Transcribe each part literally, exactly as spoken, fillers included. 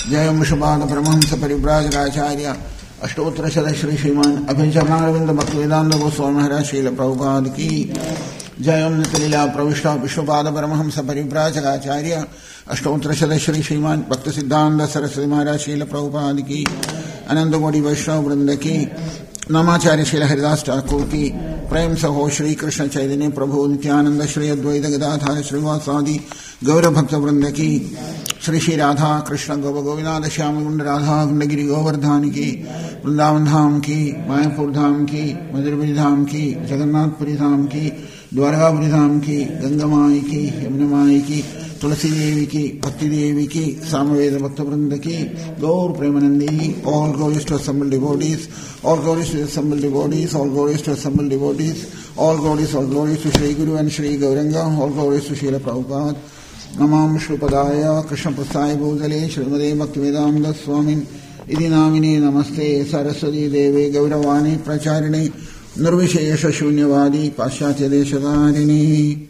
जयं विश्वपाद परमहंस परिव्राजकाचार्य अष्टोत्तर शत श्री श्रीमान अभिचरणारविंद भक्तिवेदांत गोस्वामी महाराज श्रील प्रभुपाद की जयं नित्यलीला प्रविष्ट विश्वपाद परमहंस परिव्राजकाचार्य अष्टोत्तर शत श्री श्रीमान भक्ति सिद्धांत सरस्वती महाराज श्रील प्रभुपाद की अनंत कोटि वैष्णव वृंद की नामाचार्य श्रील हरिदास ठाकुर की प्रेम सहो श्री कृष्ण चैतन्य प्रभु नित्यानंद श्री अद्वैत गदाधर श्रीवासादि गौर भक्त वृंद की श्री श्री राधा कृष्ण गोप गोविंद श्याम कुंड राधा कुंडगिरी गोवर्धन की वृंदावन धाम की मायापुर धाम की मधुरपुरी धाम की जगन्नाथपुरी धाम की द्वारकापुरी धाम की गंगामाई की यमुनामाई की तुलसी देवी की भक्ति देवी की सामवेद भक्त वृंद की गौर प्रेमानंदी all glories to assembled devotees, all glories to assembled devotees, all glories to assembled devotees, all glories, all glories to Shri Guru and Shri Gauranga, all glories to Srila Prabhupada. Namam Shrupadaya Krishna Prasthaya Bhutale Srimade Bhaktivedanta Swamin Idi Namine Namaste Saraswati Deve Gauravani Pracharine Nirvishesha Shunyavadi Paschatya Deshadarini.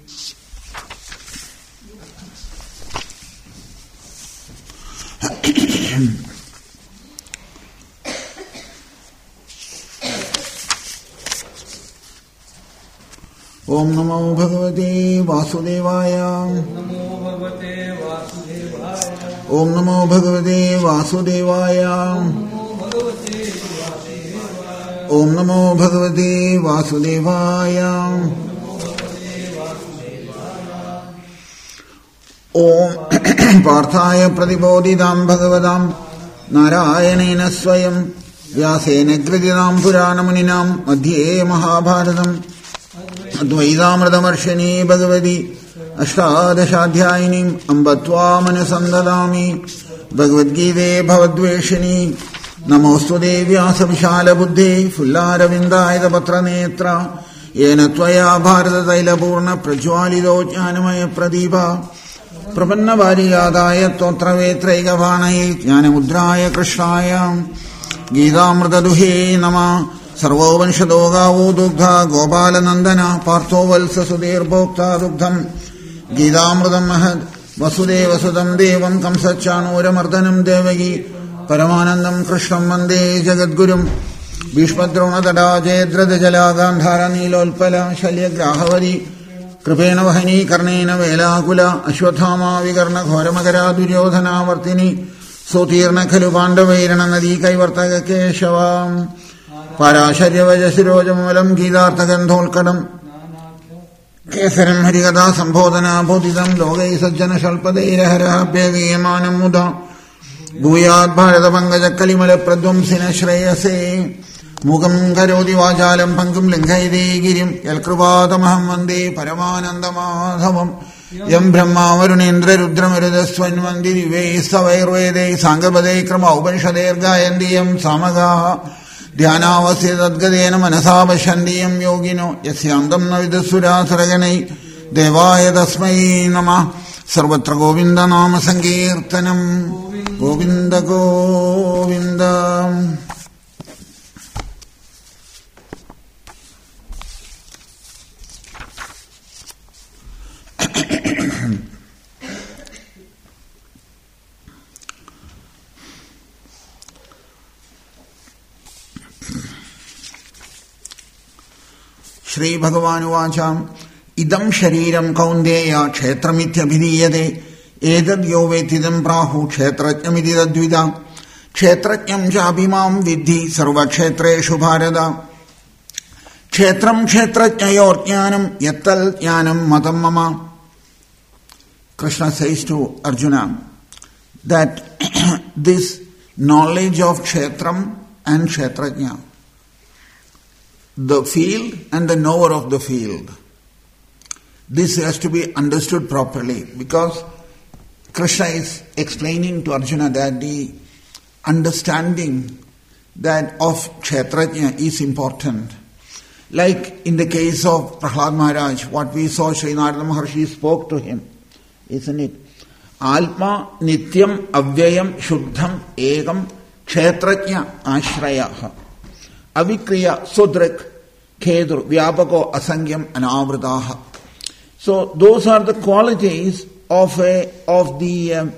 Om नमो भगवते वासुदेवाय ओम नमो भगवते वासुदेवाय ओम नमो भगवते वासुदेवाय ओम पार्थाय प्रतिबोधितां भगवतां नारायणेन स्वयं व्यासेन कृतितां पुराणमुनिनां मध्ये महाभारतम् अद्वैतामृतवर्षिणी भगवती अष्टादशाध्यायिनीम् अम्ब त्वामनुसन्ददामि भगवद्गीते भवद्वेषिणी नमोऽस्तु देव्यासविशालबुद्धे फुल्लारविन्दायतपत्रनेत्र येन त्वया भारततैलपूर्णप्रज्वालितो ज्ञानमयप्रदीप प्रपन्नवारियादाय स्तोत्रवेत्रैकपाणये ज्ञानमुद्राय कृष्णाय गीतामृतदुहे नमः सर्वो वंशदो गावो दुग्धा गोपालनन्दन पार्थो वत्स सुधीर्भोक्ता दुग्धम् गीतामृतम् महद् वसुदेवसुतम् देवम् कंसच्चाणूरमर्दनम् देवकी परमानन्दम् कृष्णम् वन्दे जगद्गुरुम् भीष्मद्रोणतटा जयद्रथजला गान्धारनीलोत्पल शल्यग्राहवती कृपेण वहनी कर्णेन वेलाकुल अश्वत्थामा विकर्णघोरमकरा दुर्योधनावर्तिनी सोतीर्ण खलु पाण्डवैरणनदी कैवर्तक केशवाम् पाराशर्यवजशिरोजमूलम् गीतार्थगन्धोल्कटम् केसरम् हरिकथा सम्बोधना बोधितम् लोकै सज्जन शल्पदैरहराभ्यगीयमानम् मुदा भूयात् भारतपङ्कजकलिमलप्रध्वंसिन श्रेयसे मुखम् करोति वाचालम् पङ्कुम् लिङ्घयते गिरिम् यत्कृपातमहम् वन्दे परमानन्दमाधवम् यम् ब्रह्मा वरुणेन्द्ररुद्रमरुदस्वन्वन्ति दिव्यैः स्तवैर्वेदैः साङ्गपदैः क्रम उपनिषदैर्गायन्ति यम् सामगाः ध्यानावस्य तद्गतेन मनसा पश्यन्ति यम् योगिनो यस्यान्तम् न विदुःसुरासुरगणैः देवाय तस्मै नमः सर्वत्र गोविन्दनाम सङ्कीर्तनम् गोविन्द गोविन्द श्री भगवानुवाच इदं शरीरं कौन्तेय क्षेत्रमित्यभिधीयते एतद् यो वेत्तिदं प्राहु क्षेत्रज्ञमिति तद्विदा क्षेत्रज्ञं चाभिमां विद्धि सर्वक्षेत्रेषु भारत क्षेत्रं क्षेत्रज्ञयोर्ज्ञानं यत्तल् ज्ञानं मतं मम Krishna says to Arjuna that this knowledge of kshetram and kshetrajna, the field and the knower of the field, this has to be understood properly, because Krishna is explaining to Arjuna that the understanding that of kshetrajna is important. Like in the case of Prahlad Maharaj, what we saw, Sri Narada Maharshi spoke to him, isn't it? Alma nityam avyayam shuddham ekam kshetrajna ashrayaha avikriya sudrak khedur vyapako asangyam anavrataha. So those are the qualities of a of the um,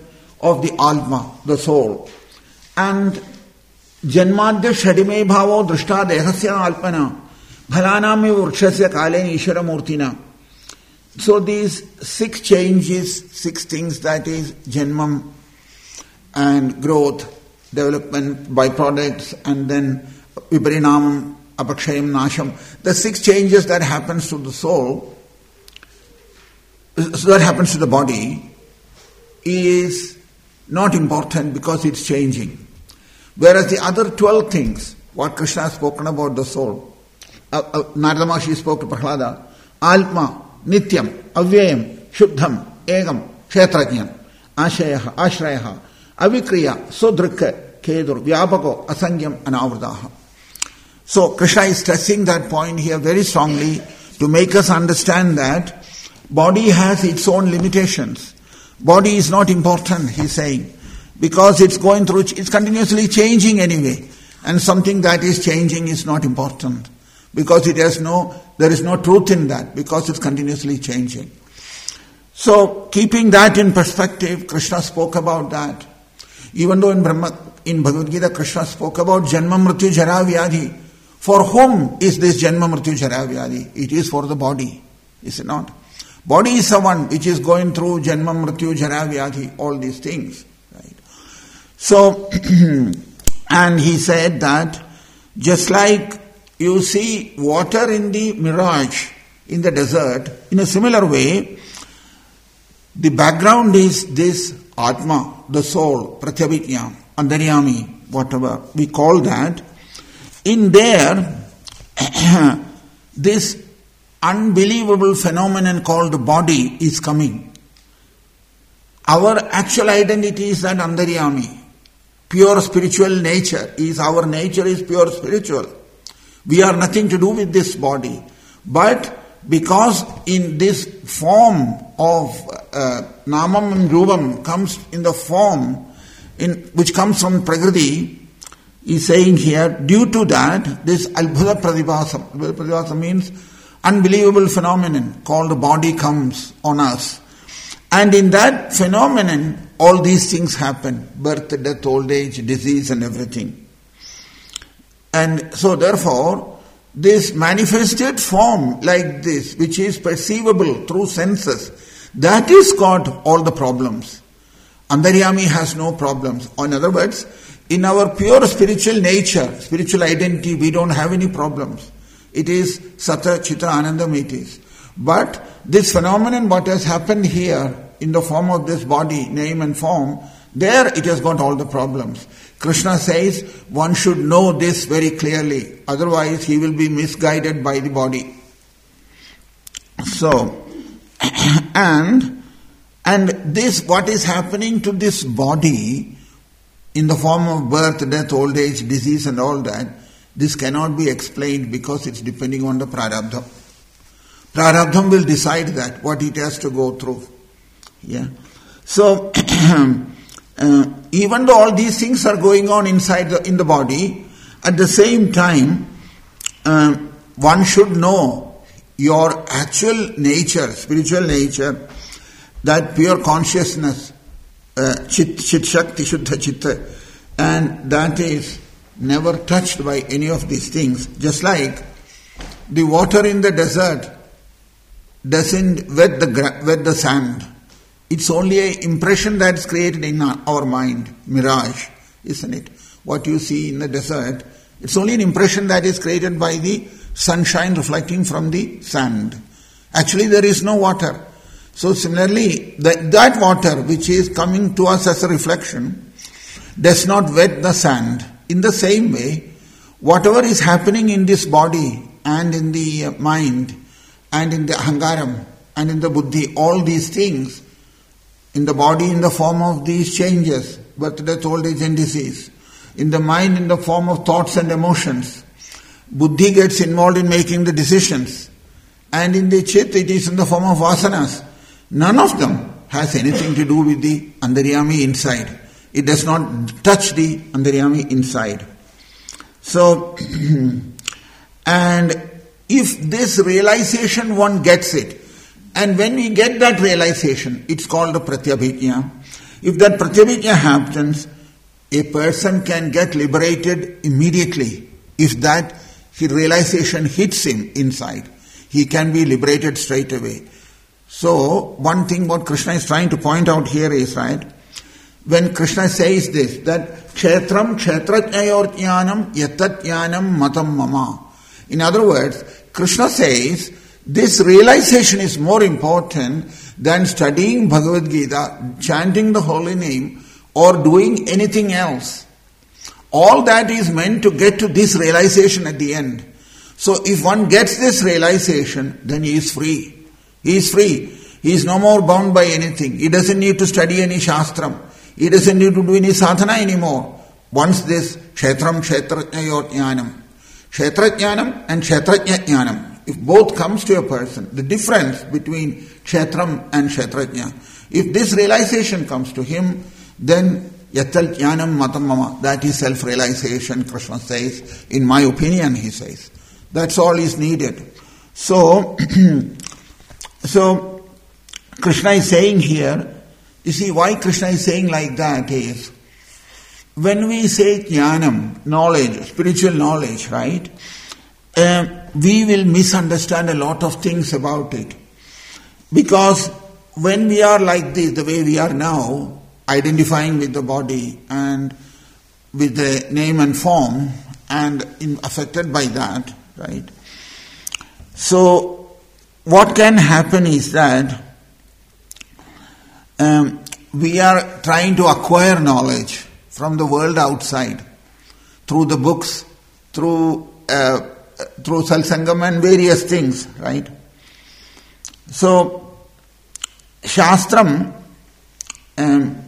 of the Atma, the soul. And Janmadya Shadime Bhavo Drishta Dehasya Alpana Bhalanami Vrkshasya Kaleni Ishara Murtina. So these six changes, six things, that is Janmam and growth, development, byproducts, and then Viparinamam, Apakshayam, Nasham. The six changes that happens to the soul, so that happens to the body, is not important because it's changing. Whereas the other twelve things, what Krishna has spoken about the soul, uh, uh, Narada Maharshi spoke to Prahlada, Alma, Nityam, Avyayam, Shuddham, Egam, Kshetrajnam, Ashayaha, Ashrayaha, Avikriya, Sudrika, Kedur, Vyapako, Asangyam, Anavradaha. So Krishna is stressing that point here very strongly to make us understand that body has its own limitations. Body is not important, he's saying, because it's going through, it's continuously changing anyway. And something that is changing is not important. Because it has no, there is no truth in that, because it's continuously changing. So, keeping that in perspective, Krishna spoke about that. Even though in Brahma, in Bhagavad Gita, Krishna spoke about Janma Mrityu Jara Vyadhi. For whom is this Janma Mrityu Jara Vyadhi? It is for the body, is it not? Body is the one which is going through Janma Mrityu Jara Vyadhi, all these things. Right? So, and he said that just like you see water in the mirage, in the desert, in a similar way, the background is this Atma, the soul, Pratyabhijna, Antaryami, whatever we call that. In there, this unbelievable phenomenon called body is coming. Our actual identity is that Antaryami. Pure spiritual nature is, our nature is pure spiritual. We are nothing to do with this body. But because in this form of uh, Namam and Rupam comes in the form in which comes from Prakriti, he is saying here, due to that, this Albhuta Pradibhasam, Albhuta Pradibhasam means unbelievable phenomenon called body comes on us. And in that phenomenon, all these things happen. Birth, death, old age, disease and everything. And so therefore, this manifested form like this, which is perceivable through senses, that is got all the problems. Antaryami has no problems. In other words, in our pure spiritual nature, spiritual identity, we don't have any problems. It is Sata, Chitra, Anandam it is. But this phenomenon, what has happened here, in the form of this body, name and form, there it has got all the problems. Krishna says one should know this very clearly, otherwise he will be misguided by the body. So, and and this, what is happening to this body in the form of birth, death, old age, disease and all that, this cannot be explained because it's depending on the prarabdha. Prarabdham will decide that, what it has to go through. Yeah. So, uh, even though all these things are going on inside the, in the body, at the same time, uh, one should know your actual nature, spiritual nature, that pure consciousness, uh, chit, chit shakti, shuddha chitta, and that is never touched by any of these things. Just like the water in the desert doesn't wet the wet the sand. It's only an impression that's created in our mind, mirage, isn't it? What you see in the desert, it's only an impression that is created by the sunshine reflecting from the sand. Actually, there is no water. So similarly, that, that water which is coming to us as a reflection does not wet the sand. In the same way, whatever is happening in this body and in the mind and in the ahangaram and in the buddhi, all these things, in the body in the form of these changes, birth, death, old age and disease, in the mind in the form of thoughts and emotions, buddhi gets involved in making the decisions, and in the chit it is in the form of vasanas. None of them has anything to do with the Antaryami inside. It does not touch the Antaryami inside. So, and if this realization one gets it, and when we get that realization, it's called a Pratyabhijna. If that pratyabhijna happens, a person can get liberated immediately. If that realization hits him inside, he can be liberated straight away. So, one thing what Krishna is trying to point out here is, right, when Krishna says this, that kshetram kshetrajnayor jnanam yatat jnanam matam mama. In other words, Krishna says, this realization is more important than studying Bhagavad Gita, chanting the holy name, or doing anything else. All that is meant to get to this realization at the end. So if one gets this realization, then he is free. He is free. He is no more bound by anything. He doesn't need to study any shastram. He doesn't need to do any sadhana anymore. Once this kshetram kshetrajnayor jnanam, kshetrajnanam and kshetrajna jnanam, if both comes to a person, the difference between kshetram and kshetrajna, if this realization comes to him, then yatal jnanam matam mama, that is self-realization, Krishna says. In my opinion, he says. That's all is needed. So, so Krishna is saying here, you see why Krishna is saying like that is, when we say jnanam, knowledge, spiritual knowledge, right, uh, we will misunderstand a lot of things about it. Because when we are like this, the way we are now, identifying with the body and with the name and form and in, affected by that, right? So, what can happen is that um, we are trying to acquire knowledge from the world outside through the books, through uh, through Salsangam and various things, right? So, Shastram, um,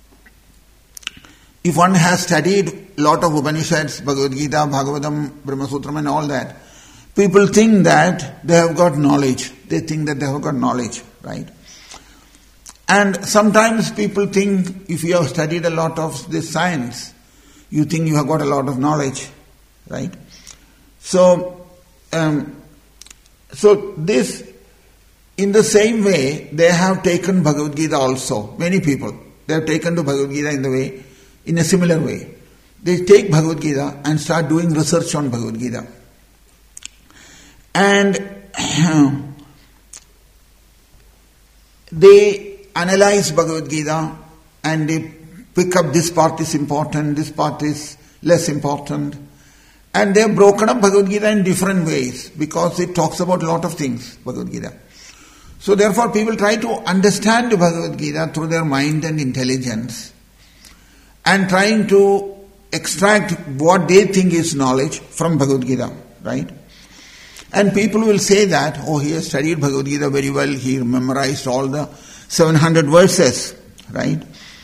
if one has studied a lot of Upanishads, Bhagavad Gita, Bhagavatam, Brahma Sutram and all that, people think that they have got knowledge. They think that they have got knowledge, right? And sometimes people think if you have studied a lot of this science, you think you have got a lot of knowledge, right? So, um, so this, in the same way, they have taken Bhagavad Gita also. Many people, they have taken to Bhagavad Gita in the way, in a similar way. They take Bhagavad Gita and start doing research on Bhagavad Gita. And they analyze Bhagavad Gita and they pick up this part is important, this part is less important. And they have broken up Bhagavad Gita in different ways because it talks about a lot of things, Bhagavad Gita. So therefore people try to understand Bhagavad Gita through their mind and intelligence and trying to extract what they think is knowledge from Bhagavad Gita, right? And people will say that, oh, he has studied Bhagavad Gita very well, he memorized all the seven hundred verses, right?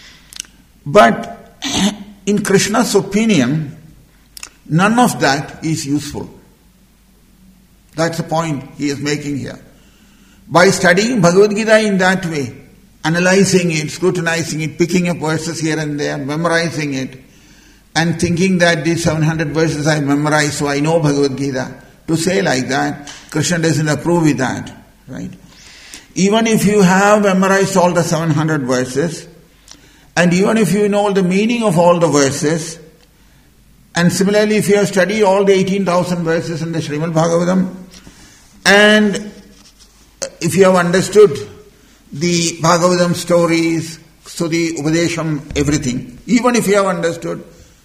But in Krishna's opinion, none of that is useful. That's the point he is making here. By studying Bhagavad Gita in that way, analyzing it, scrutinizing it, picking up verses here and there, memorizing it, and thinking that these seven hundred verses I memorized, so I know Bhagavad Gita, to say like that, Krishna doesn't approve with that, right? Even if you have memorized all the seven hundred verses, and even if you know the meaning of all the verses, and similarly if you have studied all the eighteen thousand verses in the Srimad Bhagavatam, and if you have understood the Bhagavatam stories, Stuti, Upadesham, everything, even if you have understood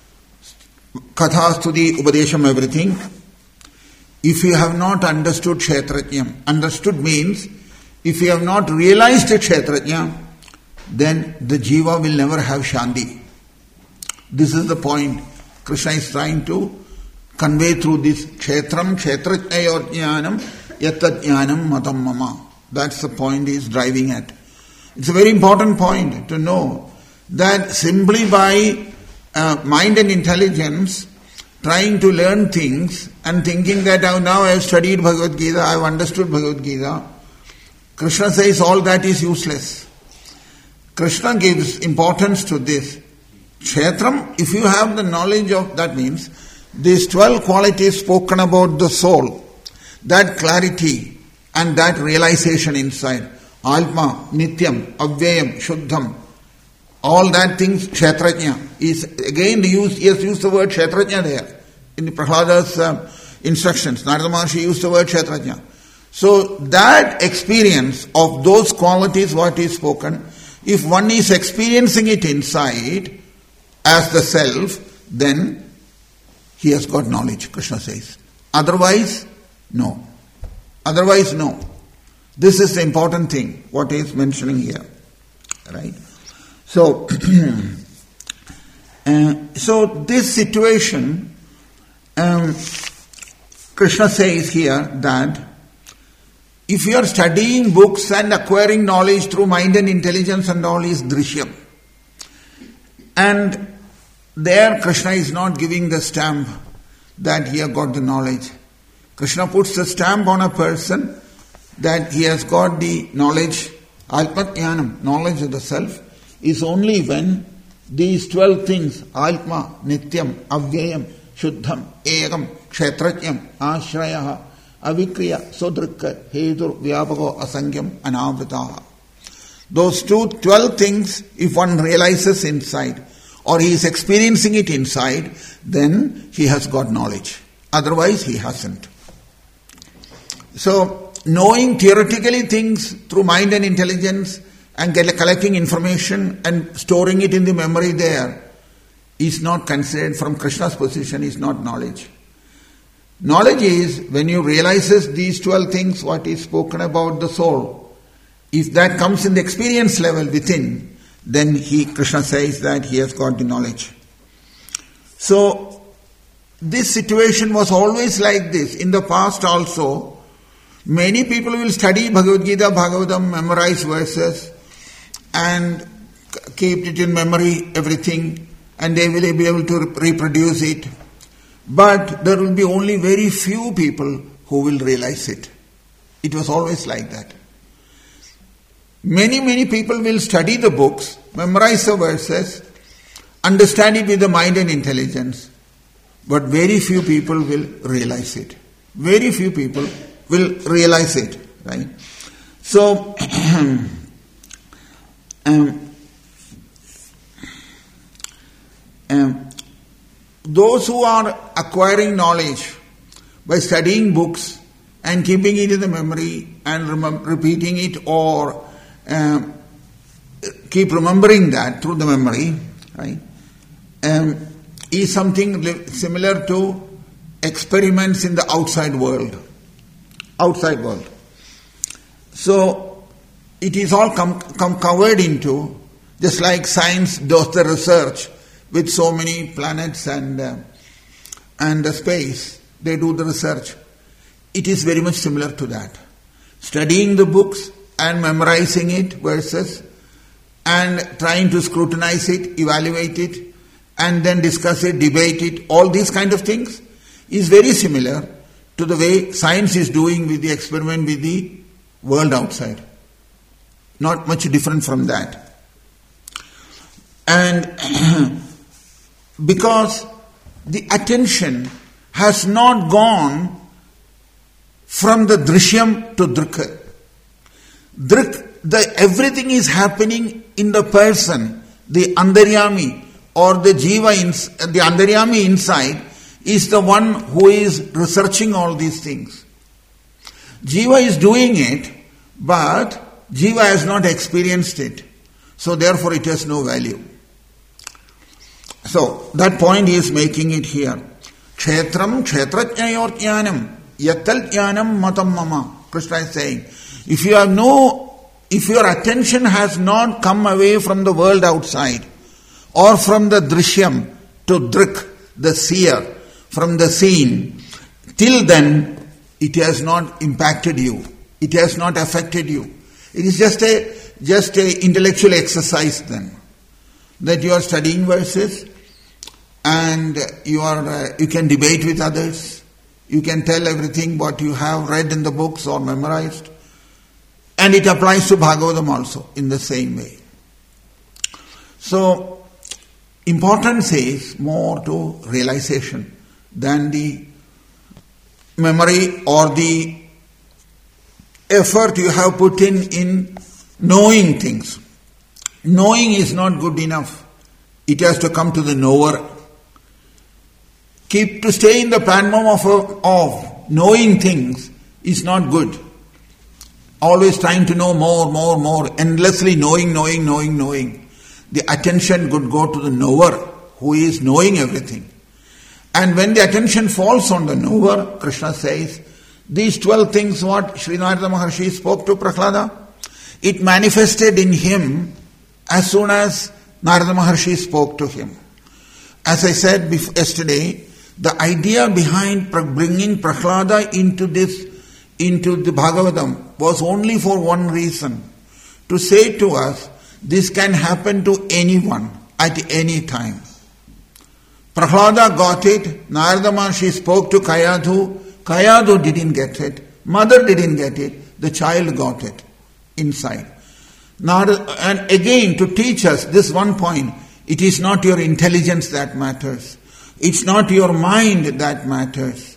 Katha, Stuti, Upadesham, everything, if you have not understood Kshetrajnam, understood means, if you have not realized Kshetrajna, then the jiva will never have Shanti. This is the point Krishna is trying to convey through this Kshetram, Kshetrajnayor jnanam, yatat jnanam matam mama. That's the point he is driving at. It's a very important point to know that simply by uh, mind and intelligence, trying to learn things and thinking that oh, now I have studied Bhagavad Gita, I have understood Bhagavad Gita, Krishna says all that is useless. Krishna gives importance to this. Kshetram, if you have the knowledge of, that means, these twelve qualities spoken about the soul, that clarity and that realization inside, Alma, Nityam, Avyayam, Shuddham, all that things, Kshetrajna. Is again used, he has used the word Kshetrajna there in the Prahlada's uh, instructions. Narada Maharshi used the word Kshetrajna. So that experience of those qualities what is spoken, if one is experiencing it inside as the self, then he has got knowledge, Krishna says. Otherwise, no. Otherwise, no. This is the important thing, what he is mentioning here. Right? So, uh, so this situation, um, Krishna says here that if you are studying books and acquiring knowledge through mind and intelligence and all is drishyam. And there Krishna is not giving the stamp that he has got the knowledge. Krishna puts the stamp on a person that he has got the knowledge, Alpa-jnanam, knowledge of the self, is only when these twelve things, Atma, Nityam, Avyayam, Shuddham, Ekam, Kshetrajnam, Ashrayaha, Avikriya, Sodrikka, Hedur, Vyapago, Asangyam, Anavritaha. Those two, twelve things, if one realizes inside, or he is experiencing it inside, then he has got knowledge. Otherwise, he hasn't. So, knowing theoretically things through mind and intelligence and get, collecting information and storing it in the memory there is not considered from Krishna's position, is not knowledge. Knowledge is when you realizes these twelve things, what is spoken about the soul. If that comes in the experience level within, then he, Krishna says that he has got the knowledge. So, this situation was always like this. In the past also, many people will study Bhagavad Gita, Bhagavatam, memorize verses and keep it in memory, everything, and they will be able to reproduce it. But there will be only very few people who will realize it. It was always like that. Many, many people will study the books, memorize the verses, understand it with the mind and intelligence, but very few people will realize it. Very few people will realize it, right? So, um, um, those who are acquiring knowledge by studying books and keeping it in the memory and remem- repeating it or um, keep remembering that through the memory, right, um, is something li- similar to experiments in the outside world. Outside world. So, it is all come, come covered into, just like science does the research with so many planets and uh, and the space, they do the research. It is very much similar to that. Studying the books and memorizing it, verses, and trying to scrutinize it, evaluate it, and then discuss it, debate it, all these kind of things is very similar to the way science is doing with the experiment with the world outside. Not much different from that. And because the attention has not gone from the drishyam to drik. Drik, the everything is happening in the person, the antaryami or the jiva, in, the antaryami inside is the one who is researching all these things. Jiva is doing it, but jiva has not experienced it. So therefore it has no value. So, that point he is making it here. Kshetram kshetrajnayor jnanam yattal jnanam matam mama. Krishna is saying, if you have no, if your attention has not come away from the world outside, or from the drishyam to drik, the seer, from the scene, till then, it has not impacted you. It has not affected you. It is just a, just a intellectual exercise then. That you are studying verses, and you are uh, you can debate with others, you can tell everything what you have read in the books or memorized, and it applies to Bhagavatam also in the same way. So, importance is more to realization than the memory or the effort you have put in in knowing things. knowing is not good enough. It has to come to the knower. Keep to stay in the platform of, of knowing things is not good. Always trying to know more, more, more, endlessly knowing, knowing, knowing, knowing. The attention could go to the knower who is knowing everything. And when the attention falls on the knower, Krishna says, these twelve things what Sri Narada Maharshi spoke to Prahlada, it manifested in him as soon as Narada Maharshi spoke to him. As I said before, yesterday, the idea behind bringing Prahlada into this, into the Bhagavatam was only for one reason. To say to us, this can happen to anyone at any time. Prahlada got it, Narada Maharshi spoke to Kayadhu, Kayadhu didn't get it, mother didn't get it, the child got it inside. Narada, and again to teach us this one point, it is not your intelligence that matters. It's not your mind that matters.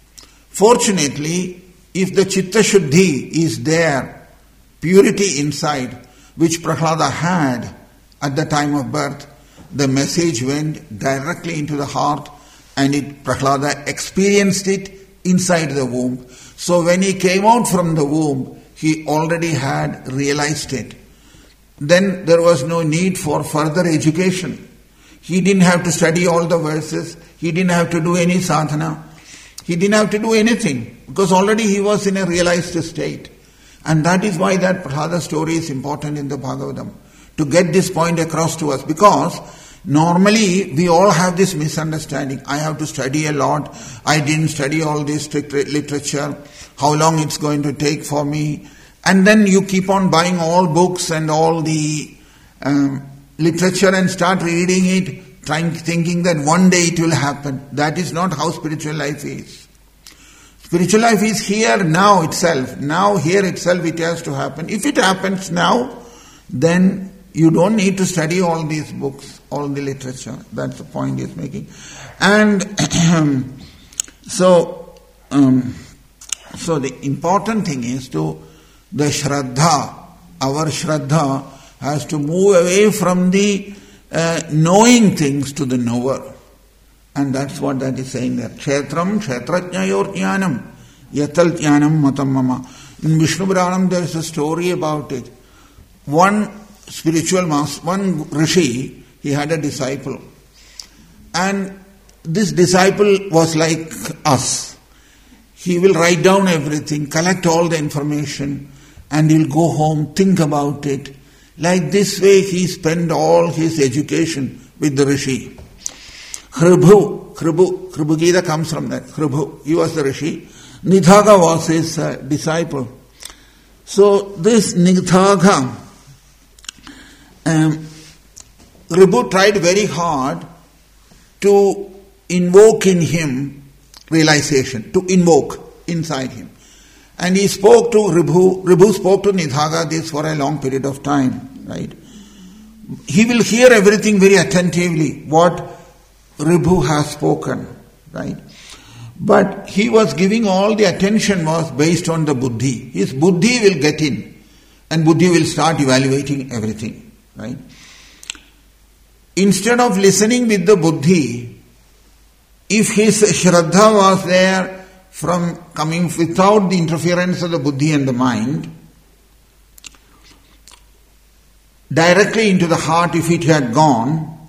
Fortunately, if the Chitta Shuddhi is there, purity inside, which Prahlada had at the time of birth, the message went directly into the heart and it, Prahlada experienced it inside the womb. So when he came out from the womb, he already had realized it. Then there was no need for further education. He didn't have to study all the verses. He didn't have to do any sadhana. He didn't have to do anything because already he was in a realized state. And that is why that Prahlada story is important in the Bhagavatam. To get this point across to us, because normally we all have this misunderstanding. I have to study a lot. I didn't study all this literature. How long it's going to take for me? And then you keep on buying all books and all the um, literature and start reading it, trying, thinking that one day it will happen. That is not how spiritual life is. Spiritual life is here now itself. Now here itself it has to happen. If it happens now, then you don't need to study all these books, all the literature. That's the point he's making. And so, um, so the important thing is to, the Shraddha, our Shraddha has to move away from the uh, knowing things to the knower. And that's what that is saying there. Kshetram, Kshetrajnayor Jnanam, Yatal Jnanam Matam Mama. In Vishnu Puranam there is a story about it. One spiritual master, one rishi, he had a disciple. And this disciple was like us. He will write down everything, collect all the information, and he'll go home, think about it. Like this way he spent all his education with the rishi. Kribhu, Kribhu, Kribhu Gita comes from that. Kribhu, he was the rishi. Nidhaga was his uh, disciple. So this Nidhaga, um, Kribhu tried very hard to invoke in him realization, to invoke inside him. And he spoke to Ribhu, Ribhu spoke to Nidhaga this for a long period of time, right? He will hear everything very attentively, what Ribhu has spoken, right? But he was giving all the attention was based on the buddhi. His buddhi will get in and buddhi will start evaluating everything, right? Instead of listening with the buddhi, if his shraddha was there, from coming without the interference of the buddhi and the mind, directly into the heart if it had gone,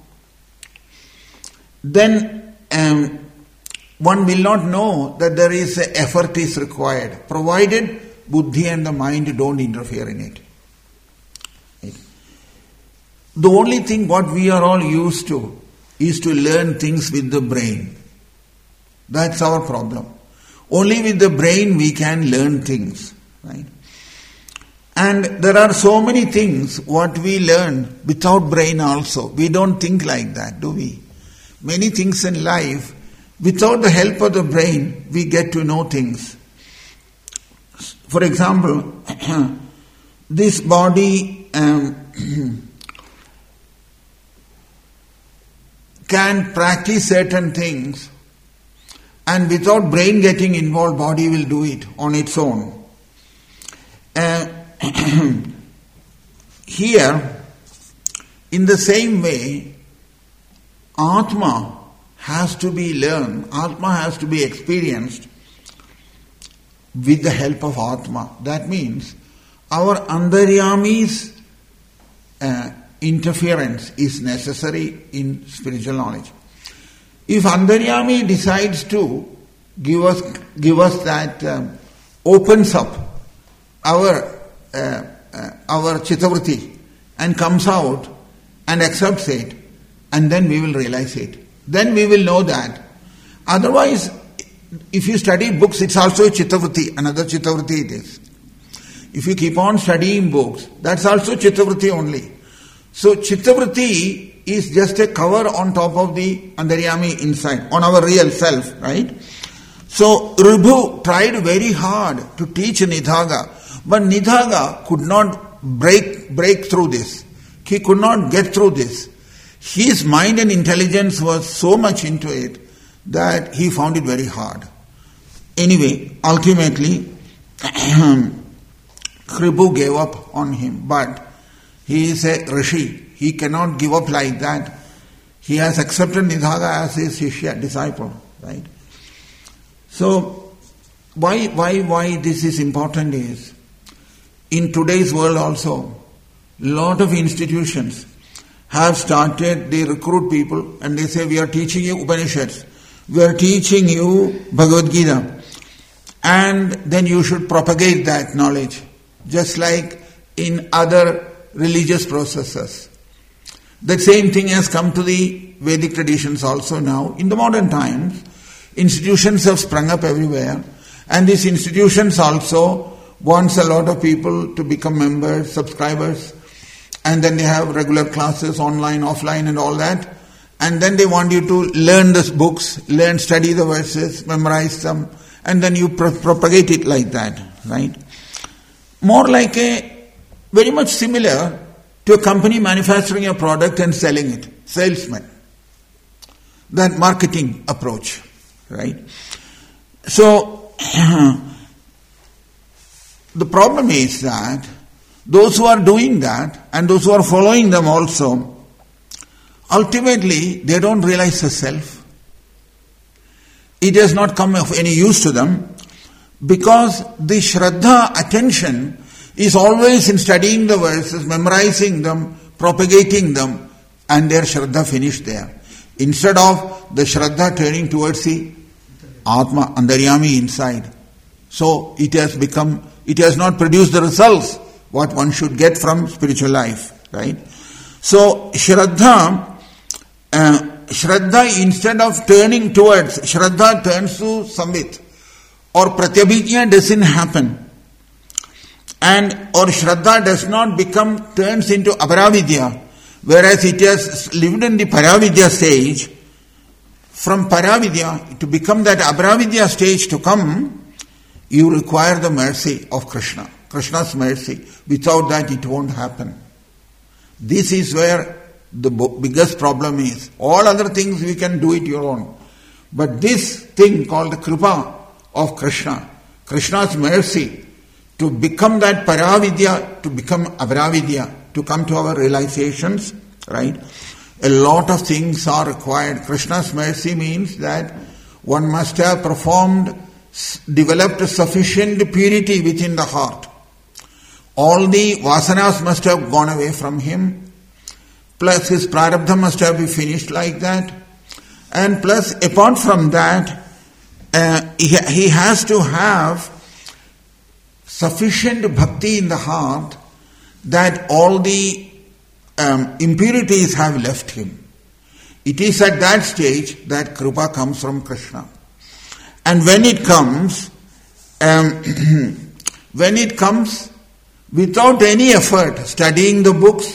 then um, one will not know that there is a effort is required, provided buddhi and the mind don't interfere in it. Right? The only thing what we are all used to is to learn things with the brain. That's our problem. Only with the brain we can learn things, right? And there are so many things what we learn without brain also. We don't think like that, do we? Many things in life, without the help of the brain, we get to know things. For example, this body um, can practice certain things, and without brain getting involved, body will do it on its own. Uh, here, In the same way, Atma has to be learned, Atma has to be experienced with the help of Atma. That means our Antaryami's uh, interference is necessary in spiritual knowledge. If Antaryami decides to give us give us that, um, opens up our uh, uh, our Chittavritti and comes out and accepts it, and then we will realize it. Then we will know that. Otherwise, if you study books, it's also a Chittavritti, another Chittavritti it is. If you keep on studying books, that's also Chittavritti only. So Chittavritti is just a cover on top of the Antaryami inside, on our real self, right? So Ribhu tried very hard to teach Nidhaga, but Nidhaga could not break break through this. He could not get through this. His mind and intelligence was so much into it that he found it very hard. Anyway, ultimately, Kribu gave up on him, but he is a Rishi. He cannot give up like that. He has accepted Nidhaga as his Shishya, disciple, right? So, why, why, why this is important is, in today's world also, lot of institutions have started, they recruit people and they say, we are teaching you Upanishads, we are teaching you Bhagavad Gita, and then you should propagate that knowledge, just like in other religious processes. The same thing has come to the Vedic traditions also now. In the modern times, institutions have sprung up everywhere, and these institutions also wants a lot of people to become members, subscribers, and then they have regular classes, online, offline and all that, and then they want you to learn these books, learn, study the verses, memorize them, and then you pro- propagate it like that, right? More like a, very much similar to a company manufacturing a product and selling it, salesman. That marketing approach, right? So, the problem is that those who are doing that and those who are following them also, ultimately they don't realize the self. It has not come of any use to them because the Shraddha attention is always in studying the verses, memorizing them, propagating them, and their Shraddha finished there. Instead of the Shraddha turning towards the Atma, Antaryami inside. So it has become, it has not produced the results what one should get from spiritual life, right? So Shraddha, uh, Shraddha instead of turning towards, Shraddha turns to Samvit, or Pratyabhijna doesn't happen. And or Shraddha does not become, turns into Aparavidya, whereas it has lived in the Paravidya stage. From Paravidya, to become that Aparavidya stage to come, you require the mercy of Krishna, Krishna's mercy. Without that it won't happen. This is where the biggest problem is. All other things we can do it your own. But this thing called the Kripa of Krishna, Krishna's mercy, to become that Paravidya, to become Aparavidya, to come to our realizations, right? A lot of things are required. Krishna's mercy means that one must have performed, developed sufficient purity within the heart. All the vasanas must have gone away from him, plus his prarabdha must have been finished like that, and plus apart from that, uh, he, he has to have sufficient bhakti in the heart that all the um, impurities have left him. It is at that stage that Kripa comes from Krishna. And when it comes, um, when it comes without any effort, studying the books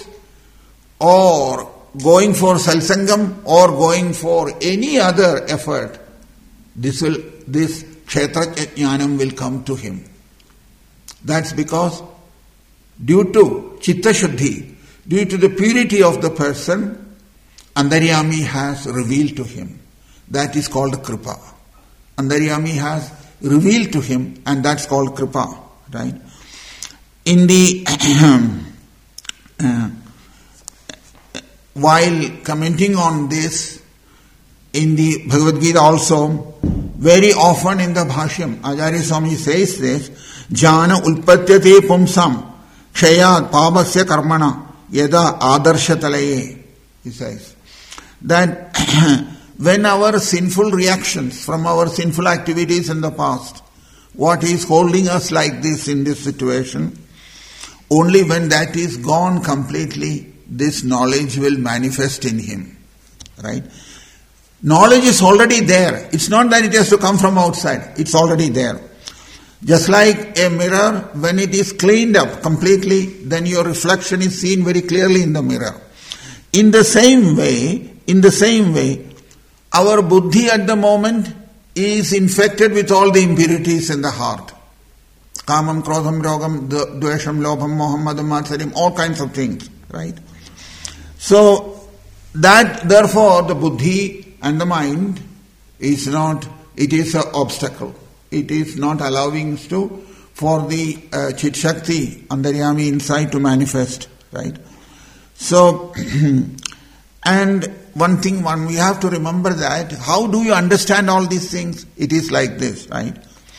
or going for Salsangam or going for any other effort, this will, this Kshetra Jnanam will come to him. That's because due to Chitta Shuddhi, due to the purity of the person, Antaryami has revealed to him. That is called Kripa. Antaryami has revealed to him, and that's called Kripa, right? In the uh, while commenting on this in the Bhagavad Gita also, very often in the Bhashyam, Acharya Swami says this, Jnana ulpatyate pumsam kshayat pabasya karmana yada adarshatalaye. He says that when our sinful reactions from our sinful activities in the past, what is holding us like this in this situation, only when that is gone completely, this knowledge will manifest in him. Right? Knowledge is already there. It's not that it has to come from outside. It's already there. Just like a mirror, when it is cleaned up completely, then your reflection is seen very clearly in the mirror. In the same way, in the same way, our buddhi at the moment is infected with all the impurities in the heart. Kamam, krodham, rogam, dvesham, lobham, moham, madam, matsarim, all kinds of things, right? So, that, therefore, the buddhi and the mind is not, it is an obstacle. It is not allowing us to, for the uh, Chit Shakti, Antaryami inside to manifest, right? So, and one thing, one we have to remember that, how do you understand all these things? It is like this, right?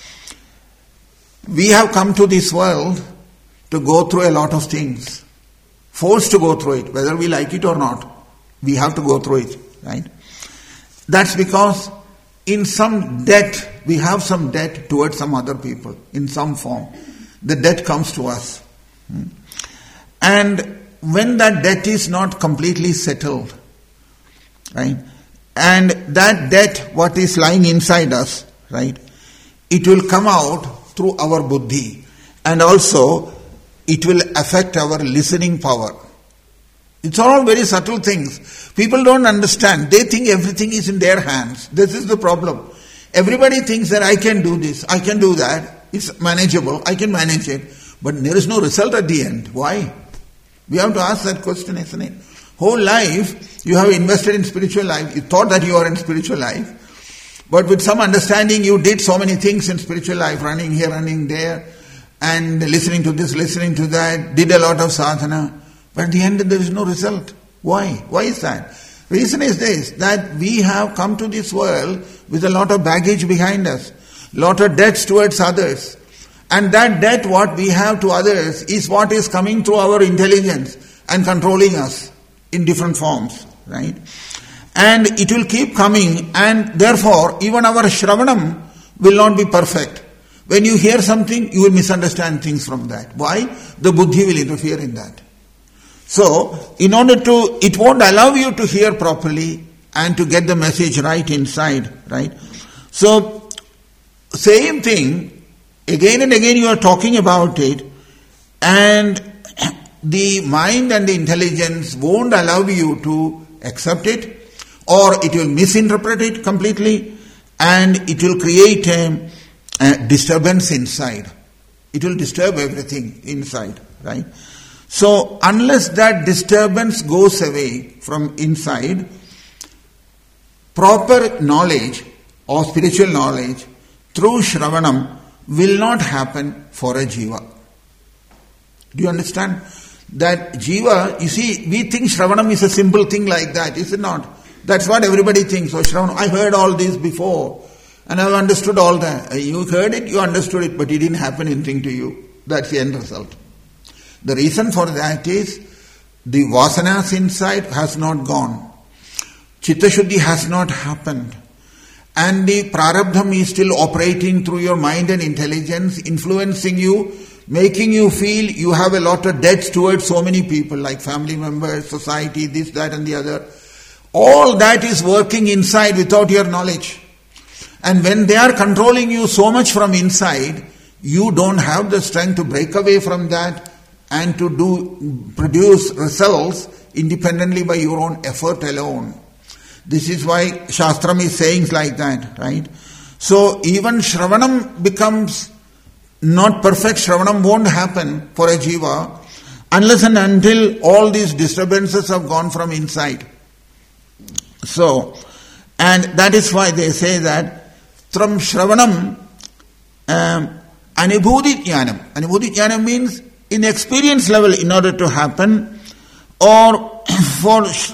We have come to this world to go through a lot of things. Forced to go through it, whether we like it or not. We have to go through it, right? That's because in some debt, we have some debt towards some other people, in some form. The debt comes to us. And when that debt is not completely settled, right, and that debt, what is lying inside us, right, it will come out through our buddhi, and also it will affect our listening power. It's all very subtle things. People don't understand. They think everything is in their hands. This is the problem. Everybody thinks that I can do this, I can do that, it's manageable, I can manage it, but there is no result at the end. Why? We have to ask that question, isn't it? Whole life, you have invested in spiritual life, you thought that you are in spiritual life, but with some understanding you did so many things in spiritual life, running here, running there, and listening to this, listening to that, did a lot of sadhana, but at the end there is no result. Why? Why is that? Reason is this, that we have come to this world with a lot of baggage behind us, lot of debts towards others. And that debt what we have to others is what is coming through our intelligence and controlling us in different forms, right? And it will keep coming, and therefore even our Shravanam will not be perfect. When you hear something, you will misunderstand things from that. Why? The buddhi will interfere in that. So, in order to, it won't allow you to hear properly and to get the message right inside, right? So, same thing, again and again you are talking about it, and the mind and the intelligence won't allow you to accept it, or it will misinterpret it completely, and it will create a, a disturbance inside. It will disturb everything inside, right? So, unless that disturbance goes away from inside, proper knowledge or spiritual knowledge through Shravanam will not happen for a jiva. Do you understand? That jiva, you see, we think Shravanam is a simple thing like that, is it not? That's what everybody thinks. So Shravanam, I heard all this before and I've understood all that. You heard it, you understood it, but it didn't happen anything to you. That's the end result. The reason for that is the vasanas inside has not gone. Chitta Shuddhi has not happened. And the prarabdham is still operating through your mind and intelligence, influencing you, making you feel you have a lot of debts towards so many people, like family members, society, this, that and the other. All that is working inside without your knowledge. And when they are controlling you so much from inside, you don't have the strength to break away from that and to do produce results independently by your own effort alone. This is why Shastram is saying like that, right? So even Shravanam becomes not perfect. Shravanam won't happen for a jiva unless and until all these disturbances have gone from inside. So, and that is why they say that from Shravanam, um, Anubhuti Jnanam. Anubhuti Jnanam means in experience level in order to happen, or for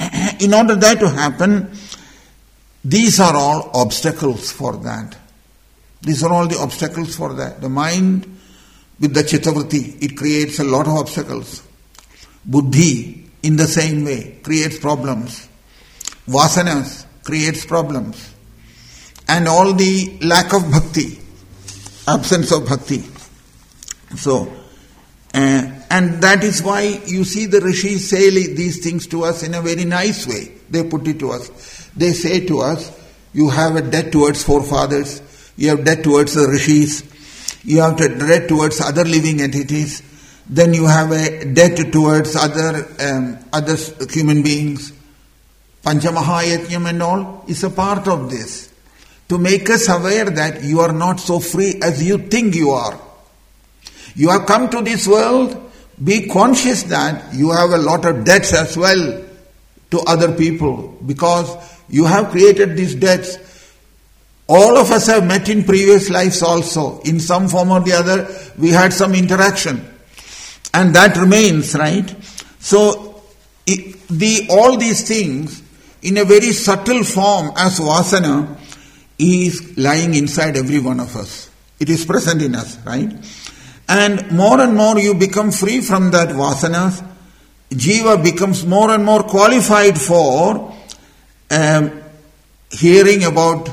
in order that to happen, these are all obstacles for that. These are all the obstacles for that. The mind with the chittavritti, it creates a lot of obstacles. Buddhi, in the same way, creates problems. Vasanas creates problems. And all the lack of bhakti, absence of bhakti. So, uh, and that is why you see the rishis say these things to us in a very nice way. They put it to us. They say to us, you have a debt towards forefathers, you have debt towards the rishis, you have a debt towards other living entities, then you have a debt towards other um, other human beings. Panchamahayajnam and all is a part of this, to make us aware that you are not so free as you think you are. You have come to this world, be conscious that you have a lot of debts as well to other people, because you have created these debts. All of us have met in previous lives also. In some form or the other, we had some interaction. And that remains, right? So, it, the all these things, in a very subtle form as vasana, is lying inside every one of us. It is present in us, right? And more and more you become free from that vasanas, jiva becomes more and more qualified for um, hearing about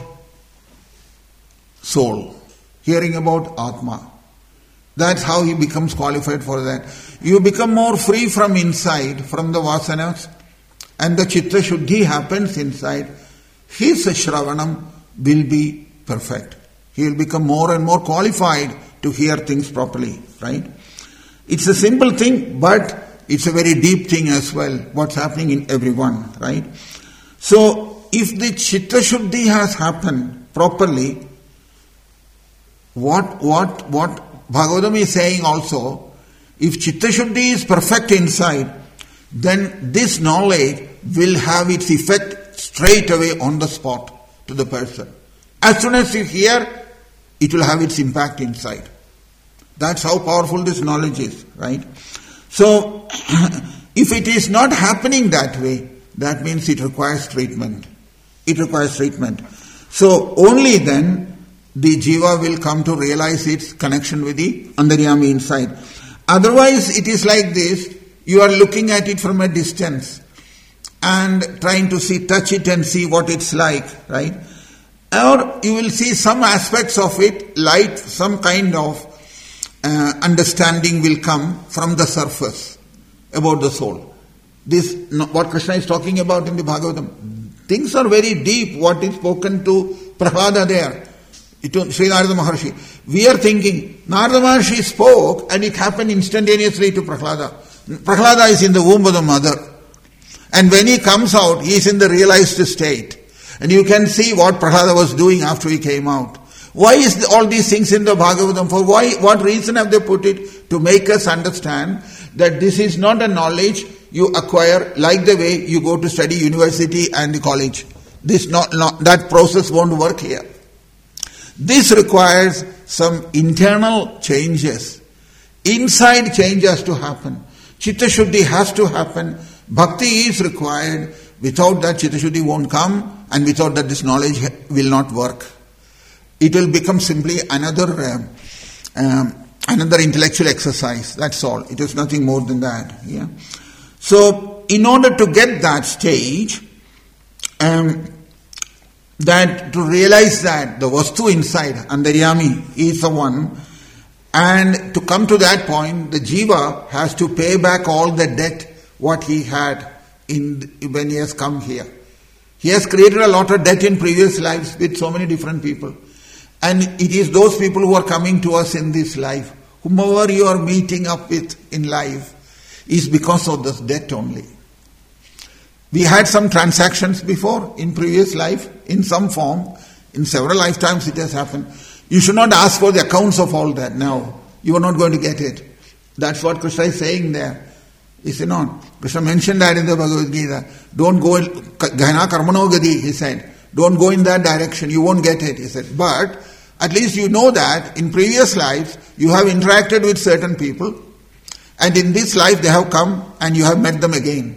soul, hearing about Atma. That's how he becomes qualified for that. You become more free from inside, from the vasanas, and the chitta shuddhi happens inside. His shravanam will be perfect. He will become more and more qualified to hear things properly, right? It's a simple thing, but it's a very deep thing as well, what's happening in everyone, right? So, if the chitta shuddhi has happened properly, what, what, what Bhagavatam is saying also, if chitta shuddhi is perfect inside, then this knowledge will have its effect straight away on the spot to the person. As soon as you hear, it will have its impact inside. That's how powerful this knowledge is, right? So, if it is not happening that way, that means it requires treatment. It requires treatment. So, only then the jiva will come to realize its connection with the antaryami inside. Otherwise, it is like this, you are looking at it from a distance and trying to see, touch it and see what it's like, right? Or you will see some aspects of it, light, some kind of uh, understanding will come from the surface about the soul. This, what Krishna is talking about in the Bhagavatam, things are very deep, what is spoken to Prahlada there, to Sri Narada Maharshi. We are thinking, Narada Maharshi spoke and it happened instantaneously to Prahlada. Prahlada is in the womb of the mother. And when he comes out, he is in the realized state. And you can see what Prahlada was doing after he came out. Why is all these things in the Bhagavatam? For why? What reason have they put it? To make us understand that this is not a knowledge you acquire like the way you go to study university and the college. This not, not that process won't work here. This requires some internal changes. Inside change has to happen. Chitta Shuddhi has to happen. Bhakti is required. Without that, Chitta Shuddhi won't come, and without that, this knowledge will not work. It will become simply another uh, um, another intellectual exercise. That's all. It is nothing more than that. Yeah. So, in order to get that stage, um, that to realize that the vastu inside, antaryami, is the one, and to come to that point, the jiva has to pay back all the debt what he had in when he has come here. He has created a lot of debt in previous lives with so many different people. And it is those people who are coming to us in this life, whomever you are meeting up with in life, is because of this debt only. We had some transactions before in previous life, in some form, in several lifetimes it has happened. You should not ask for the accounts of all that now. You are not going to get it. That's what Krishna is saying there. Is it not? Krishna mentioned that in the Bhagavad Gita. Don't go, Gahana Karmano Gadi, he said. Don't go in that direction, you won't get it, he said. But at least you know that in previous lives you have interacted with certain people, and in this life they have come and you have met them again.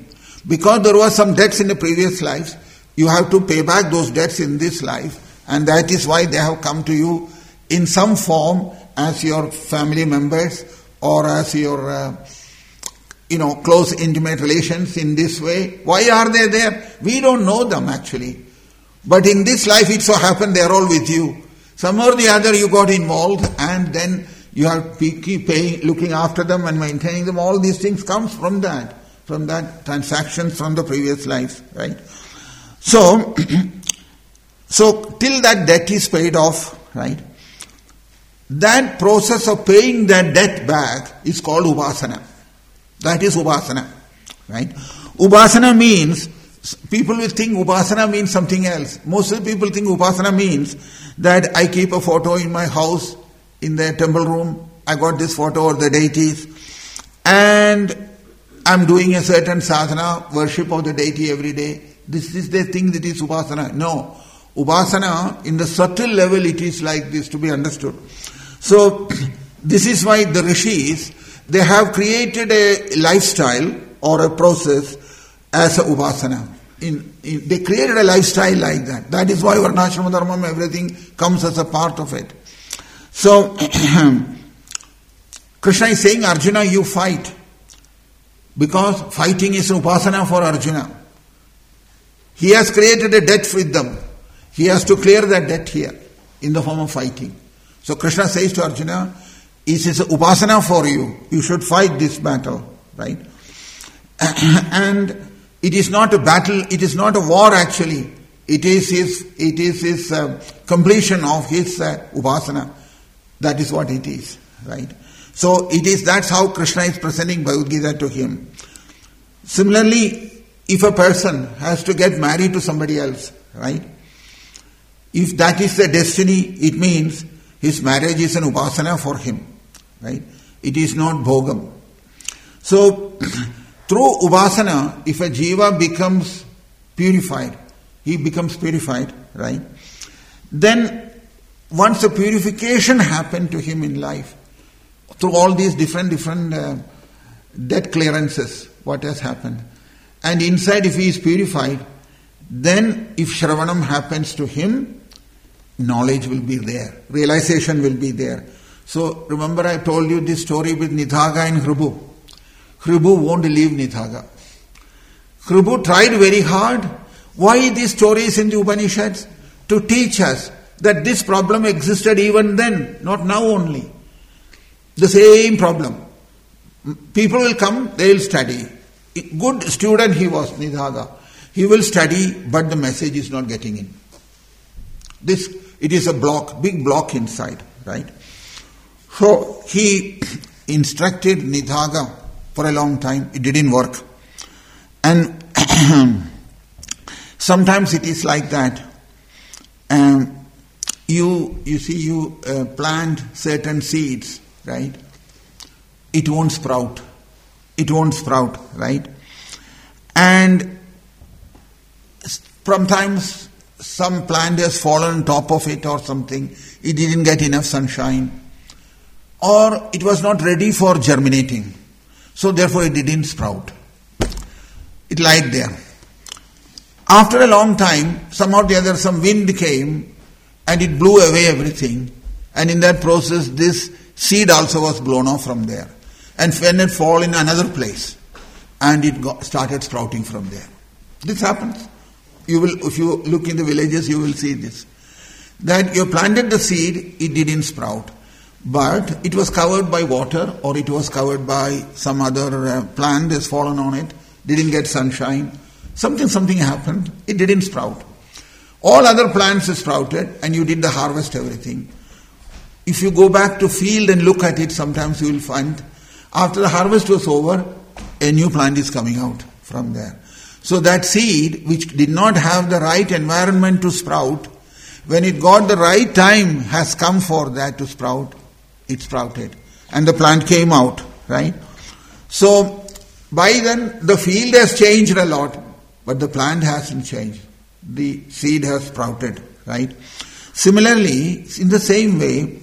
Because there was some debts in the previous lives, you have to pay back those debts in this life, and that is why they have come to you in some form as your family members or as your uh, you know, close intimate relations in this way. Why are they there? We don't know them actually. But in this life it so happened they are all with you. Somehow or the other you got involved, and then you have to keep paying, looking after them and maintaining them. All these things comes from that, from that transactions from the previous life, right? So, so till that debt is paid off, right? That process of paying that debt back is called upasana. That is upasana, right? Upasana means, people will think upasana means something else. Most of the people think upasana means that I keep a photo in my house, in the temple room, I got this photo of the deities, and I'm doing a certain sadhana, worship of the deity every day. This is the thing that is upasana. No. Upasana, in the subtle level, it is like this to be understood. So, this is why the rishis, they have created a lifestyle or a process as a upasana. In, in, they created a lifestyle like that. That is why Varnashrama Dharmam, everything comes as a part of it. So, Krishna is saying, Arjuna, you fight. Because fighting is upasana for Arjuna. He has created a debt with them. He has to clear that debt here in the form of fighting. So Krishna says to Arjuna, it is upasana for you. You should fight this battle, right? And it is not a battle, it is not a war actually. It is his, it is his uh, completion of his uh, upasana. That is what it is, right? So it is, that's how Krishna is presenting Bhagavad Gita to him. Similarly, if a person has to get married to somebody else, right? If that is the destiny, it means his marriage is an upasana for him, right? It is not bhogam. So, through upasana, if a jiva becomes purified, he becomes purified, right? Then, once the purification happened to him in life, through all these different, different uh, debt clearances, what has happened, and inside if he is purified, then if Shravanam happens to him, knowledge will be there, realization will be there. So remember I told you this story with Nidhaga and Hribu. Hribu won't leave Nidhaga. Hribu tried very hard. Why these stories in the Upanishads? To teach us that this problem existed even then, not now only. The same problem. People will come, they will study. Good student he was, Nidhaga. He will study, but the message is not getting in. This, it is a block, big block inside, right? So he instructed Nidhaga for a long time. It didn't work. And sometimes it is like that. Um, you, you see, you uh, plant certain seeds, right? It won't sprout. It won't sprout, right? And sometimes some plant has fallen on top of it or something. It didn't get enough sunshine. Or it was not ready for germinating. So therefore it didn't sprout. It lied there. After a long time, somehow or the other some wind came and it blew away everything. And in that process this seed also was blown off from there. And when it fall in another place, and it got, started sprouting from there. This happens. You will, if you look in the villages, you will see this. That you planted the seed, it didn't sprout. But it was covered by water, or it was covered by some other uh, plant has fallen on it, didn't get sunshine. Something, something happened, it didn't sprout. All other plants sprouted, and you did the harvest, everything. If you go back to field and look at it, sometimes you will find, after the harvest was over, a new plant is coming out from there. So that seed, which did not have the right environment to sprout, when it got the right time, has come for that to sprout, it sprouted. And the plant came out, right? So, by then, the field has changed a lot, but the plant hasn't changed. The seed has sprouted, right? Similarly, in the same way,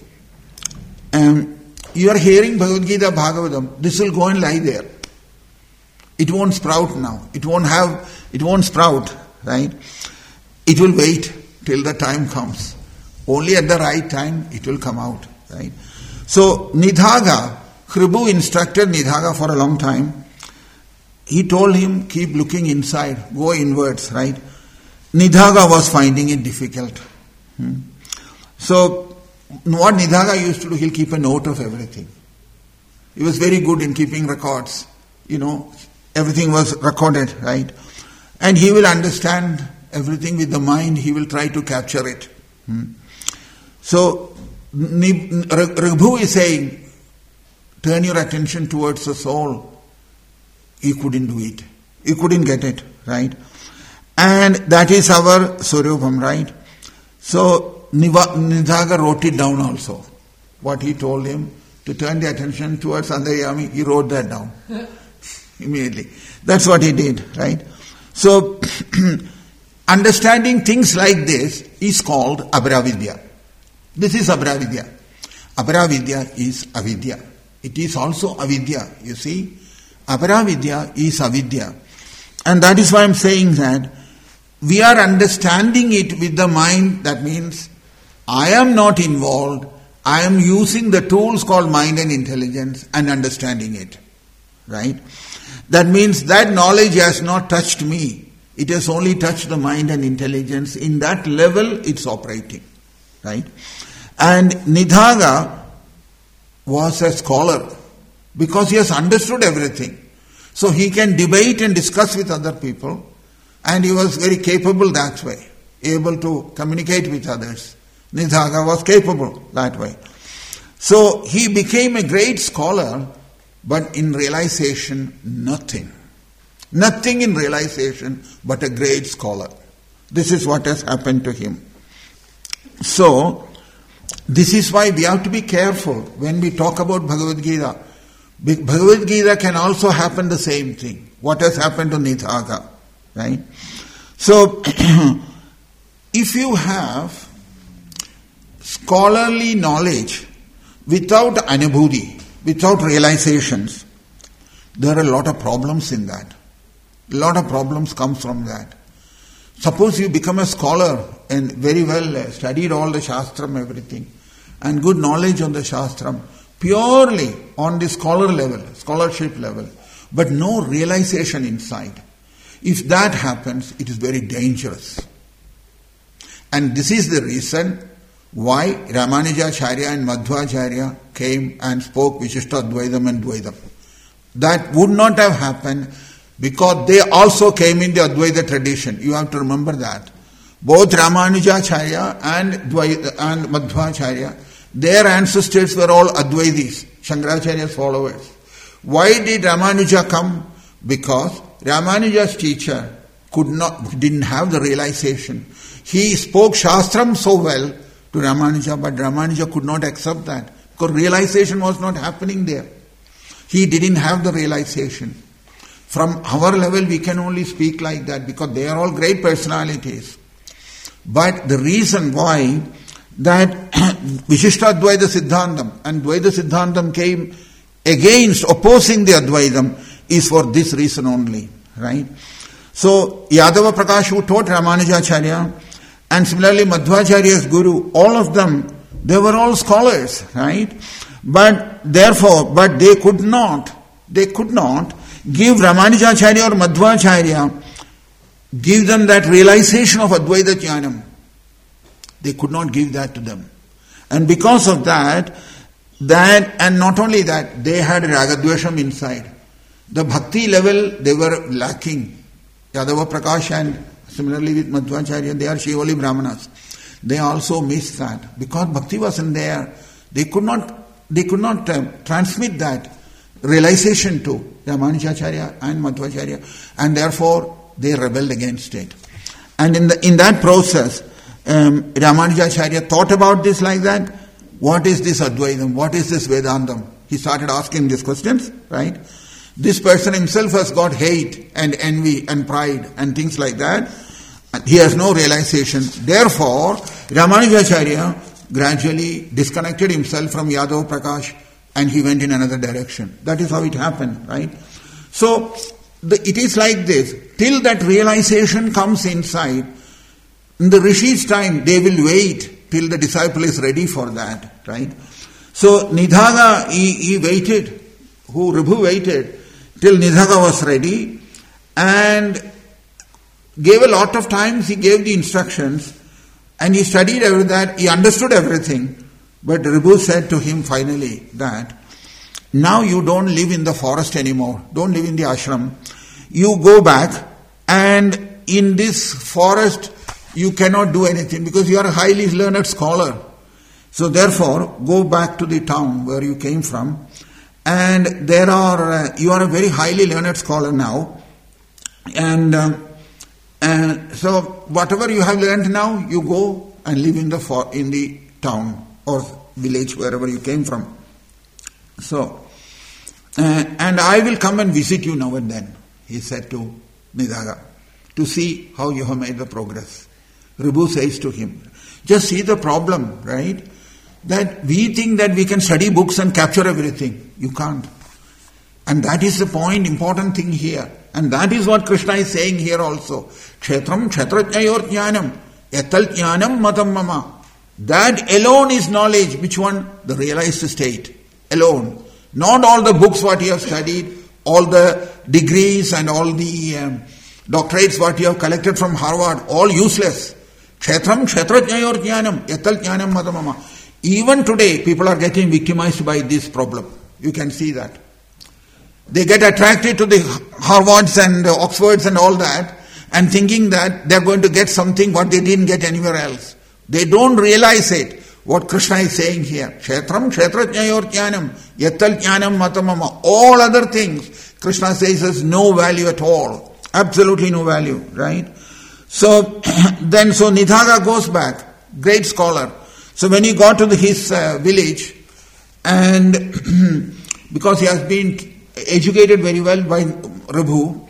um, you are hearing Bhagavad Gita, Bhagavatam, this will go and lie there. It won't sprout now. It won't have, it won't sprout, right? It will wait till the time comes. Only at the right time it will come out, right? So Nidhaga, Kribu instructed Nidhaga for a long time. He told him, keep looking inside, go inwards, right? Nidhaga was finding it difficult. Hmm. So what Nidhaga used to do, he'll keep a note of everything. He was very good in keeping records. You know, everything was recorded, right? And he will understand everything with the mind. He will try to capture it. Hmm. So Raghu is saying, turn your attention towards the soul. He couldn't do it. He couldn't get it, right? And that is our Surupam, right? So Nidhaga wrote it down also. What he told him, to turn the attention towards Antaryami, he wrote that down immediately. That's what he did, right? So understanding things like this is called Abhiravidya. This is Abhiravidya. Abhiravidya is avidya. It is also avidya, you see. Abhiravidya is avidya. And that is why I am saying that we are understanding it with the mind. That means I am not involved. I am using the tools called mind and intelligence and understanding it. Right? That means that knowledge has not touched me. It has only touched the mind and intelligence. In that level it's operating. Right? And Nidhaga was a scholar because he has understood everything. So he can debate and discuss with other people, and he was very capable that way, able to communicate with others. Nidhaga was capable that way. So he became a great scholar, but in realization, nothing. Nothing in realization, but a great scholar. This is what has happened to him. So, this is why we have to be careful when we talk about Bhagavad Gita. Bhagavad Gita can also happen the same thing. What has happened to Nidhaga, right? So, if you have scholarly knowledge without anubhuti, without realizations, there are a lot of problems in that. A lot of problems come from that. Suppose you become a scholar and very well studied all the Shastram, everything, and good knowledge on the Shastram, purely on the scholar level, scholarship level, but no realization inside. If that happens, it is very dangerous. And this is the reason why Ramanujacharya and Madhvacharya came and spoke Vishishta Advaitam and Dvaitam. That would not have happened because they also came in the Advaita tradition. You have to remember that. Both Ramanujacharya and Dvaita and Madhvacharya, their ancestors were all Advaitis, Shankaracharya's followers. Why did Ramanuja come? Because Ramanuja's teacher could not, didn't have the realization. He spoke Shastram so well to Ramanuja, but Ramanuja could not accept that because realization was not happening there. He didn't have the realization. From our level, we can only speak like that because they are all great personalities. But the reason why that Vishishta Advaita Siddhantam and Dvaita Siddhantam came against, opposing the Advaitam is for this reason only, right? So, Yadava Prakash who taught Ramanujacharya and similarly Madhvacharya's guru, all of them, they were all scholars, right? But therefore, but they could not, they could not give Ramanujacharya or Madhvacharya, give them that realization of Advaita Jnanam. They could not give that to them. And because of that, that, and not only that, they had Ragadvesham inside. The bhakti level, they were lacking. Yadava Prakash and similarly with Madhvacharya, they are Shivali Brahmanas. They also missed that. Because bhakti wasn't there, they could not, they could not uh, transmit that realization to Ramanujacharya and Madhvacharya, and therefore they rebelled against it. And in the in that process, um, Ramanujacharya thought about this like that. What is this Advaitam? What is this Vedantam? He started asking these questions, right? This person himself has got hate and envy and pride and things like that. He has no realization. Therefore, Ramanujacharya gradually disconnected himself from Yadava Prakash and he went in another direction. That is how it happened, right? So, the, it is like this. Till that realization comes inside, in the Rishi's time, they will wait till the disciple is ready for that, right? So Nidhaga, he, he waited, who Ribhu waited till Nidhaga was ready and gave a lot of times, he gave the instructions and he studied every that, he understood everything. But Ribhu said to him finally that, now you don't live in the forest anymore, don't live in the ashram. You go back and in this forest you cannot do anything because you are a highly learned scholar. So therefore, go back to the town where you came from and there are, uh, you are a very highly learned scholar now and, um, and so whatever you have learned now, you go and live in the for, in the town or village wherever you came from. So, uh, and I will come and visit you now and then, he said to Nidhaga, to see how you have made the progress. Ribhu says to him, just see the problem, right? That we think that we can study books and capture everything. You can't. And that is the point, important thing here. And that is what Krishna is saying here also. Kshetram kshetrajnayor jnanam, yatal jnanam matam mama. That alone is knowledge. Which one? The realized state. Alone. Not all the books what you have studied, all the degrees and all the um, doctorates what you have collected from Harvard, all useless. Kshetram kshetrajnayor jnanam, yatal jnanam matam mama. Even today, people are getting victimized by this problem. You can see that. They get attracted to the Harvards and the Oxfords and all that and thinking that they're going to get something what they didn't get anywhere else. They don't realize it. What Krishna is saying here. Kshetram kshetrajnayor jnanam, yatal jnanam matamama. All other things, Krishna says has no value at all. Absolutely no value, right? So, then so Nidhaga goes back. Great scholar. So when he got to the, his uh, village, and because he has been educated very well by Ribhu,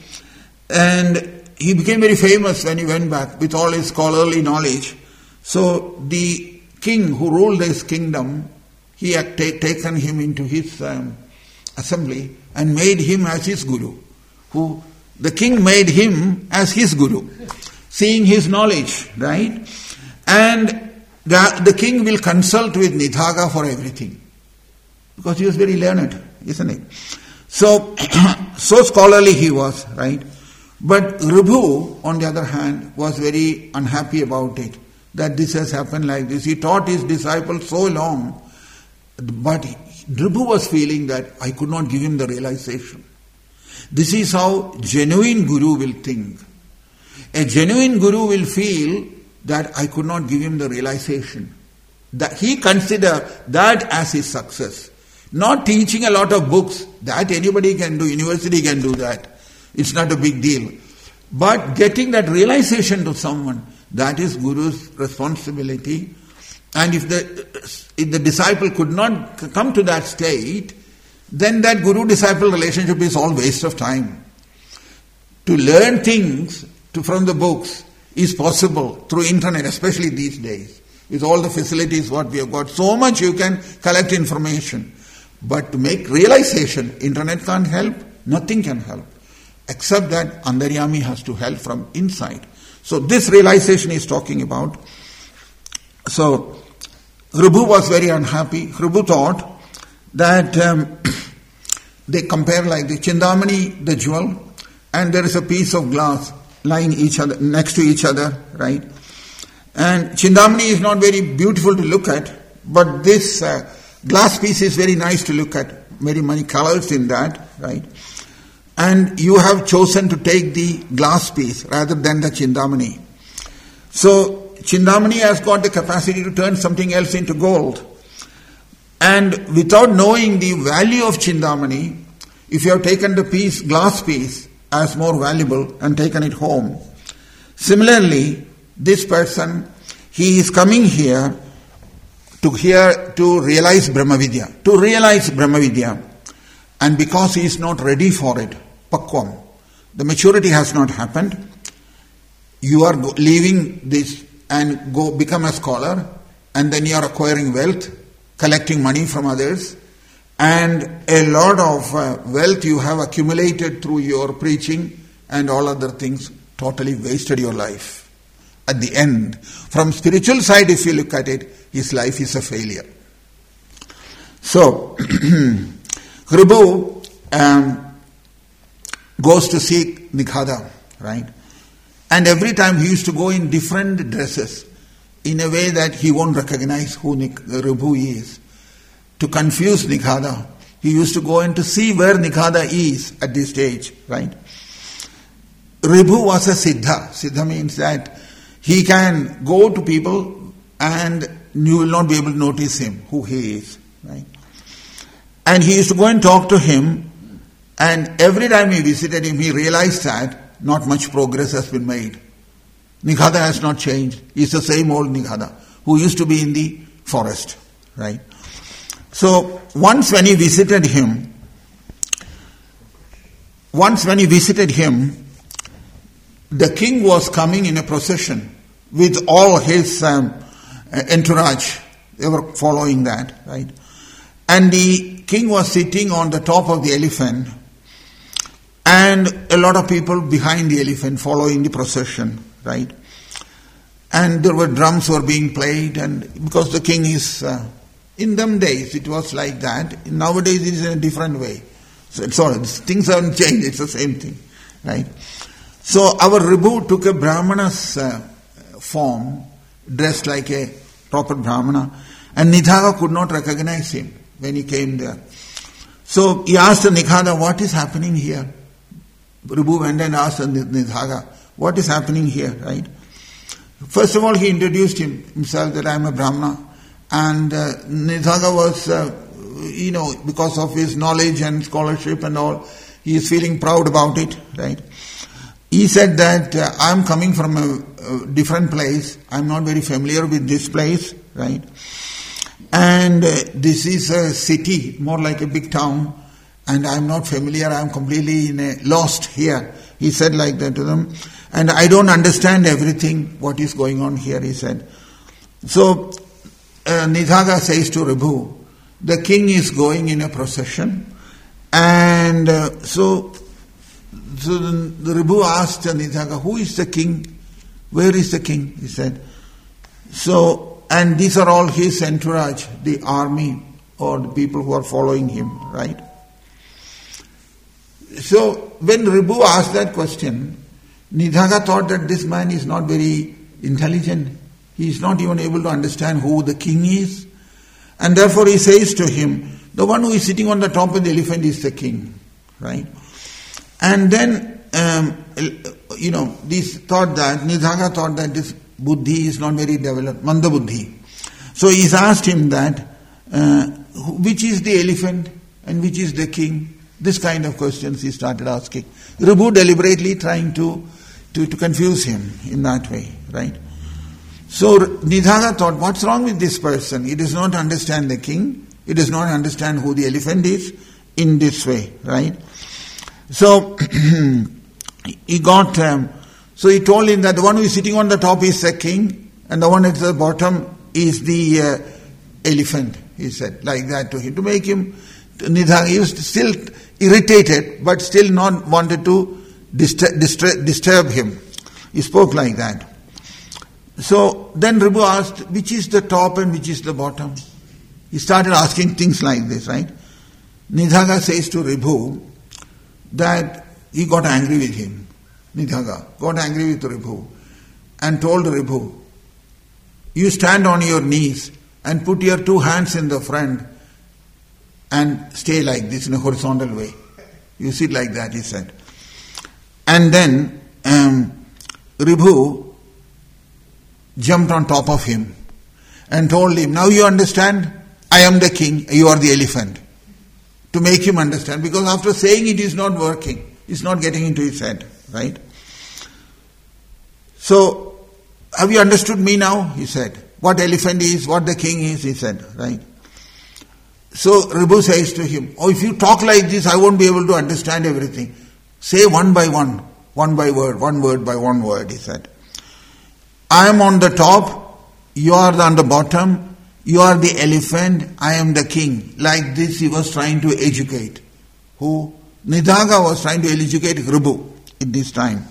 and he became very famous when he went back with all his scholarly knowledge. So the king who ruled his kingdom, he had ta- taken him into his um, assembly and made him as his guru. Who the king made him as his guru, seeing his knowledge, right? And The, the king will consult with Nidhaga for everything. Because he was very learned, isn't it? So, so scholarly he was, right? But Ribhu, on the other hand, was very unhappy about it. That this has happened like this. He taught his disciples so long. But Ribhu was feeling that I could not give him the realization. This is how genuine guru will think. A genuine guru will feel that I could not give him the realization. That he consider that as his success. Not teaching a lot of books, that anybody can do, university can do that. It's not a big deal. But getting that realization to someone, that is Guru's responsibility. And if the, if the disciple could not come to that state, then that Guru-disciple relationship is all waste of time. To learn things to, from the books is possible through internet, especially these days. With all the facilities what we have got, so much you can collect information. But to make realization, internet can't help, nothing can help. Except that Andaryami has to help from inside. So this realization is talking about. So Ribhu was very unhappy. Ribhu thought that um, they compare like the Chindamani, the jewel, and there is a piece of glass lying each other next to each other, right? And Chindamani is not very beautiful to look at, but this uh, glass piece is very nice to look at. Very many colors in that, right? And you have chosen to take the glass piece rather than the Chindamani. So Chindamani has got the capacity to turn something else into gold. And without knowing the value of Chindamani, if you have taken the piece, glass piece, as more valuable and taken it home. Similarly, this person, he is coming here to here to realize Brahmavidya, to realize Brahmavidya, and because he is not ready for it, Pakvam, the maturity has not happened, you are leaving this and go become a scholar, and then you are acquiring wealth, collecting money from others, and a lot of uh, wealth you have accumulated through your preaching and all other things, totally wasted your life. At the end, from spiritual side, if you look at it, his life is a failure. So, Ribu um, goes to seek Nikhada, right? And every time he used to go in different dresses, in a way that he won't recognize who Nik- Ribu is. To confuse Nikhada, he used to go in to see where Nikhada is at this stage, right? Ribu was a Siddha. Siddha means that he can go to people and you will not be able to notice him, who he is, right? And he used to go and talk to him, and every time he visited him, he realized that not much progress has been made. Nikhada has not changed. He's the same old Nikhada who used to be in the forest, right? So once when he visited him, once when he visited him, the king was coming in a procession with all his um, entourage. They were following that, right? And the king was sitting on the top of the elephant, and a lot of people behind the elephant following the procession, right? And there were drums were being played, and because the king is, uh, in them days it was like that. Nowadays it is in a different way. So it's all, things haven't changed, it's the same thing, right? So our Ribu took a Brahmana's uh, form, dressed like a proper Brahmana, and Nikhada could not recognize him when he came there. So he asked Nikhada, what is happening here? Ribu went and asked Nikhada, what is happening here, right? First of all, he introduced him, himself that I am a Brahmana, and uh, Nikhada was, uh, you know, because of his knowledge and scholarship and all, he is feeling proud about it, right? He said that uh, I am coming from a, a different place, I am not very familiar with this place, right? And uh, this is a city, more like a big town, and I am not familiar, I am completely in a, lost here. He said like that to them. And I don't understand everything, what is going on here, he said. So, uh, Nikhada says to Ribu, the king is going in a procession, and uh, so, so the, the Ribu asked Nikhada, who is the king? Where is the king? He said. So, and these are all his entourage, the army, or the people who are following him, right? So, when Ribu asked that question, Nikhada thought that this man is not very intelligent. He is not even able to understand who the king is. And therefore he says to him, the one who is sitting on the top of the elephant is the king. Right? And then, um, you know, this thought that, Nikhada thought that this buddhi is not very developed, manda buddhi. So he's asked him that, uh, which is the elephant and which is the king? This kind of questions he started asking. Ribu deliberately trying to To, to confuse him in that way, right? So Nikhada thought, what's wrong with this person? He does not understand the king. He does not understand who the elephant is in this way, right? So he got, um, so he told him that the one who is sitting on the top is the king and the one at the bottom is the uh, elephant, he said, like that to him. To make him, Nikhada, he was still irritated but still not wanted to Disturb, disturb, disturb him. He spoke like that. So then Ribu asked, which is the top and which is the bottom? He started asking things like this, right? Nikhada says to Ribu that he got angry with him. Nikhada got angry with Ribu and told Ribu, you stand on your knees and put your two hands in the front and stay like this in a horizontal way. You sit like that, he said. And then um, Ribu jumped on top of him and told him, now you understand, I am the king, you are the elephant. To make him understand, because after saying it is not working, it's not getting into his head, right? So, have you understood me now? He said. What elephant is, what the king is, he said, right? So Ribu says to him, oh, if you talk like this, I won't be able to understand everything. Say one by one, one by word, one word by one word, he said. I am on the top, you are on the bottom, You are the elephant, I am the king. Like this he was trying to educate. Who? Nidhaga was trying to educate Ribu at this time.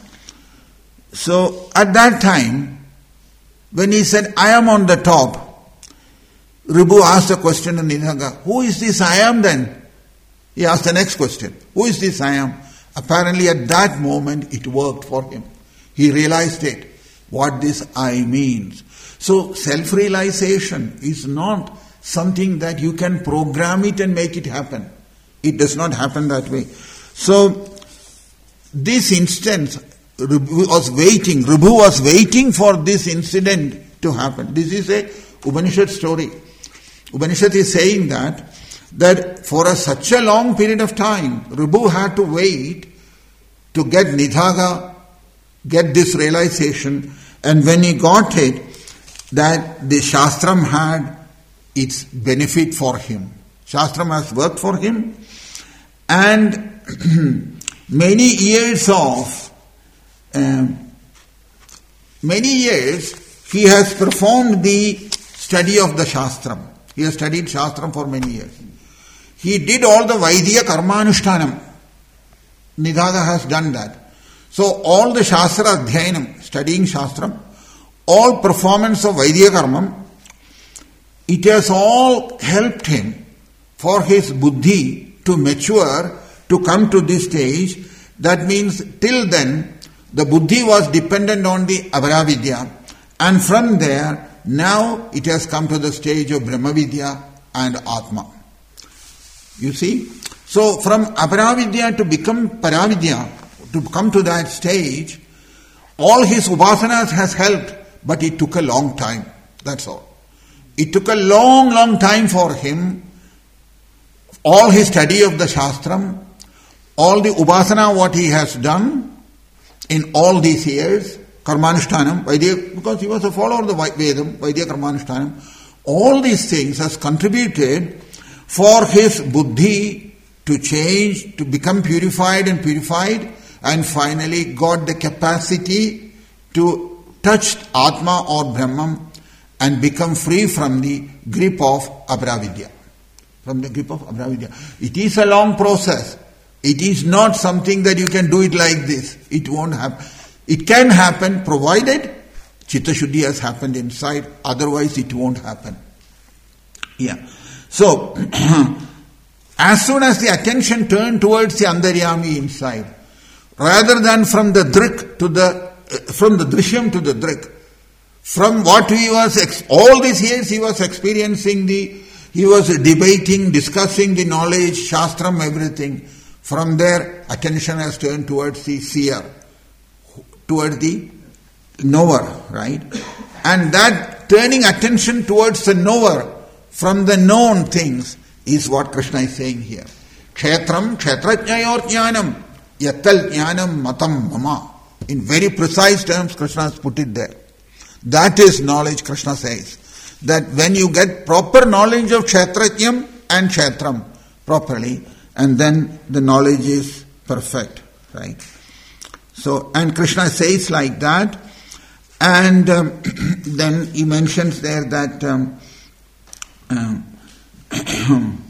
So at that time, when he said, I am on the top, Ribu asked a question to Nidhaga, who is this I am then? He asked the next question, who is this I am? Apparently at that moment it worked for him. He realized it, what this I means. So self-realization is not something that you can program it and make it happen. It does not happen that way. So this instance, Ribu was waiting, Ribu was waiting for this incident to happen. This is a Upanishad story. Upanishad is saying that, that for a, such a long period of time, Ribu had to wait to get Nidhaga, get this realization, and when he got it, that the Shastram had its benefit for him. Shastram has worked for him, and many years of, um, many years he has performed the study of the Shastram. He has studied Shastram for many years. He did all the Vaidya Karmanushtanam. Nidhaga has done that. So all the Shastra Adhyayanam, studying Shastram, all performance of Vaidya Karmam, it has all helped him for his buddhi to mature, to come to this stage. That means till then, the buddhi was dependent on the Abharavidya, and from there, now it has come to the stage of Brahmavidya and Atma. You see? So from Abharavidya to become Paravidya, to come to that stage, all his upasanas has helped, but it took a long time. That's all. It took a long, long time for him. All his study of the Shastram, all the upasana what he has done in all these years, Karmanushtanam, Vaidya, because he was a follower of the Vedam, Vaidya Karmanushtanam, all these things has contributed for his buddhi to change, to become purified and purified, and finally got the capacity to touch Atma or Brahman and become free from the grip of Abharavidya. From the grip of Abharavidya. It is a long process. It is not something that you can do it like this. It won't happen. It can happen provided Chitta Shuddhi has happened inside, otherwise it won't happen. Yeah. So, as soon as the attention turned towards the Antaryami inside, rather than from the Drik to the, uh, from the Drishyam to the Drik, from what he was, ex- all these years he was experiencing the, he was debating, discussing the knowledge, Shastram, everything. From there, attention has turned towards the seer, towards the knower, right? And that turning attention towards the knower from the known things is what Krishna is saying here. Kshetram, kshetrajnayor jnanam, yattal jnanam matam mama. In very precise terms, Krishna has put it there. That is knowledge, Krishna says. That when you get proper knowledge of kshetrajnam and kshetram properly, and then the knowledge is perfect, right? So, and Krishna says like that, and um, then he mentions there that um, um,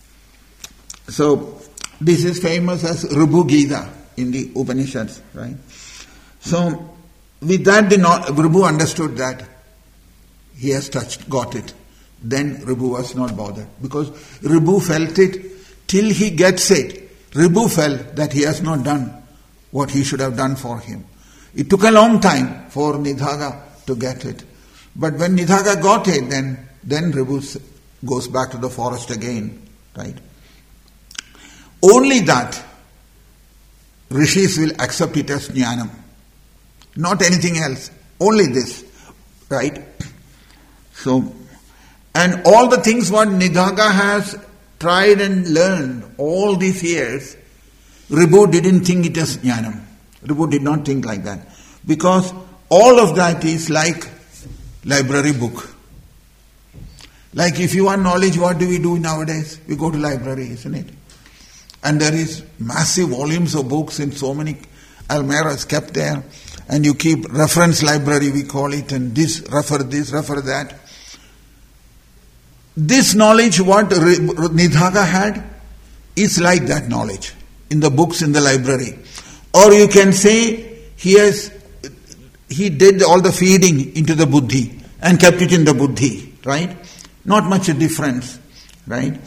so this is famous as Ribu Gita in the Upanishads, right? So with that the Ribu understood that he has touched, got it. Then Ribu was not bothered, because Ribu felt it till he gets it. Ribu felt that he has not done what he should have done for him. It took a long time for Nidhaga to get it. But when Nidhaga got it, then, then Ribu goes back to the forest again, right? Only that rishis will accept it as jnanam. Not anything else. Only this, right? So, and all the things what Nidhaga has tried and learned all these years, Ribu didn't think it as jnanam. Ribu did not think like that. Because all of that is like library book. Like if you want knowledge, what do we do nowadays? We go to library, isn't it? And there is massive volumes of books in so many almirahs kept there. And you keep reference library, we call it, and this, refer this, refer that. this knowledge what Nidhaga had is like that knowledge in the books in the library. Or you can say he has he did all the feeding into the buddhi and kept it in the buddhi, right? Not much a difference, right?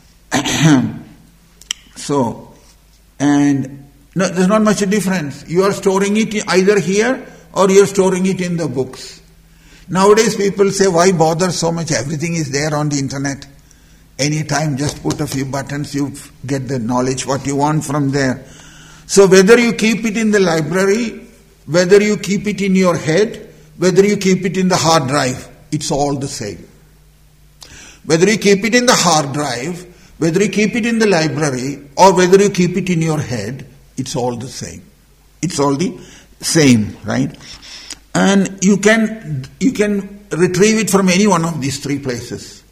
So, and no, there's not much a difference. You are storing it either here or you are storing it in the books. Nowadays people say, why bother so much? Everything is there on the internet. Anytime, just put a few buttons, you get the knowledge, what you want from there. So whether you keep it in the library, whether you keep it in your head, whether you keep it in the hard drive, it's all the same. Whether you keep it in the hard drive, whether you keep it in the library, or whether you keep it in your head, it's all the same. It's all the same, right? And you can you can retrieve it from any one of these three places.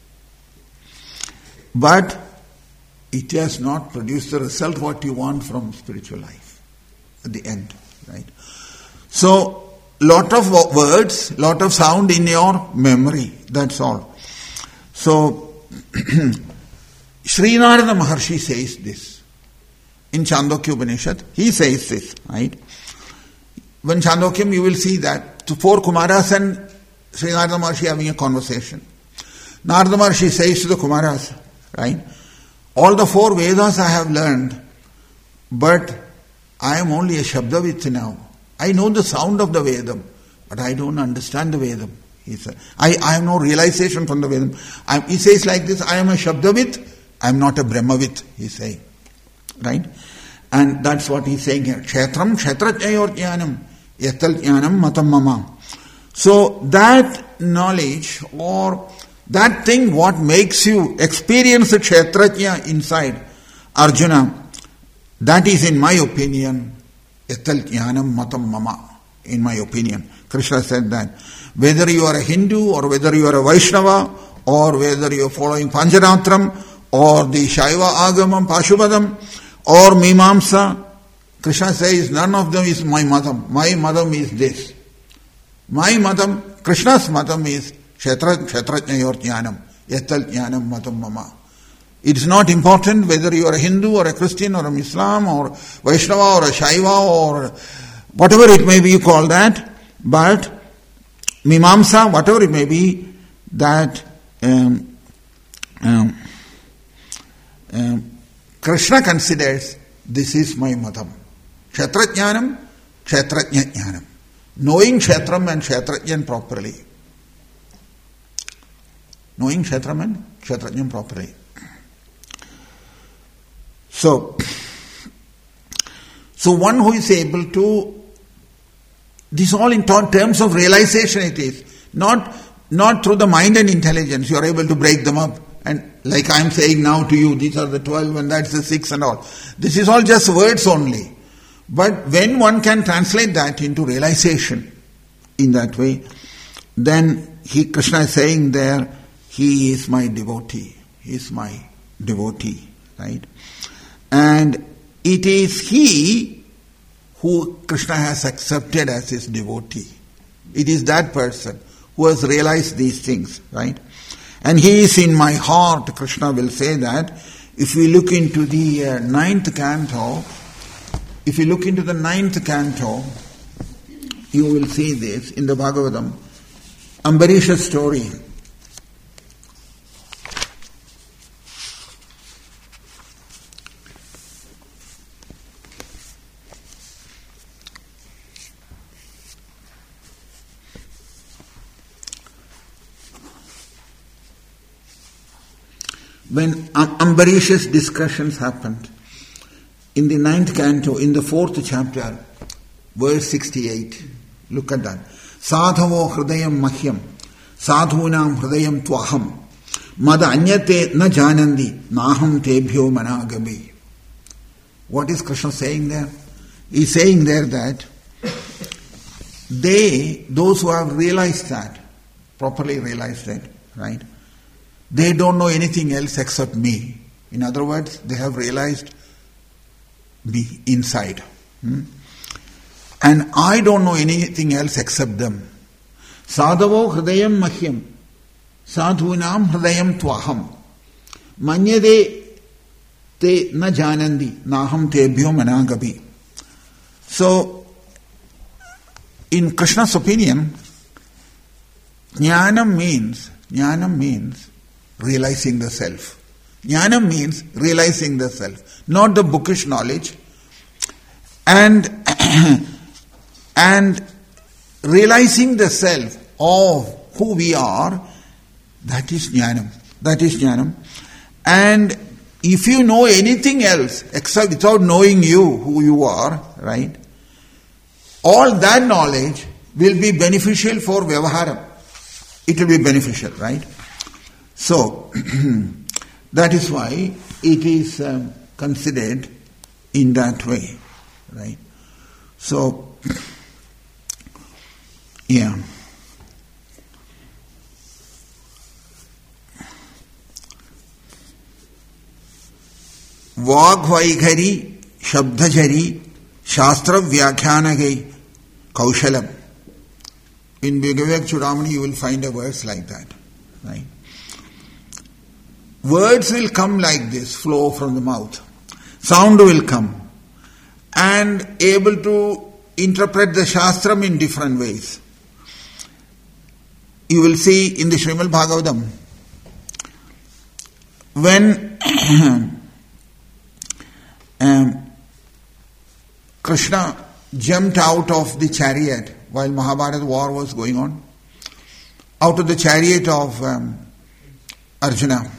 But it has not produced the result what you want from spiritual life at the end, right? So, lot of words, lot of sound in your memory, that's all. So, Sri Narada Maharshi says this in Chandogya Upanishad. He says this, right? When Chandokyam, you will see that the four Kumaras and Sri Narada Maharshi having a conversation. Narada Maharshi says to the Kumaras, right? All the four Vedas I have learned, but I am only a Shabdavit now. I know the sound of the Vedam, but I don't understand the Vedam. He said, I, I have no realization from the Vedam. I, he says like this, I am a Shabdavit, I am not a Brahmavit, he is saying. Right? And that's what he is saying here. Kshetram, Kshetrajnayor Jnanam, Yatal Jnanam Matam Mama. So that knowledge or that thing what makes you experience the Kshetrajna inside, Arjuna, that is in my opinion, Yatal Jnanam Matam Mama, in my opinion. Krishna said that. Whether you are a Hindu or whether you are a Vaishnava or whether you are following Pancharatram or the Shaiva Agamam, Pashubadam or Mimamsa, Krishna says none of them is my madam. My madam is this. My madam, Krishna's madam is Kshetra, Kshetrajnayor Jnanam, Yatal Jnanam Matam Mama. It is not important whether you are a Hindu or a Christian or a Muslim or Vaishnava or a Shaiva or whatever it may be you call that, but Mimamsa, whatever it may be, that um, um, um, Krishna considers this is my madam. Kshetrajnanam, Kshetrajnanam. Knowing Kshetram and Kshetrajnan properly. Knowing Kshetram and Kshetrajnan properly. So, so one who is able to, this all in terms of realization it is, not, not through the mind and intelligence, you are able to break them up. And like I am saying now to you, these are the twelve and that's the six and all. This is all just words only. But when one can translate that into realization in that way, then he, Krishna is saying there, he is my devotee. He is my devotee, right? And it is he who Krishna has accepted as his devotee. It is that person who has realized these things, right? And he is in my heart, Krishna will say that. If we look into the uh, ninth canto, if you look into the ninth canto, you will see this in the Bhagavatam, Ambarisha's story. When Ambarisha's discussions happened, in the ninth canto, in the fourth chapter, verse sixty-eight, look at that. Sadhavo hridayam mahyam, sadhunam hridayam tvaham, mad anyate na janandi, naham tebhyo managabi. What is Krishna saying there? He is saying there that they, those who have realized that, properly realized that, right? They don't know anything else except me. In other words, they have realized me inside. Hmm? And I don't know anything else except them. Sadhavo hridayam mahyam. Sadhunam hridayam tvaham. Manyade te na janandi naham tebhyo managabi. So, in Krishna's opinion, jnanam means, jnanam means realizing the self. Jnanam means realizing the self, not the bookish knowledge. And, and realizing the self of who we are, that is jnanam. That is jnanam. And if you know anything else except without knowing you, who you are, right, all that knowledge will be beneficial for vyavaharam. It will be beneficial, right? So, that is why it is um, considered in that way, right? So, yeah. Vagvaigari, Shabdajari, Shastra Vyakhyanagay, Kaushalam. In Vivek Chudamani you will find a verse like that, right? Words will come like this, flow from the mouth. Sound will come. And able to interpret the Shastram in different ways. You will see in the Srimad Bhagavatam, when um, Krishna jumped out of the chariot while Mahabharata war was going on, out of the chariot of um, Arjuna,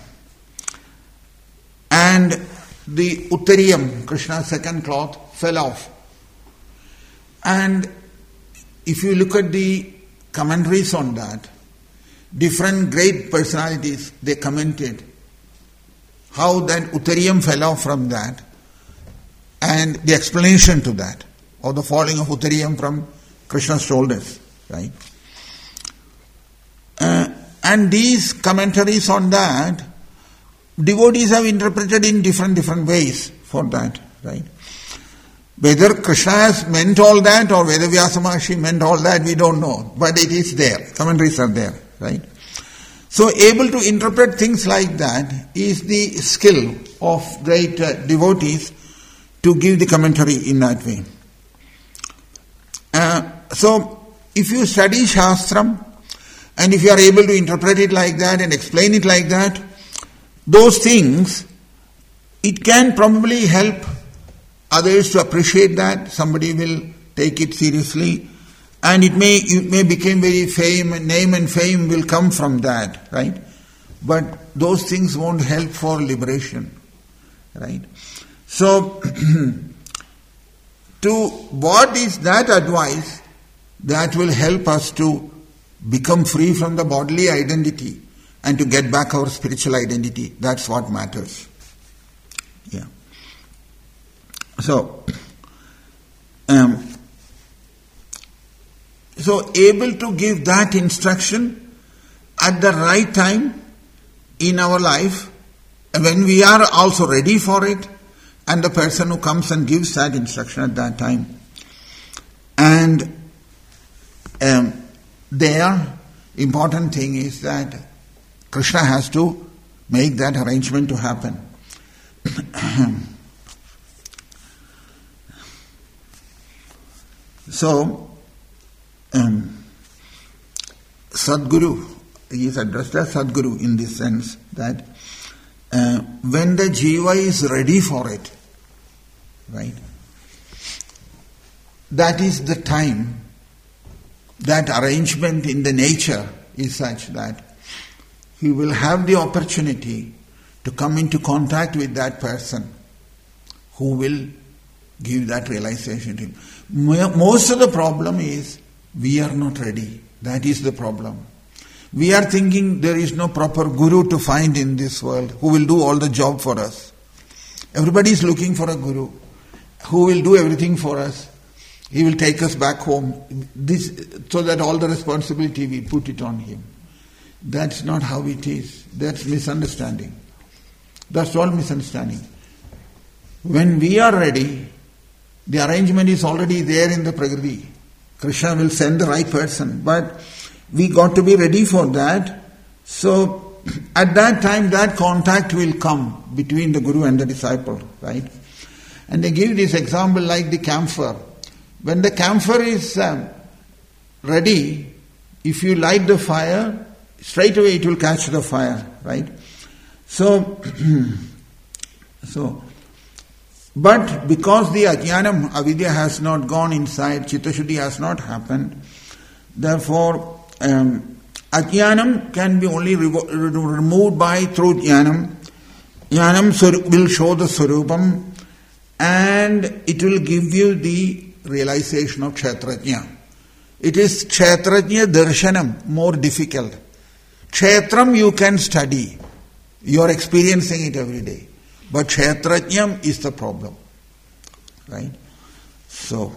and the Uttariyam, Krishna's second cloth, fell off. And if you look at the commentaries on that, different great personalities, they commented how that Uttariyam fell off from that, and the explanation to that, or the falling of Uttariyam from Krishna's shoulders, right? Uh, and these commentaries on that, devotees have interpreted in different different ways for that, right? Whether Krishna has meant all that or whether Vyasa Maharshi meant all that, we don't know. But it is there. Commentaries are there, right? So able to interpret things like that is the skill of great uh, devotees to give the commentary in that way. Uh, so if you study Shastram and if you are able to interpret it like that and explain it like that, those things, it can probably help others to appreciate that. Somebody will take it seriously, and it may it may become very fame and name and fame will come from that, right? But those things won't help for liberation, right? So, to what is that advice that will help us to become free from the bodily identity and to get back our spiritual identity? That's what matters. Yeah. So, um, so able to give that instruction at the right time in our life, when we are also ready for it, and the person who comes and gives that instruction at that time. And um, there, important thing is that Krishna has to make that arrangement to happen. So, um, Sadguru, he is addressed as Sadguru in this sense that uh, when the jiva is ready for it, right, that is the time, that arrangement in the nature is such that he will have the opportunity to come into contact with that person who will give that realization to him. Most of the problem is we are not ready. That is the problem. We are thinking there is no proper guru to find in this world who will do all the job for us. Everybody is looking for a guru who will do everything for us. He will take us back home, this, so that all the responsibility we put it on him. That's not how it is. That's misunderstanding. That's all misunderstanding. When we are ready, the arrangement is already there in the Prakriti. Krishna will send the right person, but we got to be ready for that So, at that time, that contact will come between the Guru and the disciple, right? And they give this example like the camphor. When the camphor is um, ready, if you light the fire, straight away it will catch the fire, right? So, so, but because the ajnanam, avidya has not gone inside, chitta-shuddhi has not happened, therefore, um, ajnanam can be only revo- removed by through jnanam. Jnanam will show the swarupam and it will give you the realization of kshetrajna. It is kshetrajna darshanam more difficult. Kshetram you can study. You are experiencing it every day. But kshetrajnam is the problem. Right? So,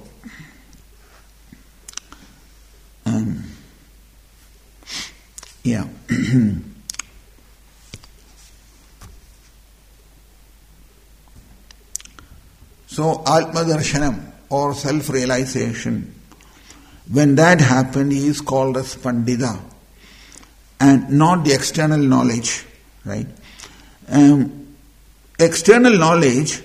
um, yeah. So, Atma Darshanam or self-realization, when that happened, he is called as Pandita and not the external knowledge, right? Um, external knowledge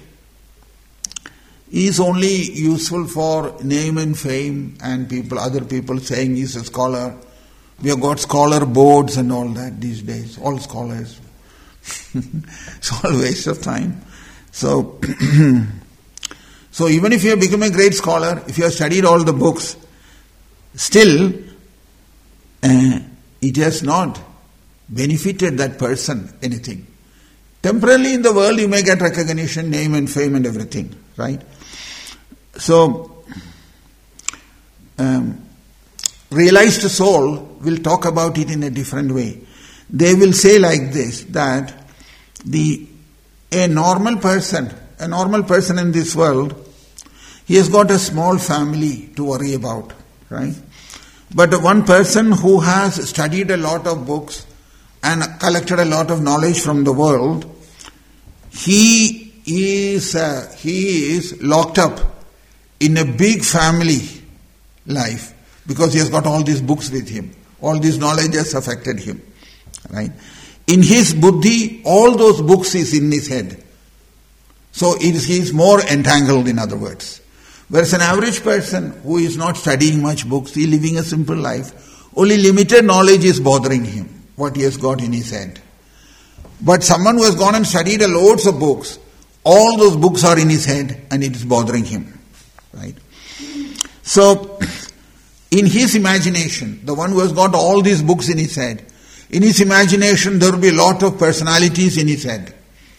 is only useful for name and fame and people, other people saying he's a scholar. We have got scholar boards and all that these days, all scholars. It's all a waste of time. So, so even if you have become a great scholar, if you have studied all the books, still uh, it has not benefited that person anything. Temporarily in the world you may get recognition, name and fame and everything, right? So, um, realized soul will talk about it in a different way. They will say like this, that the a normal person, a normal person in this world, he has got a small family to worry about, right? But one person who has studied a lot of books and collected a lot of knowledge from the world, he is uh, he is locked up in a big family life because he has got all these books with him. All this knowledge has affected him, right? In his buddhi, all those books is in his head. So it is, he is more entangled, in other words. Whereas an average person who is not studying much books, he is living a simple life, only limited knowledge is bothering him, what he has got in his head. But someone who has gone and studied a loads of books, all those books are in his head and it is bothering him, right? So, in his imagination, the one who has got all these books in his head, in his imagination there will be a lot of personalities in his head.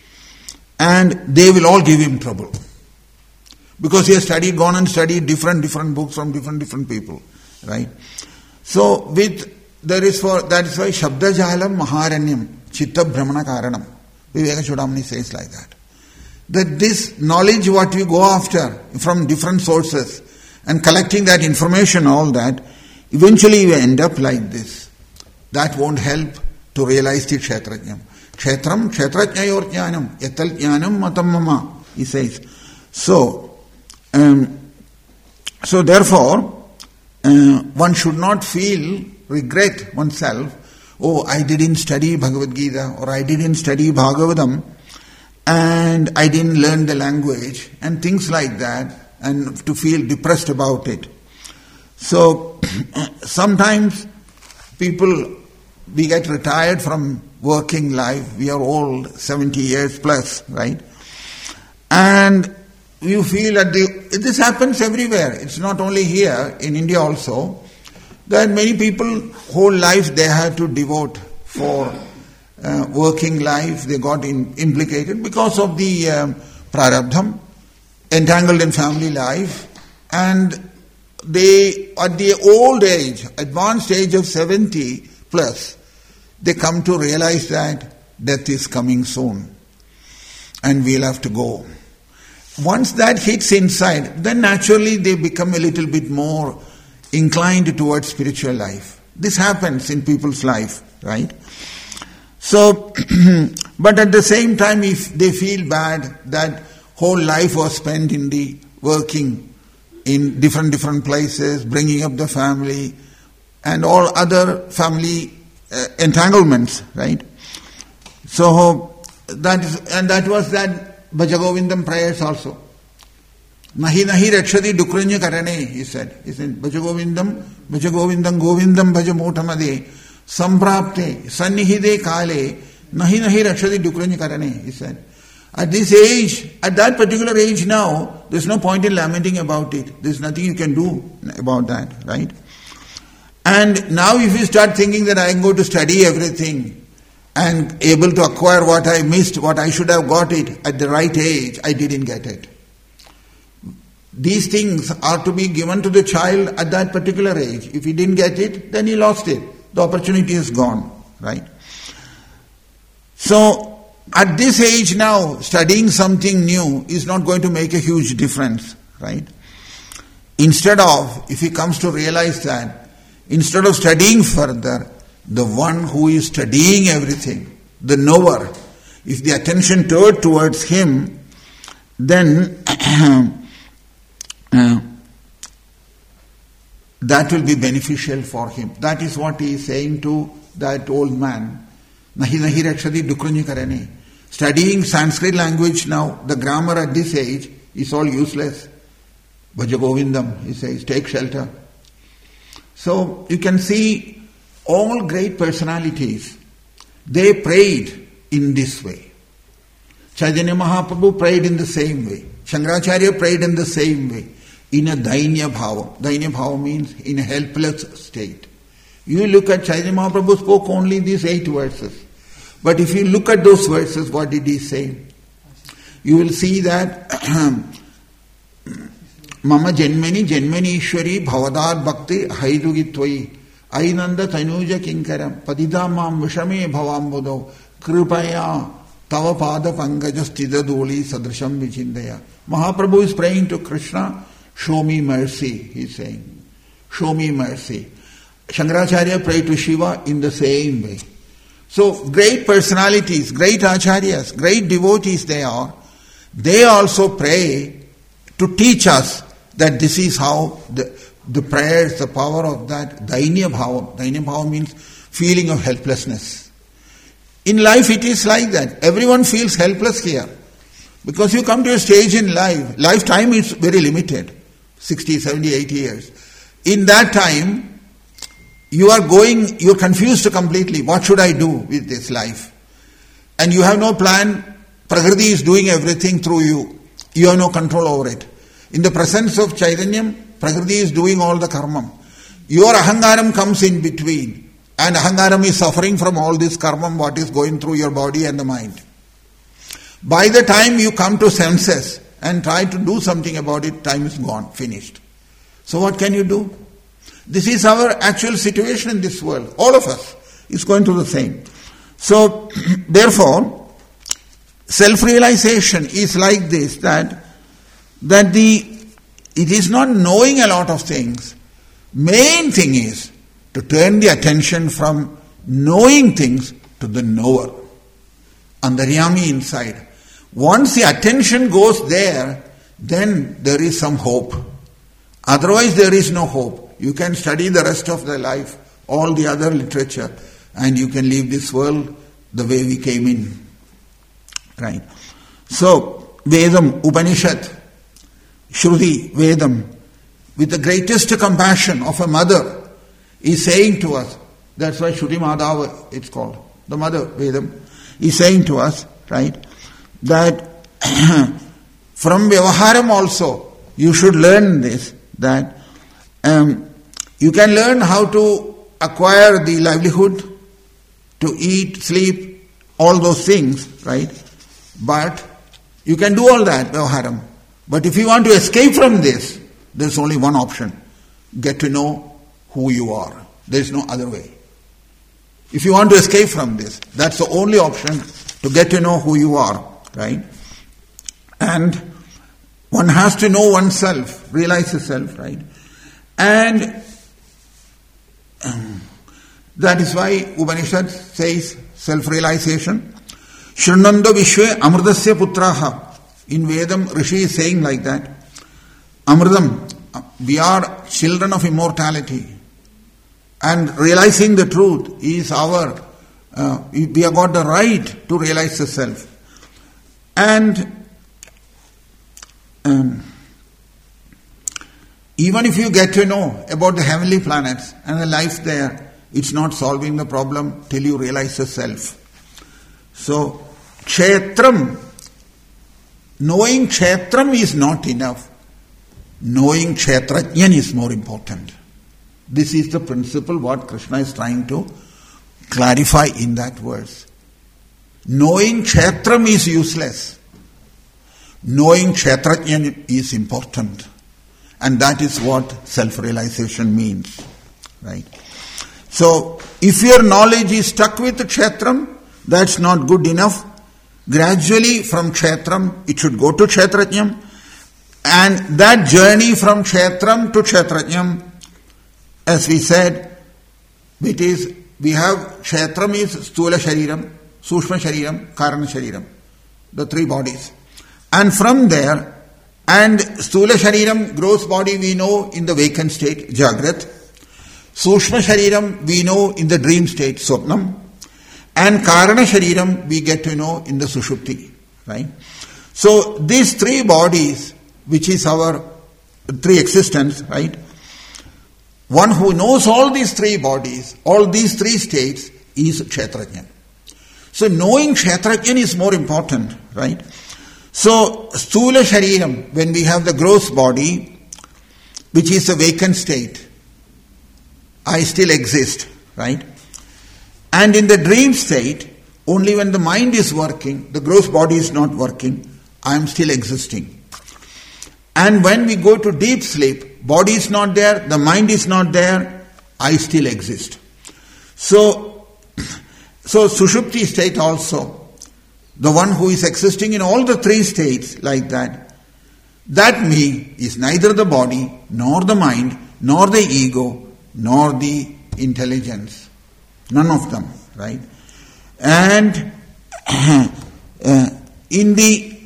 And they will all give him trouble. Because he has studied, gone and studied different, different books from different, different people. Right? So, with, there is for, that is why Shabda Jahalam Maharanyam, Chitta Brahmana Karanam. Viveka Chudamani says like that. That this knowledge what we go after from different sources and collecting that information, all that, eventually you end up like this. That won't help to realize the Kshetrajnam. Kshetram, Kshetrajnayor Jnanam, Yatal Jnanam Matam Mama, he says. So, um, so therefore, uh, one should not feel regret oneself, oh, I didn't study Bhagavad Gita or I didn't study Bhagavatam and I didn't learn the language and things like that, and to feel depressed about it. So, sometimes people, we get retired from working life, we are old, seventy years plus, right? And you feel that the, this happens everywhere. It's not only here, in India also. There are many people, whole life they had to devote for uh, working life. They got in, implicated because of the um, prarabdham, entangled in family life. And they, at the old age, advanced age of seventy plus, they come to realize that death is coming soon and we'll have to go. Once that hits inside, then naturally they become a little bit more inclined towards spiritual life. This happens in people's life, right? So, but at the same time, if they feel bad that whole life was spent in the working in different different places, bringing up the family and all other family uh, entanglements, right? So that is, and that was that Bhajagovindam prayers also. Nahi nahi rakshati dukranya karane, he said. He said, Bhajagovindam, Bhajagovindam, Govindam bhajamotamade, samprapte, sannihide kale, nahi nahi rakshati dukranya karane, he said. At this age, at that particular age now, there's no point in lamenting about it. There's nothing you can do about that, right? And now if you start thinking that I am going to study everything and able to acquire what I missed, what I should have got it at the right age, I didn't get it. These things are to be given to the child at that particular age. If he didn't get it, then he lost it. The opportunity is gone, right? So, at this age now, studying something new is not going to make a huge difference, right? Instead of, if he comes to realize that, instead of studying further, the one who is studying everything, the knower, if the attention turned towards him, then uh, that will be beneficial for him. That is what he is saying to that old man. Nahi nahi rakshati dukranya karane. Studying Sanskrit language now, the grammar at this age is all useless. Bhajagovindam, he says, take shelter. So you can see all great personalities, they prayed in this way. Chaitanya Mahaprabhu prayed in the same way. Shankaracharya prayed in the same way. In a dainya bhava. Dainya bhava means in a helpless state. You look at Chaitanya Mahaprabhu spoke only these eight verses. But if you look at those verses, what did he say? You will see that Mama Janmani Janmani Ishwari Bhavadar Bhakti Haidugitwai Ainanda Tanuja Kinkaram Padidamam Vishame Bhavambudo Kripaya Tava Pada Pangajastida Doli Sadrasham Vichindaya. Mahaprabhu is praying to Krishna, show me mercy, he is saying. Show me mercy. Shankaracharya prayed to Shiva in the same way. So great personalities, great acharyas, great devotees they are, they also pray to teach us that this is how the, the prayers, the power of that dainya bhava. Dainya bhava means feeling of helplessness. In life it is like that. Everyone feels helpless here. Because you come to a stage in life, lifetime is very limited, sixty, seventy, eighty years. In that time, you are going, you are confused completely. What should I do with this life? And you have no plan. Prakriti is doing everything through you. You have no control over it. In the presence of Chaitanyam, Prakriti is doing all the karma. Your ahangaram comes in between. And ahangaram is suffering from all this karma, what is going through your body and the mind. By the time you come to senses and try to do something about it, time is gone, finished. So what can you do? This is our actual situation in this world. All of us is going through the same. So, therefore, self-realization is like this, that, that the, it is not knowing a lot of things. Main thing is to turn the attention from knowing things to the knower. Andaryami inside. Once the attention goes there, then there is some hope. Otherwise there is no hope. You can study the rest of the life, all the other literature, and you can leave this world the way we came in. Right? So, Vedam, Upanishad, Shruti, Vedam, with the greatest compassion of a mother, is saying to us, that's why Shruti Madhava it's called, the mother, Vedam, is saying to us, right, that from Vyavaharam also, you should learn this, that um, you can learn how to acquire the livelihood, to eat, sleep, all those things, right? But you can do all that, Vyavaharam. But if you want to escape from this, there's only one option. Get to know who you are. There's no other way. If you want to escape from this, that's the only option, to get to know who you are, right? And one has to know oneself, realize the self, right? And um, that is why Upanishad says self-realization. Shrunanda Vishwe Amridasya Putraha. In Vedam, Rishi is saying like that. Amridam, we are children of immortality. And realizing the truth is our, uh, we have got the right to realize the self. And um, even if you get to know about the heavenly planets and the life there, it's not solving the problem till you realize the self. So, Kshetram, knowing Kshetram is not enough. Knowing Kshetrajnan is more important. This is the principle what Krishna is trying to clarify in that verse. Knowing Kshetram is useless. Knowing Kshetrajnan is important. And that is what self-realization means. Right? So, if your knowledge is stuck with Kshetram, that's not good enough. Gradually from Kshetram, it should go to Kshetrajnam. And that journey from Kshetram to Kshetrajnam, as we said, it is, we have Kshetram is Stula Shariram, Sushma Shariram, Karana Shariram, the three bodies. And from there, and Stula Shariram, gross body, we know in the vacant state, Jagrat. Sushma Shariram, we know in the dream state, Swapnam. And Karana Shariram, we get to know in the Sushupti. Right? So, these three bodies, which is our three existence, right? One who knows all these three bodies, all these three states, is Kshetrajnan. So, knowing Kshetrajnan is more important, right? So, Stula Shariram, when we have the gross body, which is a vacant state, I still exist, right? And in the dream state, only when the mind is working, the gross body is not working, I am still existing. And when we go to deep sleep, body is not there, the mind is not there, I still exist. So, so Sushupti state also, the one who is existing in all the three states like that, that me is neither the body, nor the mind, nor the ego, nor the intelligence. None of them, right? And uh, in the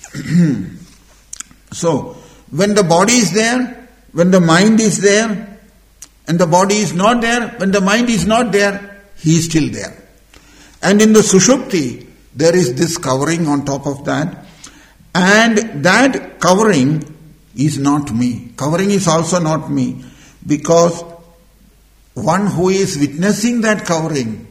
so when the body is there, when the mind is there, and the body is not there, when the mind is not there, he is still there. And in the Sushupti, there is this covering on top of that, and that covering is not me. Covering is also not me, because one who is witnessing that covering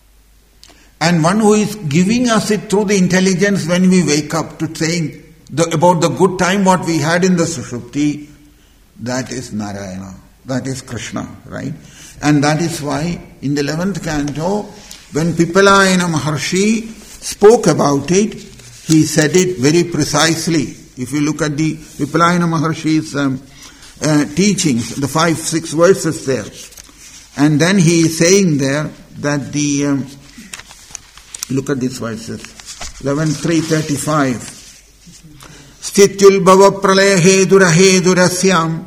and one who is giving us it through the intelligence when we wake up to saying the, about the good time what we had in the Sushupti, that is Narayana, that is Krishna, right? And that is why in the eleventh canto, when Pippalayana Maharshi spoke about it, he said it very precisely. If you look at the Pippalayana Maharshi's um, uh, teachings, the five, six verses there, and then he is saying there that the, um, look at these verses, eleven three thirty-five. Stityul bhava pralaya hedura hedurasyam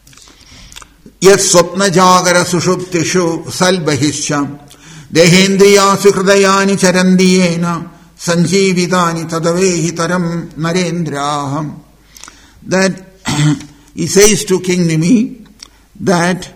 yat swapna jagara sushuptishu salbahisham dehendriyasu hridayani charandiyena sanjeevitani tadavehi taram narendraham. That he says to King Nimi that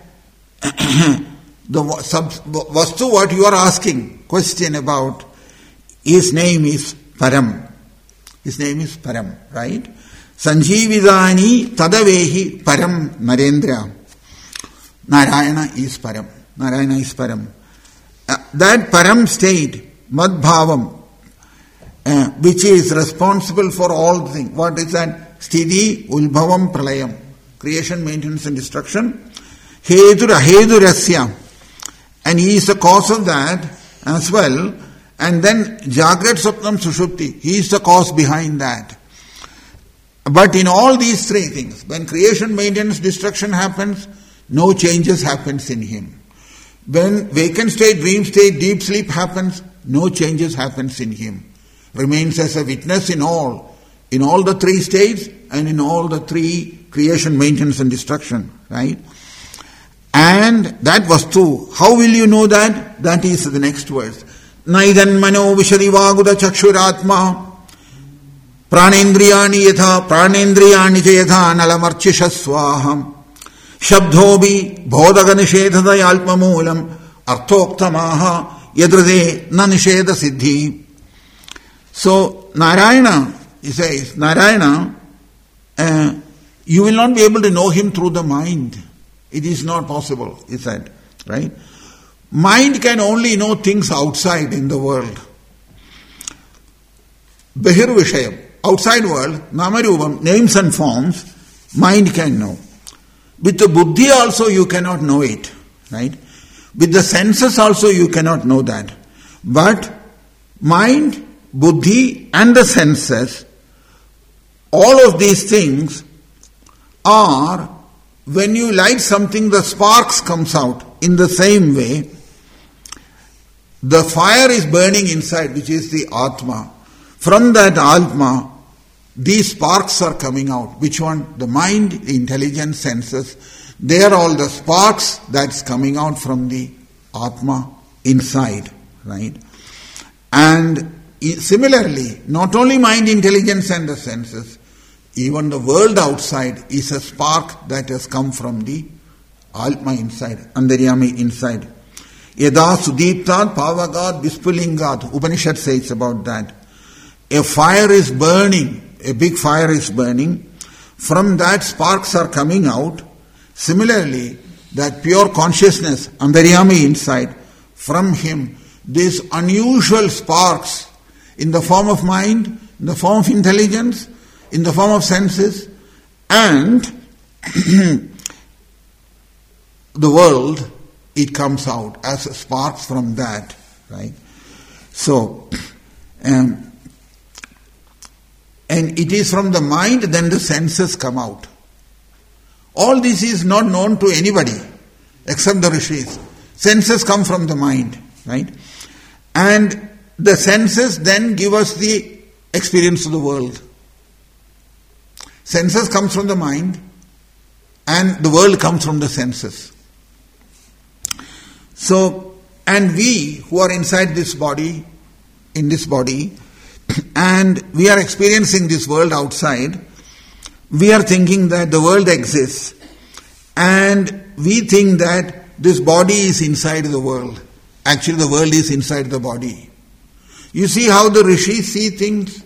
the vastu what you are asking question about, his name is Param. His name is Param, right? Sanjeevidani tadavehi Param Narendra. Narayana is Param. Narayana is Param. Uh, that Param state, Madbhavam, uh, which is responsible for all things. What is that? Sthiti, Ulbhavam, Pralayam. Creation, maintenance and destruction. Hedura, Hedurasya. And he is the cause of that as well. And then Jagrat, Swapnam, Sushupti, he is the cause behind that. But in all these three things, when creation, maintenance, destruction happens, no changes happens in him. When vacant state, dream state, deep sleep happens, no changes happens in him. Remains as a witness in all, in all the three states and in all the three creation, maintenance and destruction, right? And that vastu, how will you know that? That is the next verse. Naidan mano vishadivaguda chakshuratma pranendriyani yatha pranendriyani yatha nalamarchisha swaham Shabdhobi bodhaga nishedhada yalpamulam arthoktamaha yadride na nishedha siddhi. So Narayana, he says, Narayana, uh, you will not be able to know him through the mind. It is not possible, he said, right? Mind can only know things outside in the world. Bahir Vishayam, outside world, Namarubam, names and forms, mind can know. With the buddhi also you cannot know it, right? With the senses also you cannot know that. But mind, buddhi and the senses, all of these things are, when you light something, the sparks comes out. In the same way, the fire is burning inside, which is the Atma. From that Atma, these sparks are coming out. Which one? The mind, the intelligence, senses. They are all the sparks that's coming out from the Atma inside, right? And similarly, not only mind, intelligence and the senses, even the world outside is a spark that has come from the Atma inside, Andaryami inside. Yada sudiptat pavagat vispulingat, Upanishad says about that. A fire is burning, a big fire is burning, from that sparks are coming out. Similarly, that pure consciousness, Andaryami inside, from him, these unusual sparks in the form of mind, in the form of intelligence, in the form of senses, and the world, it comes out as sparks from that, right? So, um, and it is from the mind, then the senses come out. All this is not known to anybody except the rishis. Senses come from the mind, right? And the senses then give us the experience of the world. Senses comes from the mind and the world comes from the senses. So, and we who are inside this body, in this body, and we are experiencing this world outside, we are thinking that the world exists, and we think that this body is inside the world. Actually, the world is inside the body. You see how the rishis see things?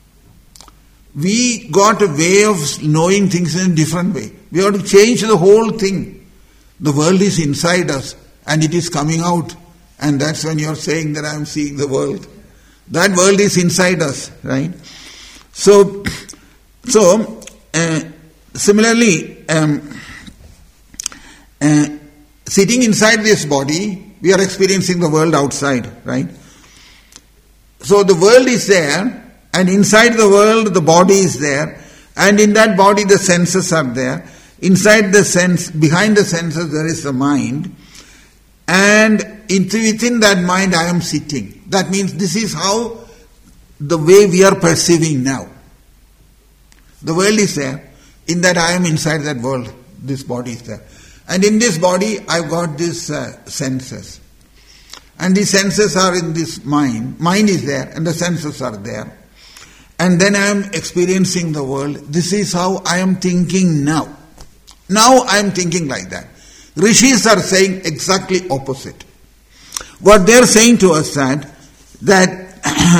We got a way of knowing things in a different way. We have to change the whole thing. The world is inside us, and it is coming out, and that's when you are saying that I am seeing the world. That world is inside us, right? So, so uh, similarly, um, uh, sitting inside this body, we are experiencing the world outside, right? So the world is there, and inside the world the body is there, and in that body the senses are there. Inside the sense, behind the senses there is the mind, and within that mind I am sitting. That means this is how the way we are perceiving now. The world is there, in that I am inside that world, this body is there. And in this body I've got these uh, senses. And these senses are in this mind. Mind is there and the senses are there. And then I am experiencing the world. This is how I am thinking now. Now I am thinking like that. Rishis are saying exactly opposite. What they are saying to us that, that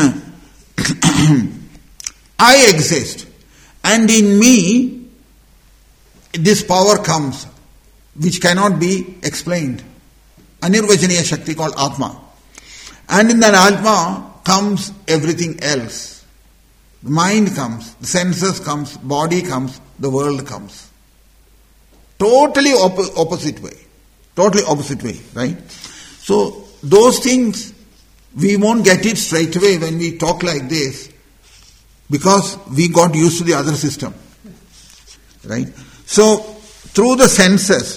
I exist, and in me this power comes which cannot be explained. Anirvachaniya Shakti called Atma. And in that Atma comes everything else. The mind comes, the senses comes, body comes, the world comes. Totally op- opposite way. Totally opposite way, right? So, those things, we won't get it straight away when we talk like this, because we got used to the other system. Right? So, through the senses,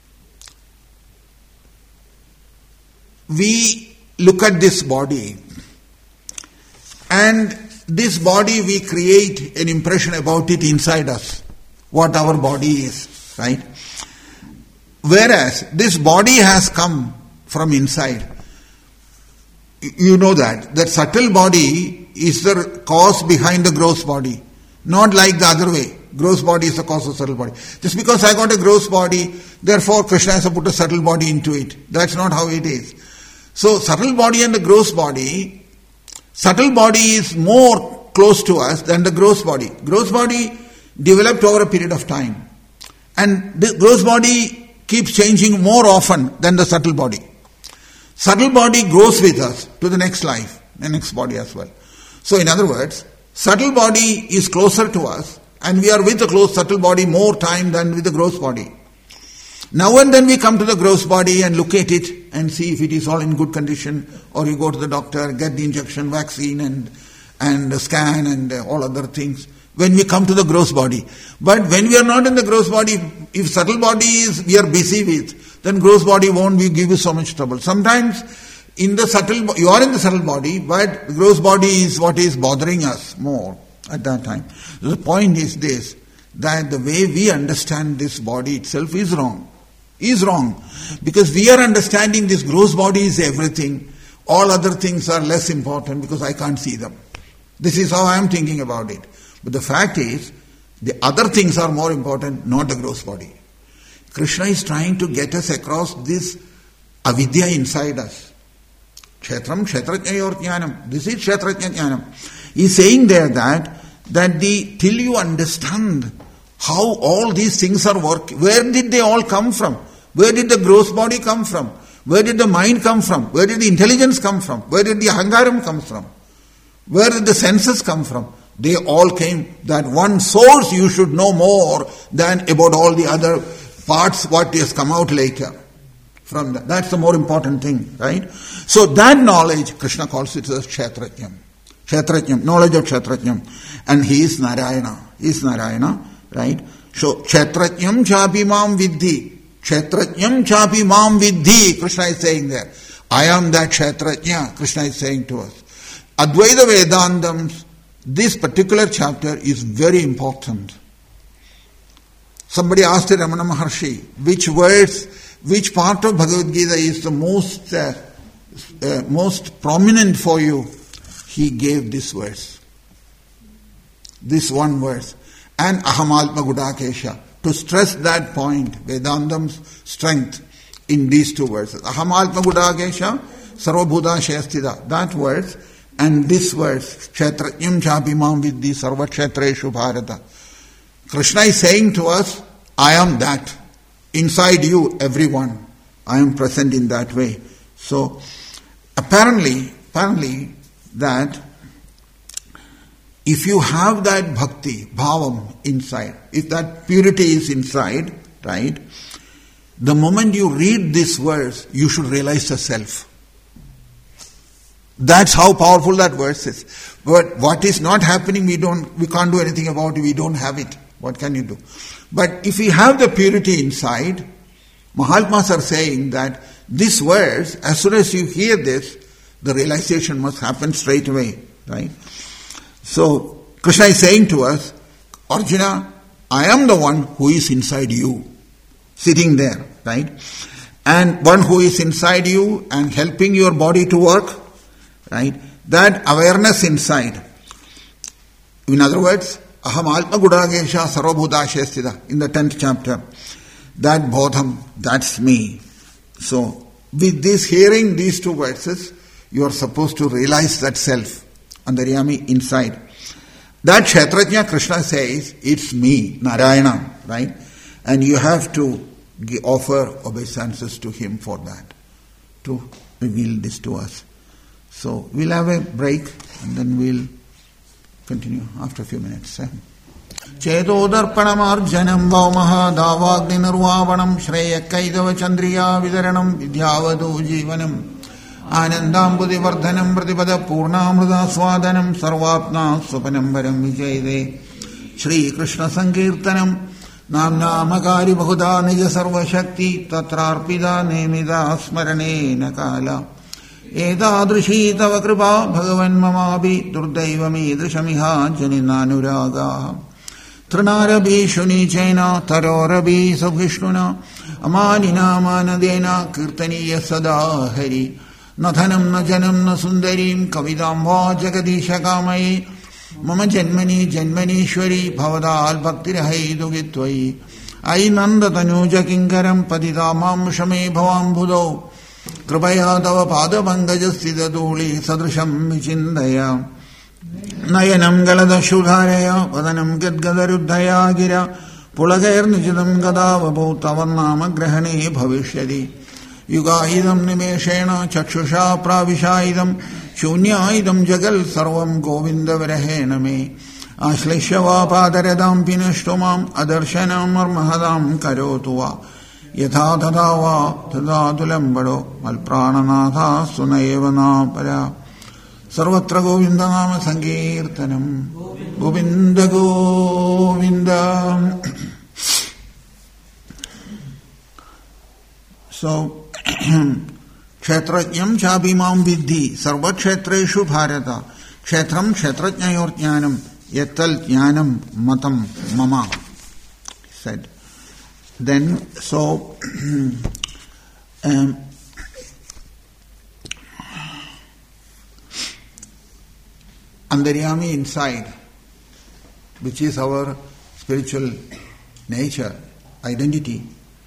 we look at this body, and this body we create an impression about it inside us, what our body is, right? Whereas this body has come from inside. You know that. That subtle body is the cause behind the gross body. Not like the other way. Gross body is the cause of subtle body. Just because I got a gross body, therefore Krishna has to put a subtle body into it. That's not how it is. So subtle body and the gross body, subtle body is more close to us than the gross body. Gross body developed over a period of time. And the gross body keeps changing more often than the subtle body. Subtle body grows with us to the next life, the next body as well. So in other words, subtle body is closer to us and we are with the close subtle body more time than with the gross body. Now and then we come to the gross body and look at it and see if it is all in good condition, or you go to the doctor, get the injection, vaccine and, and scan and all other things. When we come to the gross body. But when we are not in the gross body, if subtle body is we are busy with, then gross body won't be give you so much trouble. Sometimes in the subtle, you are in the subtle body, but the gross body is what is bothering us more at that time. So the point is this, that the way we understand this body itself is wrong. Is wrong. Because we are understanding this gross body is everything. All other things are less important because I can't see them. This is how I am thinking about it. But the fact is, the other things are more important, not the gross body. Krishna is trying to get us across this avidya inside us. Kshetram, kshetrajnayor jnanam. This is kshetrajna jnanam. He is saying there that, that the, till you understand how all these things are working, where did they all come from? Where did the gross body come from? Where did the mind come from? Where did the intelligence come from? Where did the ahangaram come from? Where did the senses come from? They all came, that one source you should know more than about all the other parts what has come out later. From that. That's the more important thing, right? So that knowledge, Krishna calls it as Kshetrajnam. Kshetrajnam, knowledge of Kshetrajnam. And he is Narayana. He is Narayana, right? So, Kshetrajnam chapi mam vidhi. Kshetrajnam chapi mam vidhi. Krishna is saying there. I am that Kshetrajna, Krishna is saying to us. Advaita Vedantams, this particular chapter is very important. Somebody asked Ramana Maharshi, which words, which part of Bhagavad Gita is the most uh, uh, most prominent for you? He gave this verse. This one verse. And Ahamalpa Gudakesha. To stress that point, Vedantam's strength in these two verses. Ahamalpa Gudakesha, Sarvabhuta Shestida. That verse. And this verse, Kshetrajnam chapi mam vidhi sarva kshetreshu bharata. Krishna is saying to us, I am that. Inside you, everyone. I am present in that way. So, apparently, apparently that if you have that bhakti, bhavam inside, if that purity is inside, right, the moment you read this verse, you should realize the self. That's how powerful that verse is. But what is not happening, we don't, we can't do anything about it. We don't have it. What can you do? But if we have the purity inside, Mahatmas are saying that this verse, as soon as you hear this, the realization must happen straight away, right? So Krishna is saying to us, Arjuna, I am the one who is inside you, sitting there, right? And one who is inside you and helping your body to work, right? That awareness inside. In other words, Aham Alpa Gudagesha Sarvabhuta Shestida, in the tenth chapter. That bodham, that's me. So, with this hearing these two verses, you are supposed to realize that self, Antaryami, inside. That Kshetrajna, Krishna says, it's me, Narayana, right? And you have to give, offer obeisances to him for that, to reveal this to us. So, we'll have a break and then we'll continue after a few minutes. Chedodarpanamarjanam vaumaha davagni nirvavanam shreya kaidava chandriya vidaranam vidyavadu jivanam anandambudi vardhanam pratipada purnamrita swadanam sarvapna swapanambaram vijayde Shri Krishna Sankirtanam namnamakari bahuda nija sarva shakti tatrarpida nemida smarane nakala Edadrishi tava kripa bhagavan mamabi durdaivam idrishamiha janinanuraga Trinarabi shunichena tarorabi sabhishnuna amanina manadena kirtaniya sada hari Nathanam na janam na sundarim kavidam va jagadisha kamai Mama Janmani Janmanishwari Bhavadal Bhaktirahaidugi Tvai Ai Nanda Tanuja Kinkaram Padita Mam Shame Bhavam Budo Kripaya Tava Pada Bangajastida Duli Sadrisham Vichindaya Nayanam Galada Shudharaya Vadanam Gadgadarudhaya Gira Pulagair Nijidam Gadava Bhutavarnama Grahane Bhavishyadi Yuga Idam Nimeshena Chakshusha Pravisha Idam Shunya Idam Jagal Sarvam Govinda Virahena Me Ashleshava Padaradam Pinashtomam Adarshanam Marmahadam Karotuva Yatha Tadava Tadadulambado Malprananatha Sunayevana Para Sarvatra Govinda Nama Sankirtanam Govinda Govinda. So, Kshetrajnam chabhimam vidhi sarva kshetreshu bharata kshetram kshetrajnayor jnanam yatal jnanam matam mama, he said. Then, so, um, Andaryami inside, which is our spiritual nature, identity.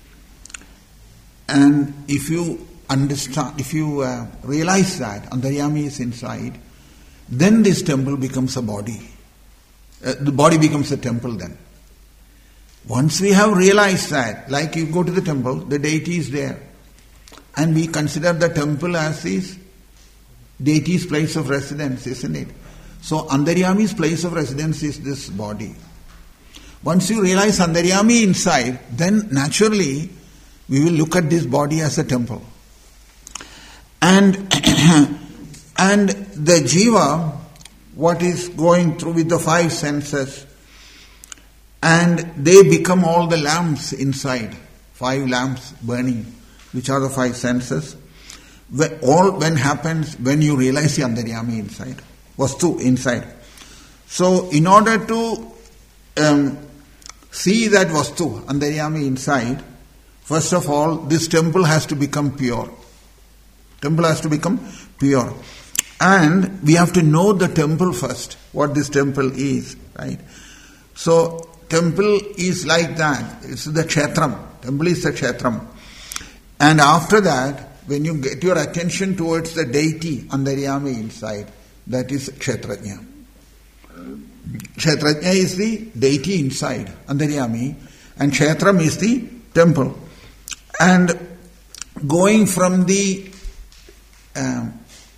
And if you understand, if you uh, realize that Andaryami is inside, then this temple becomes a body. Uh, the body becomes a temple then. Once we have realized that, like you go to the temple, the deity is there. And we consider the temple as his deity's place of residence, isn't it? So Andaryami's place of residence is this body. Once you realize Andaryami inside, then naturally we will look at this body as a temple. And and the jiva, what is going through with the five senses, and they become all the lamps inside, five lamps burning, which are the five senses. All when happens when you realize the Andaryami inside, Vastu inside. So in order to um, see that Vastu, Andaryami inside, first of all, this temple has to become pure. Temple has to become pure. And we have to know the temple first, what this temple is, right? So, temple is like that. It's the kshetram. Temple is the kshetram. And after that, when you get your attention towards the deity, Andaryami inside, that is kshetrajna. Kshetrajna is the deity inside, Andaryami, and kshetram is the temple. And going from the um,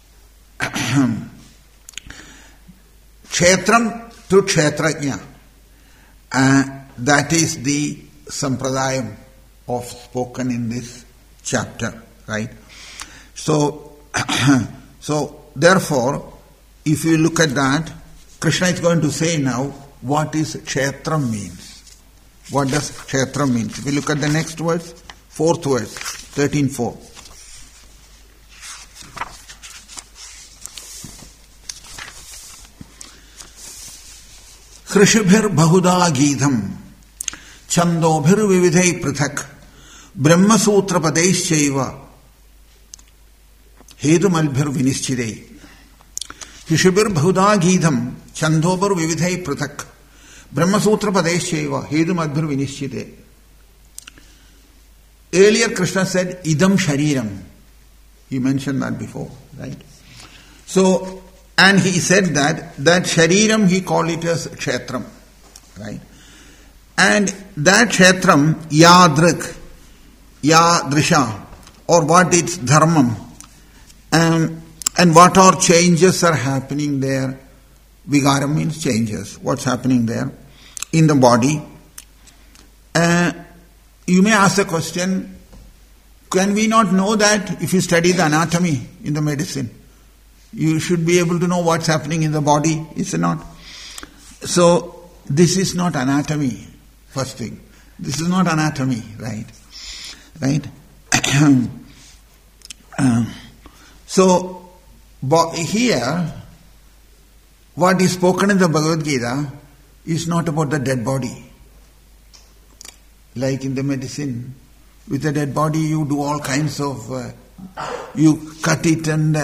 kshetram to kshetrajna, uh, that is the sampradayam of spoken in this chapter, right? So, so therefore, if you look at that, Krishna is going to say now what is kshetram means. What does kshetram mean? If you look at the next verse, fourth verse, thirteen four. Krishibhir bahuda geetham chandobhir vividhai prithak brahma sutra padeshchaiva hedumalbhir vinischidei. Krishibhir bahuda geetham chandobhir vividhai prithak brahma sutra padeshchaiva hedumalbhir vinischidei. Earlier Krishna said, idam shariram. He mentioned that before, right? So, and he said that, that shariram he called it as kshetram, right? And that kshetram, yadrik, yadrisha, or what is dharmam, and, and what are changes are happening there. Vigaram means changes, what's happening there in the body. Uh, You may ask the question, can we not know that if you study the anatomy in the medicine? You should be able to know what's happening in the body, is it not? So, this is not anatomy, first thing. This is not anatomy, right? Right? um, so, here, what is spoken in the Bhagavad Gita is not about the dead body. Like in the medicine, with a dead body you do all kinds of, uh, you cut it and uh,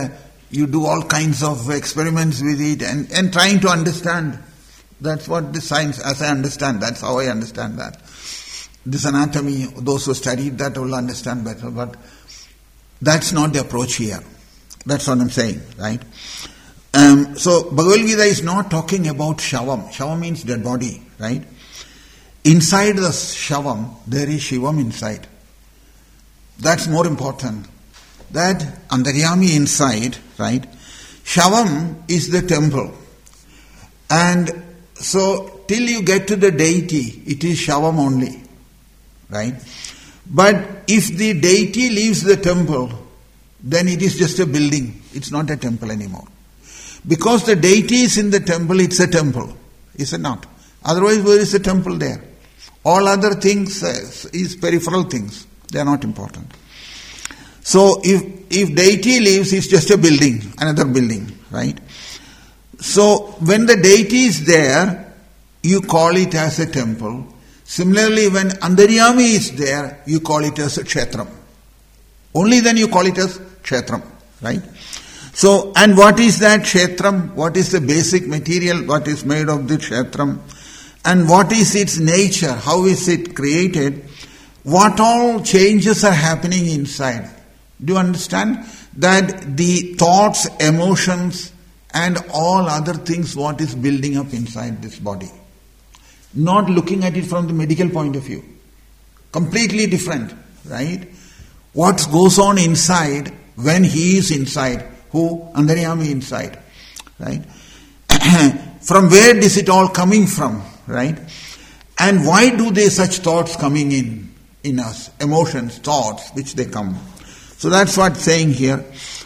you do all kinds of experiments with it and, and trying to understand. That's what the science, as I understand, that's how I understand that. This anatomy, those who studied that will understand better, but that's not the approach here. That's what I'm saying, right? Um, so Bhagavad Gita is not talking about Shavam. Shavam means dead body, right? Inside the Shavam, there is Shivam inside. That's more important. That Antaryami inside, right? Shavam is the temple. And so till you get to the deity, it is Shavam only, right? But if the deity leaves the temple, then it is just a building. It's not a temple anymore. Because the deity is in the temple, it's a temple. Is it not? Otherwise, where is the temple there? All other things uh, is peripheral things. They are not important. So if if deity leaves, it's just a building, another building, right? So when the deity is there, you call it as a temple. Similarly, when Antaryami is there, you call it as a kshetram. Only then you call it as kshetram, right? So, and what is that kshetram? What is the basic material? What is made of the kshetram? And what is its nature? How is it created? What all changes are happening inside? Do you understand? That the thoughts, emotions, and all other things, what is building up inside this body. Not looking at it from the medical point of view. Completely different, right? What goes on inside when he is inside. Who? Antaryami inside, right? From where is it all coming from, right? And why do they such thoughts coming in, in us? Emotions, thoughts, which they come. So that's what it's saying here,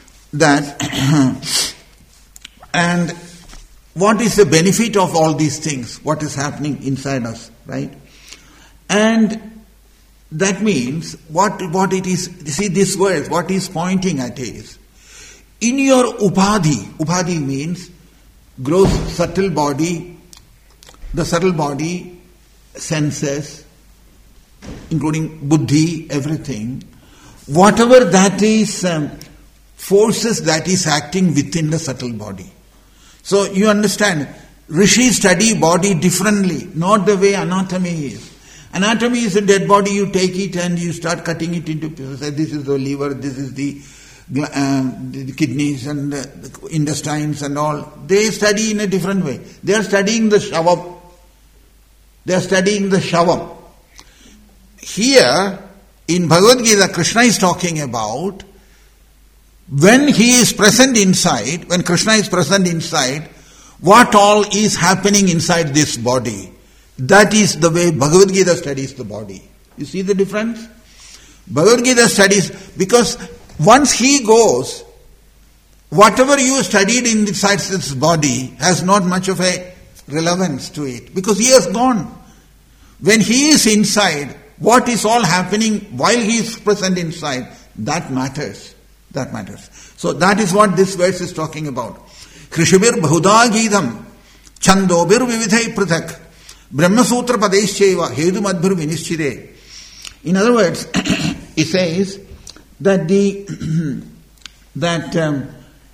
that, and what is the benefit of all these things? What is happening inside us, right? And that means, what, what it is, see this word, what is pointing at is, in your upadhi, upadhi means gross, subtle body, the subtle body, senses, including buddhi, everything, whatever that is, um, forces that is acting within the subtle body. So you understand, rishis study body differently, not the way anatomy is. Anatomy is a dead body, you take it and you start cutting it into pieces. This is the liver, this is the Um, the kidneys and the intestines and all. They study in a different way. They are studying the shavam. They are studying the shavam. Here, in Bhagavad Gita, Krishna is talking about when he is present inside, when Krishna is present inside, what all is happening inside this body. That is the way Bhagavad Gita studies the body. You see the difference? Bhagavad Gita studies, because once he goes, whatever you studied inside this body has not much of a relevance to it, because he has gone. When he is inside, what is all happening while he is present inside, that matters. That matters. So that is what this verse is talking about. Krishibir bahuda gidam chandobir vividhai prathak brahmasutra padeshcheva hedu madbhur vinishchire. In other words, he says that the that um,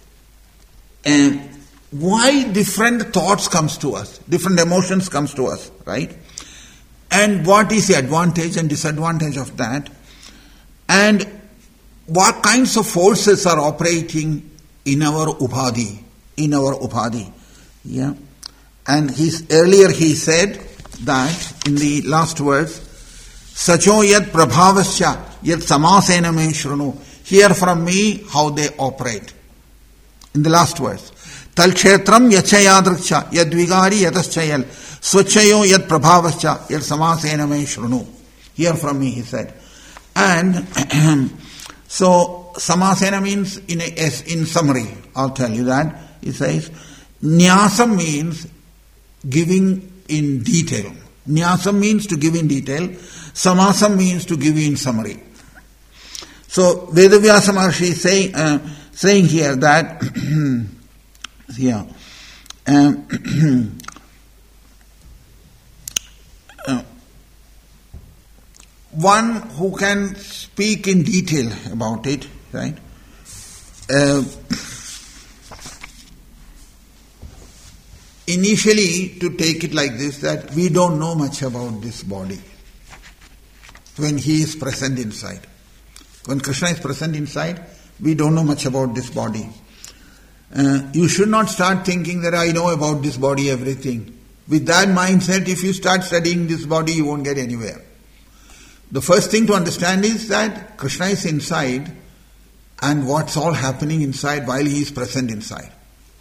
uh, why different thoughts comes to us, different emotions comes to us, right? And what is the advantage and disadvantage of that? And what kinds of forces are operating in our upadhi, in our upadhi, yeah. And he's, earlier he said that in the last verse, Sacho yad prabhavasya yad samasena me shrunu. Hear from me how they operate. In the last verse. Tal kshetram yachayadrikcha yad vigari yadaschayal swachayo yad prabhavasya yad samasena me shrunu. Hear from me, he said. And so samasena means, in, a, in summary, I'll tell you that. He says, nyasam means giving in detail. Nyasam means to give in detail. Samasam means to give in summary. So Vedavyasa Maharshi is saying, uh, saying here that yeah, um, uh, one who can speak in detail about it, right? Uh, initially to take it like this, that we don't know much about this body when he is present inside. When Krishna is present inside, we don't know much about this body. Uh, you should not start thinking that I know about this body everything. With that mindset, if you start studying this body, you won't get anywhere. The first thing to understand is that Krishna is inside and what's all happening inside while he is present inside.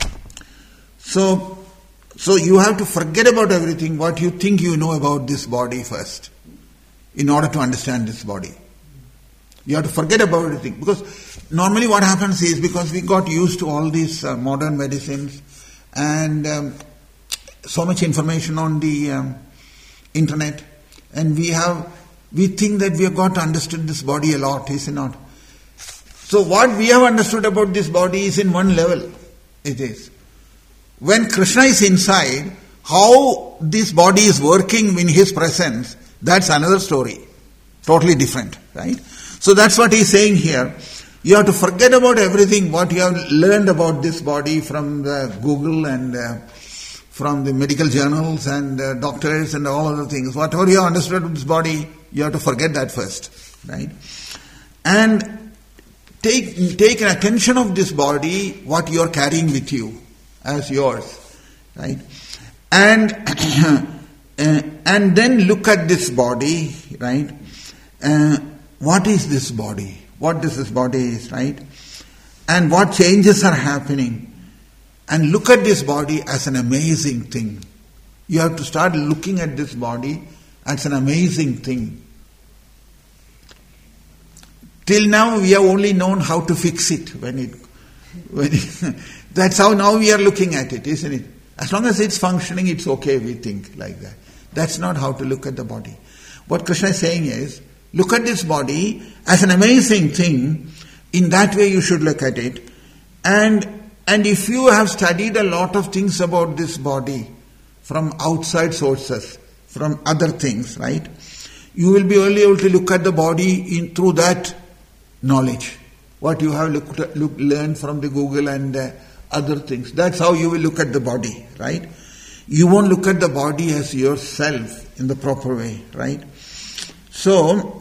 So, so you have to forget about everything, what you think you know about this body first, in order to understand this body. You have to forget about everything. Because normally what happens is, because we got used to all these uh, modern medicines and um, so much information on the um, internet, and we have, we think that we have got understood this body a lot, is it not? So what we have understood about this body is in one level, it is. When Krishna is inside, how this body is working in his presence, that's another story. Totally different, right? So that's what he's saying here. You have to forget about everything, what you have learned about this body from the Google and uh, from the medical journals and uh, doctors and all other things. Whatever you have understood of this body, you have to forget that first, right? And take, take an attention of this body, what you are carrying with you as yours, right? And uh, and then look at this body, right? Uh, what is this body? What does this body is, right? And what changes are happening? And look at this body as an amazing thing. You have to start looking at this body as an amazing thing. Till now we have only known how to fix it when it, when it that's how now we are looking at it, isn't it? As long as it's functioning, it's okay, we think like that. That's not how to look at the body. What Krishna is saying is, look at this body as an amazing thing. In that way you should look at it. And and if you have studied a lot of things about this body from outside sources, from other things, right? You will be only able to look at the body in through that knowledge. What you have looked at, look, learned from the Google and uh, other things. That's how you will look at the body, right? You won't look at the body as yourself in the proper way, right? So,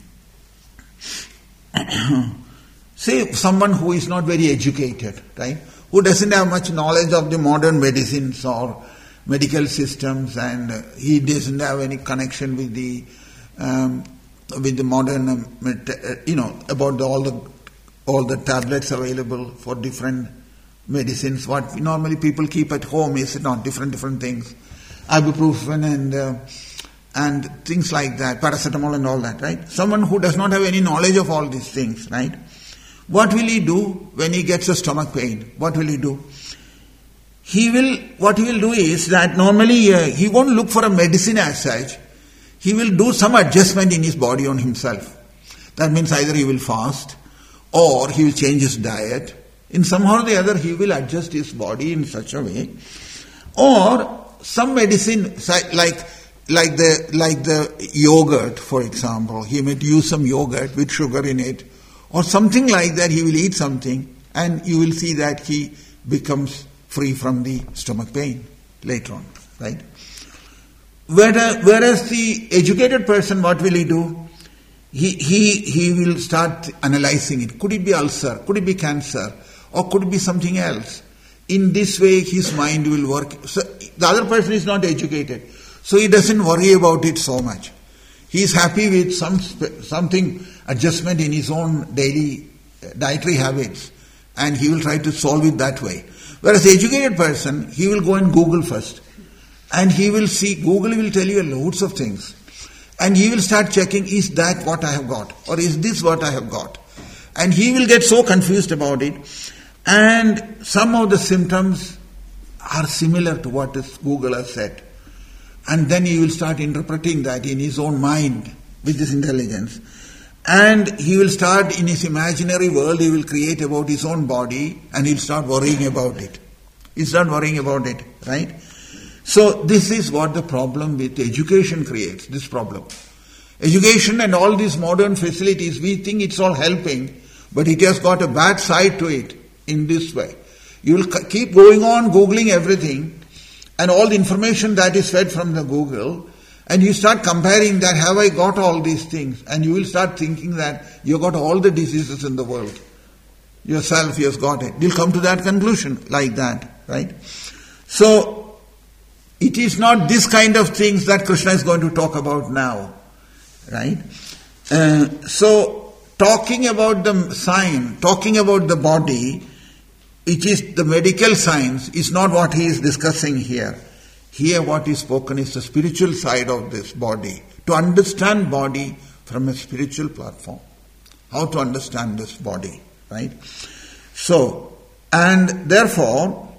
say someone who is not very educated, right? Who doesn't have much knowledge of the modern medicines or medical systems, and uh, he doesn't have any connection with the um, with the modern, um, you know, about the, all the all the tablets available for different medicines. What normally people keep at home is not different different things, ibuprofen and uh, and things like that, paracetamol and all that, right? Someone who does not have any knowledge of all these things, right? What will he do when he gets a stomach pain? What will he do? He will, what he will do is that normally uh, he won't look for a medicine as such. He will do some adjustment in his body on himself. That means either he will fast or he will change his diet. In somehow or the other he will adjust his body in such a way. Or some medicine like like the like the yogurt, for example. He might use some yogurt with sugar in it. Or something like that, he will eat something and you will see that he becomes free from the stomach pain later on, right? Whereas, whereas the educated person, what will he do? He, he, he will start analyzing it. Could it be ulcer? Could it be cancer? Or could it be something else? In this way, his mind will work. So the other person is not educated, so he doesn't worry about it so much. He is happy with some something adjustment in his own daily dietary habits, and he will try to solve it that way. Whereas the educated person, he will go and Google first, and he will see, Google will tell you loads of things, and he will start checking, is that what I have got, or is this what I have got? And he will get so confused about it, and some of the symptoms are similar to what is Google has said. And then he will start interpreting that in his own mind with his intelligence. And he will start in his imaginary world, he will create about his own body, and he'll start worrying about it. He'll start worrying about it, right? So this is what the problem with education creates, this problem. Education and all these modern facilities, we think it's all helping, but it has got a bad side to it in this way. You will keep going on Googling everything, and all the information that is fed from the Google, and you start comparing that, have I got all these things? And you will start thinking that you got all the diseases in the world. Yourself, you have got it. You'll come to that conclusion like that, right? So, it is not this kind of things that Krishna is going to talk about now, right? Uh, so, talking about the sign, talking about the body, it is the medical science, is not what he is discussing here. Here what is spoken is the spiritual side of this body. To understand body from a spiritual platform. How to understand this body, right? So, and therefore,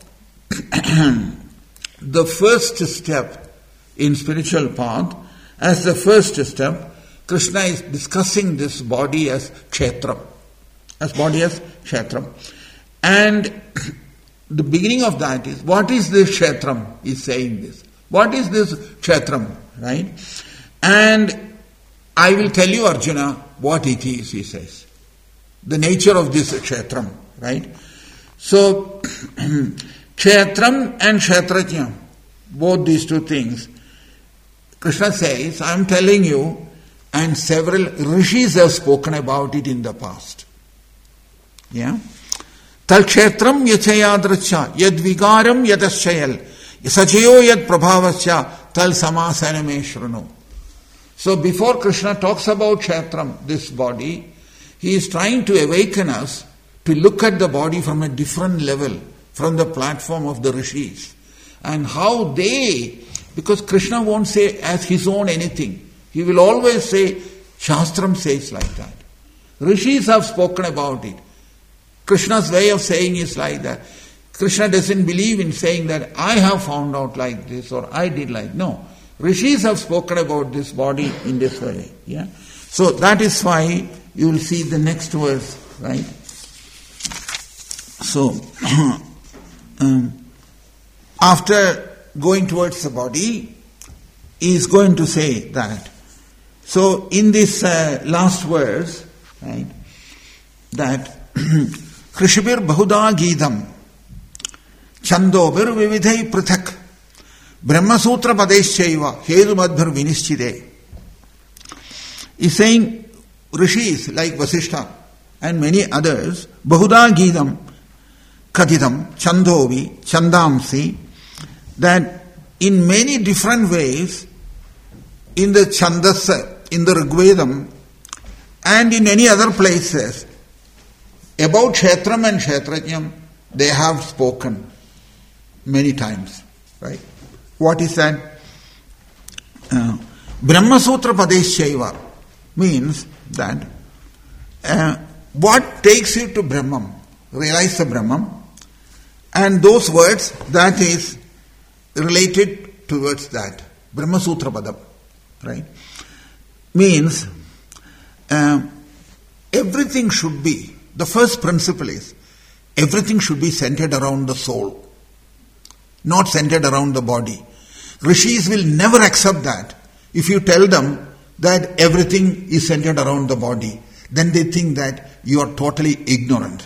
the first step in spiritual path, as the first step, Krishna is discussing this body as kshetram. As body as kshetram. And the beginning of that is, what is this kshetram? He is saying this. What is this kshetram? Right? And I will tell you, Arjuna, what it is, he says. The nature of this kshetram. Right? So, kshetram and kshetrajna, both these two things, Krishna says, I am telling you, and several rishis have spoken about it in the past. Yeah? Tal kshetram yachayadracha yad vigaram yadaschayal sachayo yad prabhavascha tal samasaname shrunu. So before Krishna talks about kshetram, this body, he is trying to awaken us to look at the body from a different level, from the platform of the rishis. And how they, because Krishna won't say as his own anything. He will always say, Shastram says like that. Rishis have spoken about it. Krishna's way of saying is like that. Krishna doesn't believe in saying that I have found out like this or I did like. No. Rishis have spoken about this body in this way. Yeah. So that is why you will see the next verse, right? So, um, after going towards the body, he is going to say that. So, in this uh, last verse, right, that Krishibir Bahuda Geedam Chandobir Vividhai Prithak Brahmasutra Padeshchaiva Hedu Madhur Vinischide. He's saying rishis like Vasishtha and many others, Bahuda Geedam Katidam Chandovi Chandamsi, that in many different ways in the Chandasa, in the Rigvedam, and in any other places, about Kshetram and Kshetrajnam, they have spoken many times. Right? What is that? Uh, Brahmasutra Padeshchaiva means that uh, what takes you to Brahman, realize the Brahman, and those words that is related towards that. Brahmasutra Padam. Right? Means uh, everything should be, the first principle is, everything should be centered around the soul, not centered around the body. Rishis will never accept that. If you tell them that everything is centered around the body, then they think that you are totally ignorant.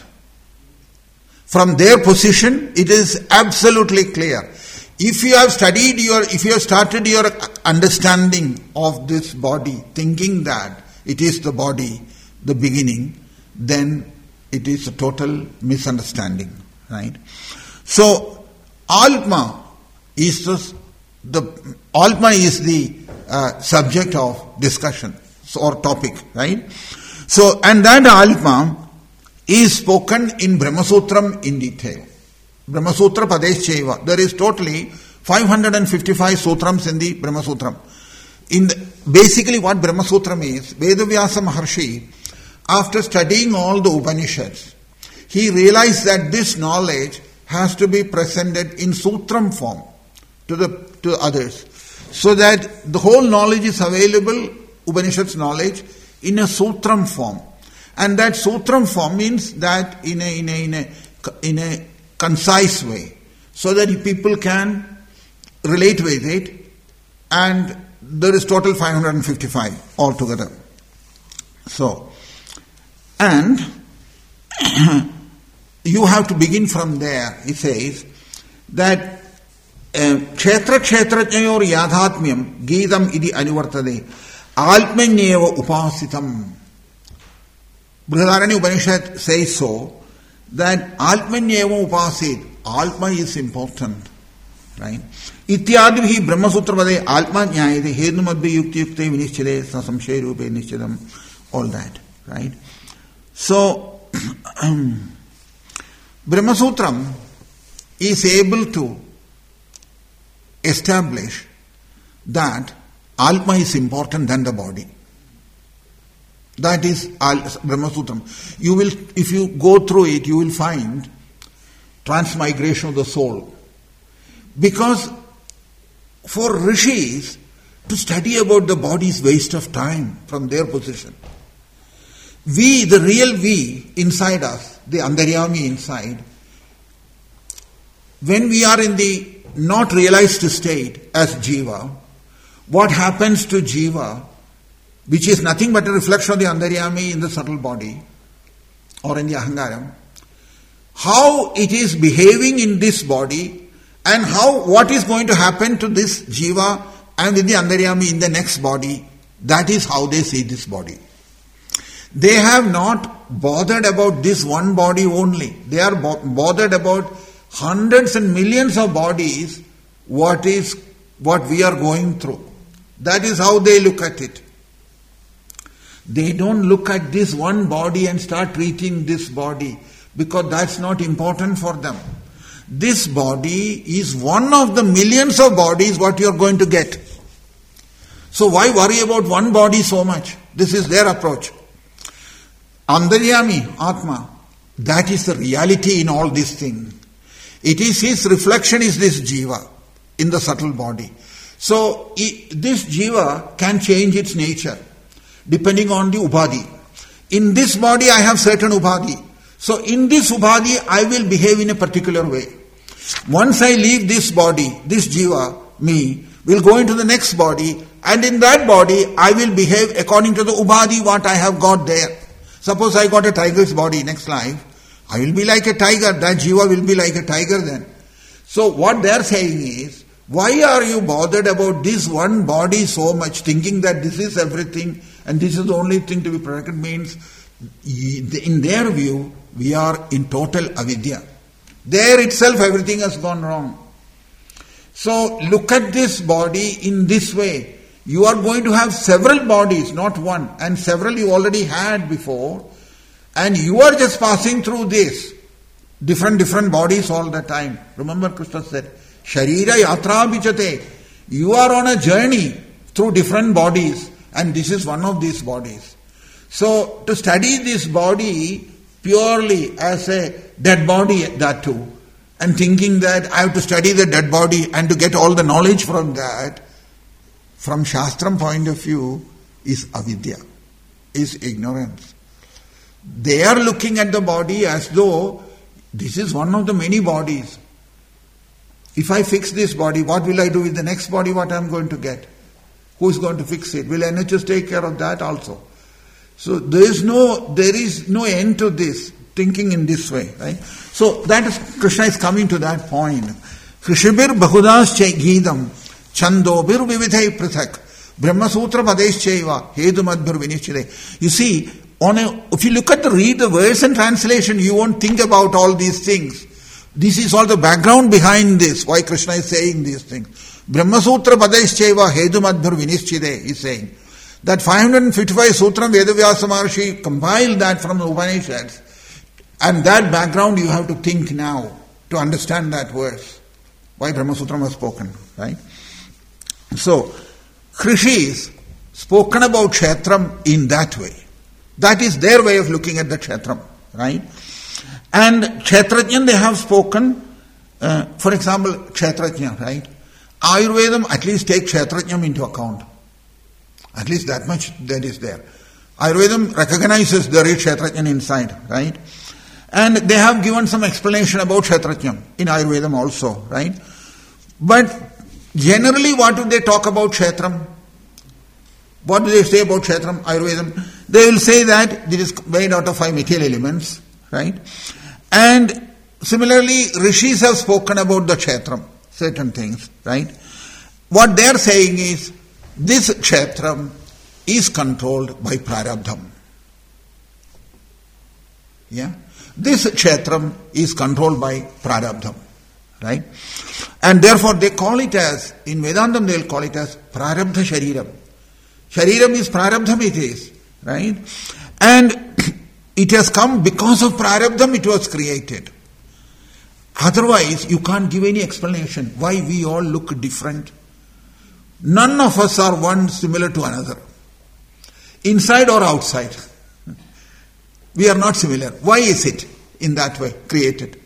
From their position, it is absolutely clear. If you have studied your, if you have started your understanding of this body, thinking that it is the body, the beginning, then it is a total misunderstanding, right? So, Atma is the, the Atma is the uh, subject of discussion or topic, right? So, and that Atma is spoken in Brahmasutram in detail. Brahmasutra Padeshchaiva. There is totally five hundred fifty-five sutrams in the Brahmasutram. In the, basically what Brahmasutram is, Vedavyasa Maharshi, after studying all the Upanishads, he realized that this knowledge has to be presented in sutram form to the to others, so that the whole knowledge is available, Upanishads knowledge, in a sutram form. And that sutram form means that in a in a in a in a concise way, so that people can relate with it, and there is total five hundred fifty-five altogether. So, and you have to begin from there. He says that uh, kshetra kshetrajnayor yadhatmyam geetam iti anuvartade alpmanyeva upasitam. Brihadaranya Upanishad says so, that alpmanyeva upasit, Atma is important. Right? Ityadibhi Brahma Sutra Vade Atma Jnayate Hedumadbhi Yukti Yukte Vinishchade Sasamshay Rupe Nishchadam, all that. Right? So, um, Brahma Sutram is able to establish that Atma is important than the body. That is Brahma Sutram. You will, if you go through it, you will find transmigration of the soul. Because for rishis, to study about the body is waste of time from their position. We, the real we inside us, the Antaryami inside, when we are in the not realized state as Jiva, what happens to Jiva, which is nothing but a reflection of the Antaryami in the subtle body or in the Ahangaram, how it is behaving in this body and how what is going to happen to this Jiva and with the Antaryami in the next body, that is how they see this body. They have not bothered about this one body only. They are bo- bothered about hundreds and millions of bodies, what is what we are going through. That is how they look at it. They don't look at this one body and start treating this body, because that's not important for them. This body is one of the millions of bodies what you are going to get. So why worry about one body so much? This is their approach. Antaryami, Atma, that is the reality in all this thing. It is his reflection is this Jiva in the subtle body. So this Jiva can change its nature depending on the Upadhi. In this body I have certain Upadhi. So in this Upadhi I will behave in a particular way. Once I leave this body, this Jiva, me, will go into the next body, and in that body I will behave according to the Upadhi what I have got there. Suppose I got a tiger's body next life, I will be like a tiger, that Jiva will be like a tiger then. So what they are saying is, why are you bothered about this one body so much, thinking that this is everything and this is the only thing to be protected? Means, in their view, we are in total avidya. There itself everything has gone wrong. So look at this body in this way. You are going to have several bodies, not one, and several you already had before, and you are just passing through this, different, different bodies all the time. Remember Krishna said, Sharira yatra bhichate. You are on a journey through different bodies, and this is one of these bodies. So to study this body purely as a dead body, that too, and thinking that I have to study the dead body and to get all the knowledge from that, from Shastram point of view, is avidya, is ignorance. They are looking at the body as though this is one of the many bodies. If I fix this body, what will I do with the next body, what I am going to get? Who is going to fix it? Will N H S take care of that also? So there is no there is no end to this, thinking in this way, right? So that is, Krishna is coming to that point. Krishibir bahudas geedam chandobir vividhai prathak Brahma Sutra padeshchaiva hedumadbhir vinishchade. You see, on a, if you look at the read the verse and translation, you won't think about all these things. This is all the background behind this, why Krishna is saying these things. Brahma Sutra padeshchaiva hedumadbhir vinishchade, he is saying. That five hundred fifty-five Sutram Vedavyasa Maharshi compiled that from the Upanishads. And that background you have to think now to understand that verse. Why Brahma Sutram was spoken, right? So, Rishis spoken about Kshetram in that way. That is their way of looking at the Kshetram, right? And Kshetrajnan they have spoken, uh, for example, Kshetrajna, right? Ayurvedam at least take Kshetrajnam into account. At least that much that is there. Ayurvedam recognizes there is Kshetrajnan inside, right? And they have given some explanation about Kshetrajnam in Ayurvedam also, right? But generally what do they talk about Kshetram? What do they say about Kshetram, Ayurvedam? They will say that it is made out of five material elements, right? And similarly, Rishis have spoken about the Kshetram. certain things, right? What they are saying is, this kshetram is controlled by prarabdham. Yeah? This kshetram is controlled by prarabdham, right? And therefore they call it as, in Vedantam they will call it as prarabdha shariram. Shariram is prarabdham, it is, right? And it has come because of prarabdham it was created. Otherwise, you can't give any explanation why we all look different. None of us are one similar to another. Inside or outside. We are not similar. Why is it in that way created?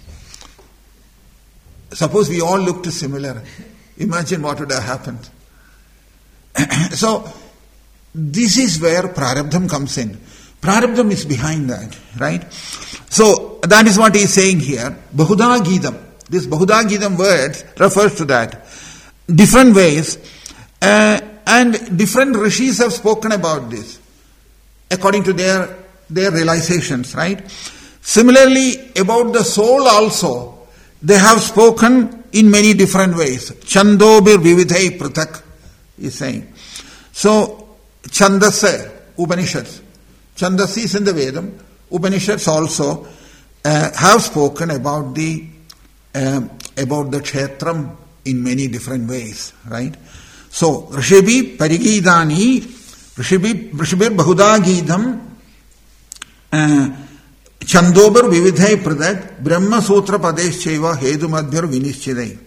Suppose we all looked similar. Imagine what would have happened. So, this is where prarabdham comes in. Prarabdham is behind that, right? So, that is what he is saying here. Bahuda Gidam. This Bahuda Gidam word refers to that. Different ways. Uh, and different rishis have spoken about this. According to their, their realizations, right? Similarly, about the soul also, they have spoken in many different ways. Chandobir vividhai pratak is saying. So, Chandasa, Upanishads. Chandas is in the Vedam. Upanishads also uh, have spoken about the um, about the kshetram in many different ways, right? So, Rishabhi Parigidani, Rishabhi Rishabhir Bahuda Gidam, Chandobar Vividhai Pradat, Brahma Sutra Padesh Cheva Hedu Madhyar Vinishchidai.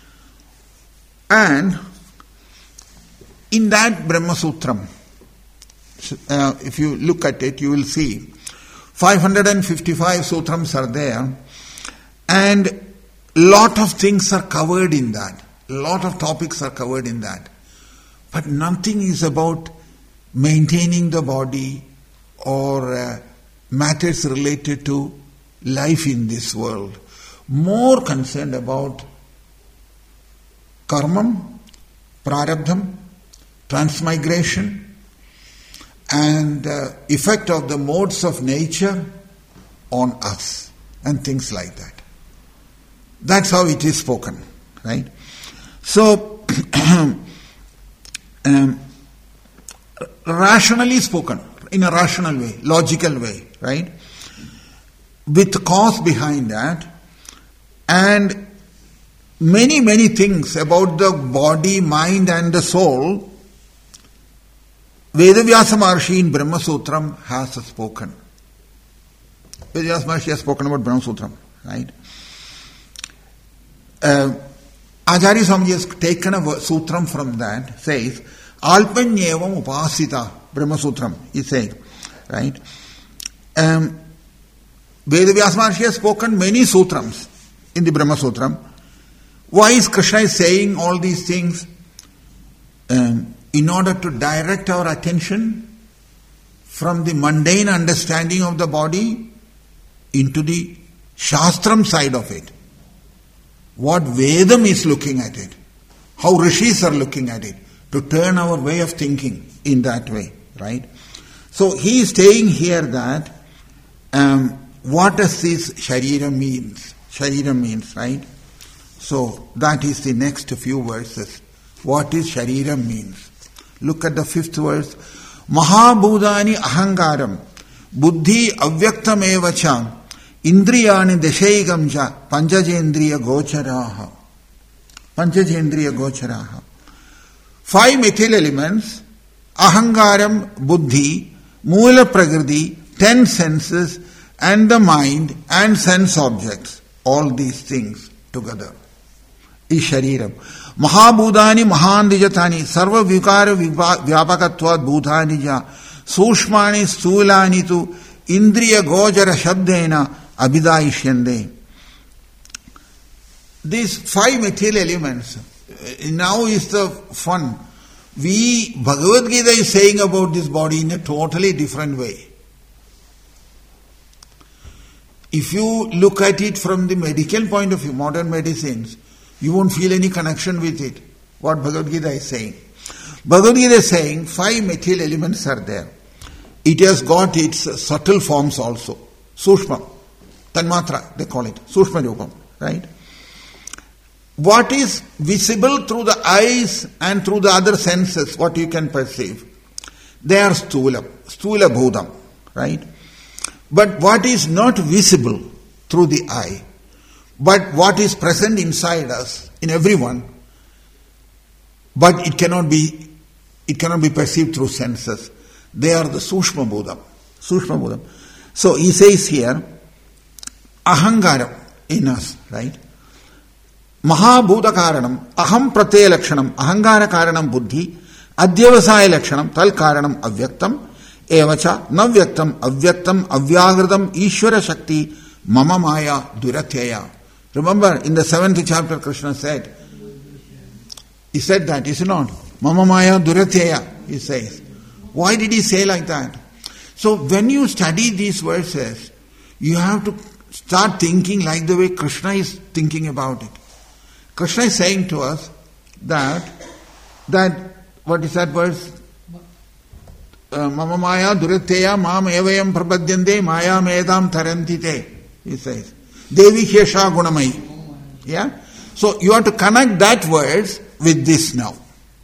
And in that Brahma Sutram, uh, if you look at it, you will see five hundred fifty-five sutrams are there, and lot of things are covered in that. Lot of topics are covered in that. But nothing is about maintaining the body or uh, matters related to life in this world. More concerned about karmam, prarabdham, transmigration, and uh, effect of the modes of nature on us, and things like that. That's how it is spoken, right? So, um, rationally spoken, in a rational way, logical way, right? With cause behind that, and many, many things about the body, mind and the soul, Vedavyasa Maharshi in Brahma Sutram has spoken. Vedavyasa Maharshi has spoken about Brahma Sutram, right? Uh, Acharya Swamiji has taken a sutram from that, says, Alpanyevam Upasita, Brahma Sutram, he says, right? Um, Vedavyasa Maharshi has spoken many sutrams in the Brahma Sutram. Why is Krishna is saying all these things? Um, in order to direct our attention from the mundane understanding of the body into the Shastram side of it. What Vedam is looking at it. How Rishis are looking at it. To turn our way of thinking in that way, right? So he is saying here that um, what does this Sharira means? Sharira means, right? So that is the next few verses. What is Sharira means? Look at the fifth verse. Mahabhudani ahangaram buddhi avyaktam evacha indriyani deshaigamja panchajendriya gocharaha. Panchajendriya gocharaha. Five methyl elements, ahangaram, buddhi, mula prakriti, ten senses, and the mind and sense objects. All these things together is shariram. Mahabhudani mahandijatani sarva vikara vyapakatvat bhutanija sushmani stulani tu indriya gojara shabdena abhidaishyande. These five material elements, now is the fun. We, Bhagavad Gita is saying about this body in a totally different way. If you look at it from the medical point of view, modern medicines, you won't feel any connection with it. What Bhagavad Gita is saying. Bhagavad Gita is saying five material elements are there. It has got its subtle forms also. Sushma, Tanmatra, they call it. Sushma Yogam, right? what is visible through the eyes and through the other senses, what you can perceive, they are stula, stula bhudam, right? But what is not visible through the eye, but what is present inside us, in everyone, but it cannot be, it cannot be perceived through senses. They are the sushma bhudam, sushma bhudam. So he says here, ahangaram in us, right? Mahabhuta karanam, aham pratyaya lakshanam, ahangara karanam buddhi, adyavasaya lakshanam, tal karanam avyaktam, evacha navyaktam, avyaktam, avyagradam, ishvara shakti, mama maya duratyaya. Remember, in the seventh chapter, Krishna said, he said that, is it not? Mama maya duratyaya, he says. Why did he say like that? So when you study these verses, you have to start thinking like the way Krishna is thinking about it. Krishna is saying to us that, that what is that verse? Mama maya duratteya mam evayam prabhadyante maya medam tarantite, he says. Devi Hesha Gunamai. Yeah? So you have to connect that verse with this now.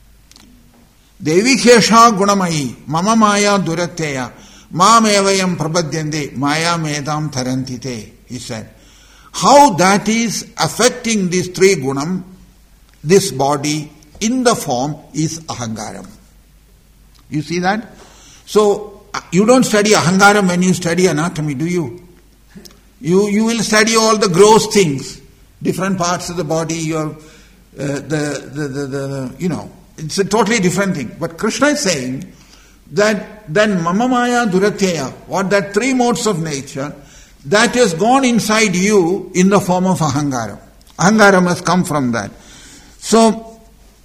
Devi Hesha Gunamai, Mama maya duratteya mam evayam prabhadyante maya medam tarantite, he said. How that is affecting these three gunam, this body, in the form is ahangaram. You see that? So, you don't study ahangaram when you study anatomy, do you? You you will study all the gross things, different parts of the body, your, uh, the, the, the, the, you know, it's a totally different thing. But Krishna is saying that then mama maya duratteya, what that three modes of nature, that has gone inside you in the form of ahangaram. Ahangaram has come from that. So,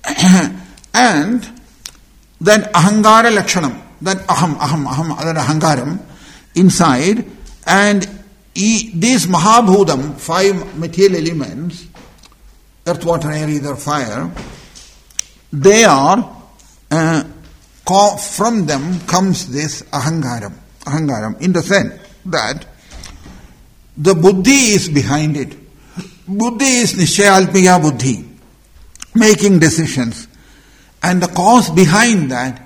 and then ahangara lakshanam, that aham, aham, aham, that ahangaram inside, and e, these mahabhudam, five material elements, earth, water, air, ether, fire, they are, uh, from them comes this ahangaram, ahangaram, in the sense that the buddhi is behind it. Buddhi is nishayalpiya buddhi, making decisions. And the cause behind that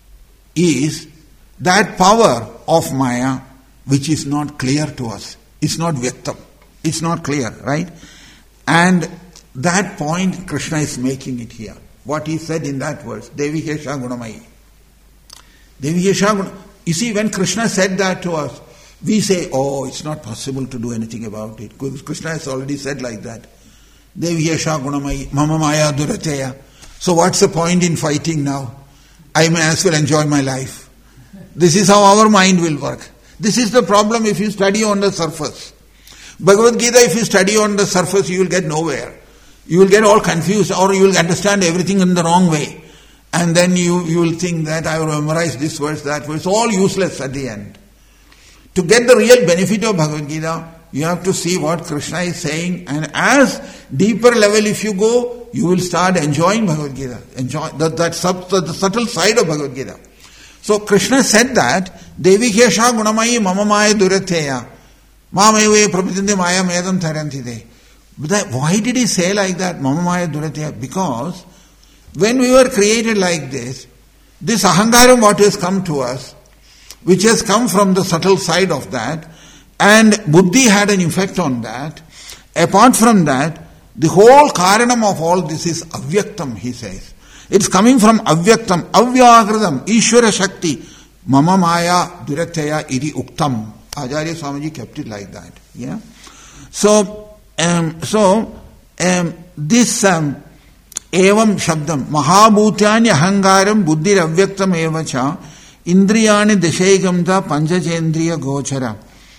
is that power of maya which is not clear to us. It's not vyaktam. It's not clear, right? And that point Krishna is making it here. What he said in that verse, Devi Hesha Gunamai. Devi Hesha Gunamai. You see, when Krishna said that to us, we say, oh, it's not possible to do anything about it. Krishna has already said like that. Devi Hesha Gunamai, Mama Maya Durateya. So what's the point in fighting now? I may as well enjoy my life. This is how our mind will work. This is the problem if you study on the surface. Bhagavad Gita, if you study on the surface, you will get nowhere. You will get all confused, or you will understand everything in the wrong way. And then you, you will think that I will memorize this verse, that verse. All useless at the end. To get the real benefit of Bhagavad Gita, you have to see what Krishna is saying, and as deeper level if you go, you will start enjoying Bhagavad Gita. Enjoy that, that sub, the subtle side of Bhagavad Gita. So Krishna said that, Devi Hesha Gunamai Mama Maya Durateya Mameve Prabhitinde Maya Medam Tarantide. Why did he say like that, Mama Maya Durateya? Because when we were created like this, this ahangaram what has come to us, which has come from the subtle side of that, and buddhi had an effect on that. Apart from that, the whole karanam of all this is avyaktam, he says. It's coming from avyaktam, avyagradam, ishvara shakti, mama maya durataya iri uktam. Acharya Swamiji kept it like that. Yeah. So, um, so um, this um, evam shabdam, mahabhutani ahangaram buddhir avyaktam evacha, indriyani deshaigamta panchachendriya gochara.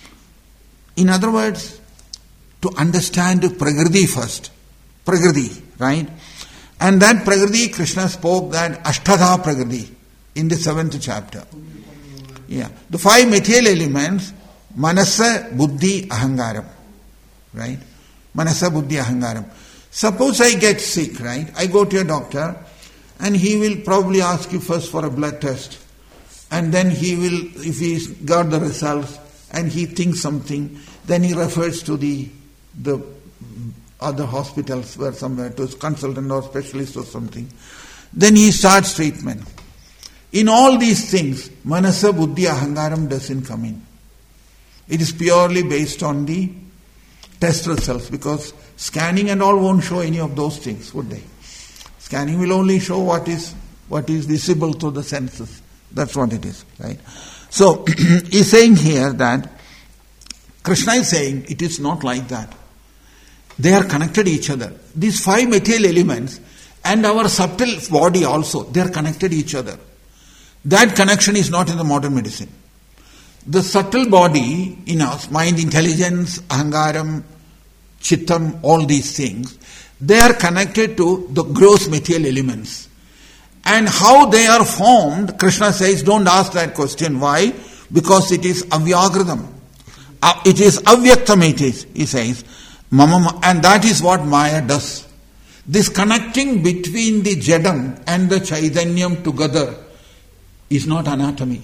In other words, to understand Prakriti first. Prakriti, right? And that Prakriti, Krishna spoke that Ashtadha Prakriti in the seventh chapter. Yeah. The five material elements, Manasa, Buddhi, Ahangaram. Right? Manasa, Buddhi, Ahangaram. Suppose I get sick, right? I go to a doctor and he will probably ask you first for a blood test. And then he will, if he's got the results and he thinks something, then he refers to the the other hospitals where somewhere to a consultant or specialist or something. Then he starts treatment. In all these things, manasa, buddhi, ahangaram doesn't come in. It is purely based on the test results, because scanning and all won't show any of those things, would they? Scanning will only show what is what is visible to the senses. That's what it is, right? So he's saying here that Krishna is saying it is not like that. They are connected to each other. These five material elements and our subtle body also, they are connected to each other. That connection is not in the modern medicine. The subtle body in us, mind, intelligence, ahangaram, chittam, all these things, they are connected to the gross material elements. And how they are formed, Krishna says, don't ask that question. Why? Because it is avyagradam. Uh, it is avyaktam, it is, he says. Mama, and that is what Maya does. This connecting between the Jadam and the Chaitanyam together is not anatomy.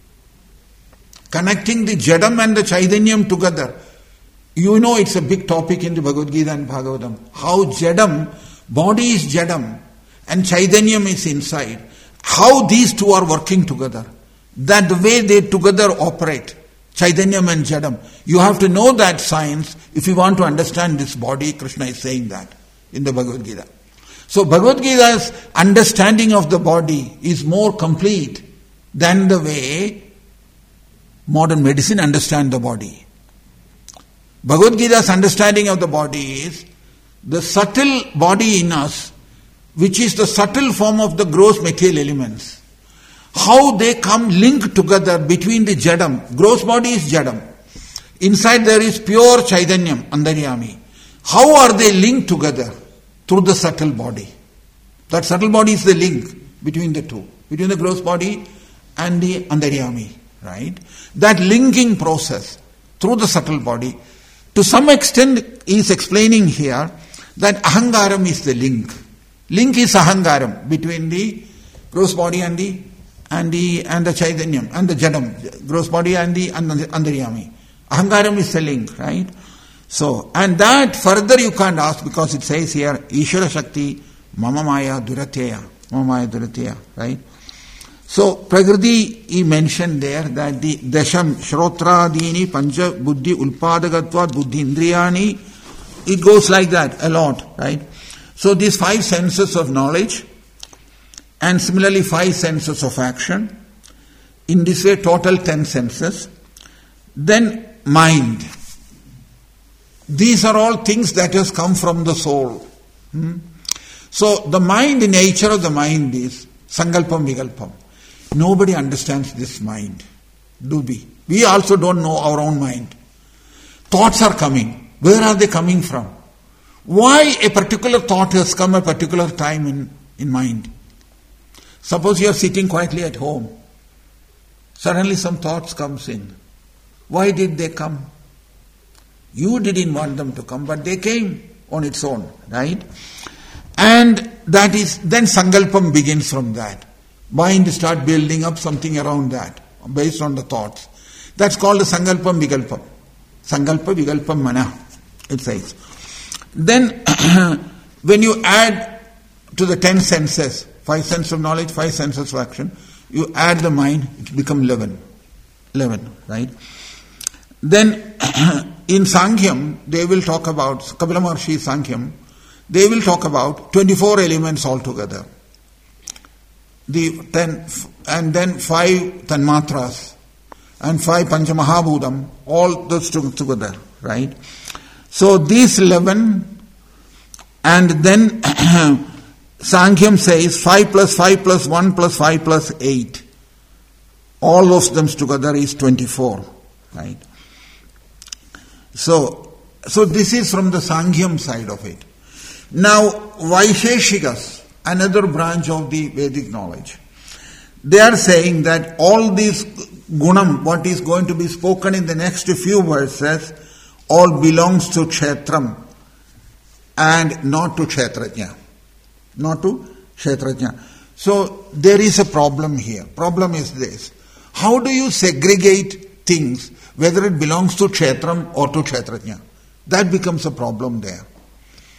Connecting the Jadam and the Chaitanyam together, you know it's a big topic in the Bhagavad Gita and Bhagavatam. How Jadam, body is Jadam and Chaitanyam is inside. How these two are working together. That the way they together operate, Chaitanyam and Jadam. You have to know that science if you want to understand this body. Krishna is saying that in the Bhagavad Gita. So Bhagavad Gita's understanding of the body is more complete than the way modern medicine understands the body. Bhagavad Gita's understanding of the body is the subtle body in us, which is the subtle form of the gross material elements. How they come linked together between the Jadam. Gross body is Jadam. Inside there is pure Chaitanyam, Andaryami. How are they linked together? Through the subtle body. That subtle body is the link between the two. Between the gross body and the Andaryami. Right? That linking process through the subtle body, to some extent he is explaining here that ahangaram is the link. Link is ahangaram between the gross body and the and the and the Chaitanyam and the Jadam, gross body and the Andaryami. Ahangaram is the link, right? So, and that further you can't ask, because it says here, Ishvara Shakti, Mama Maya Durateya, Mama Maya Durateya, right? So, Prakriti, he mentioned there that the Dasham, Shrotradini, Pancha, Buddhi, Ulpadagatvat, Buddhi, Indriyani, it goes like that a lot, right? So, these five senses of knowledge, and similarly five senses of action, in this way total ten senses, then mind. These are all things that has come from the soul. Hmm? So, the mind, the nature of the mind is Sankalpam Vikalpam. Nobody understands this mind. Do we? We also don't know our own mind. Thoughts are coming. Where are they coming from? Why a particular thought has come at a particular time in, in mind? Suppose you are sitting quietly at home. Suddenly some thoughts comes in. Why did they come? You didn't want them to come, but they came on its own, right? And that is, then Sankalpam begins from that. Mind to start building up something around that, based on the thoughts. That's called the Sankalpam Vikalpam. Sankalpa Vikalpam Mana, it says. Then, when you add to the ten senses, five senses of knowledge, five senses of action, you add the mind, it becomes eleven. Eleven, right? Then, in Sankhya, they will talk about, Kapila Maharshi Sankhya, they will talk about twenty-four elements altogether. The ten, and then five Tanmatras, and five Panchamahabhudam, all those together, right? So these eleven, and then Sankhya says five plus five plus one plus five plus eight. All of them together is twenty-four, right? So, so this is from the Sankhya side of it. Now, Vaisheshikas, another branch of the Vedic knowledge, they are saying that all these gunam, what is going to be spoken in the next few verses, all belongs to Kshetram and not to Kshetrajna. Not to Kshetrajna. So, there is a problem here. Problem is this. How do you segregate things, whether it belongs to Kshetram or to Kshetrajna? That becomes a problem there.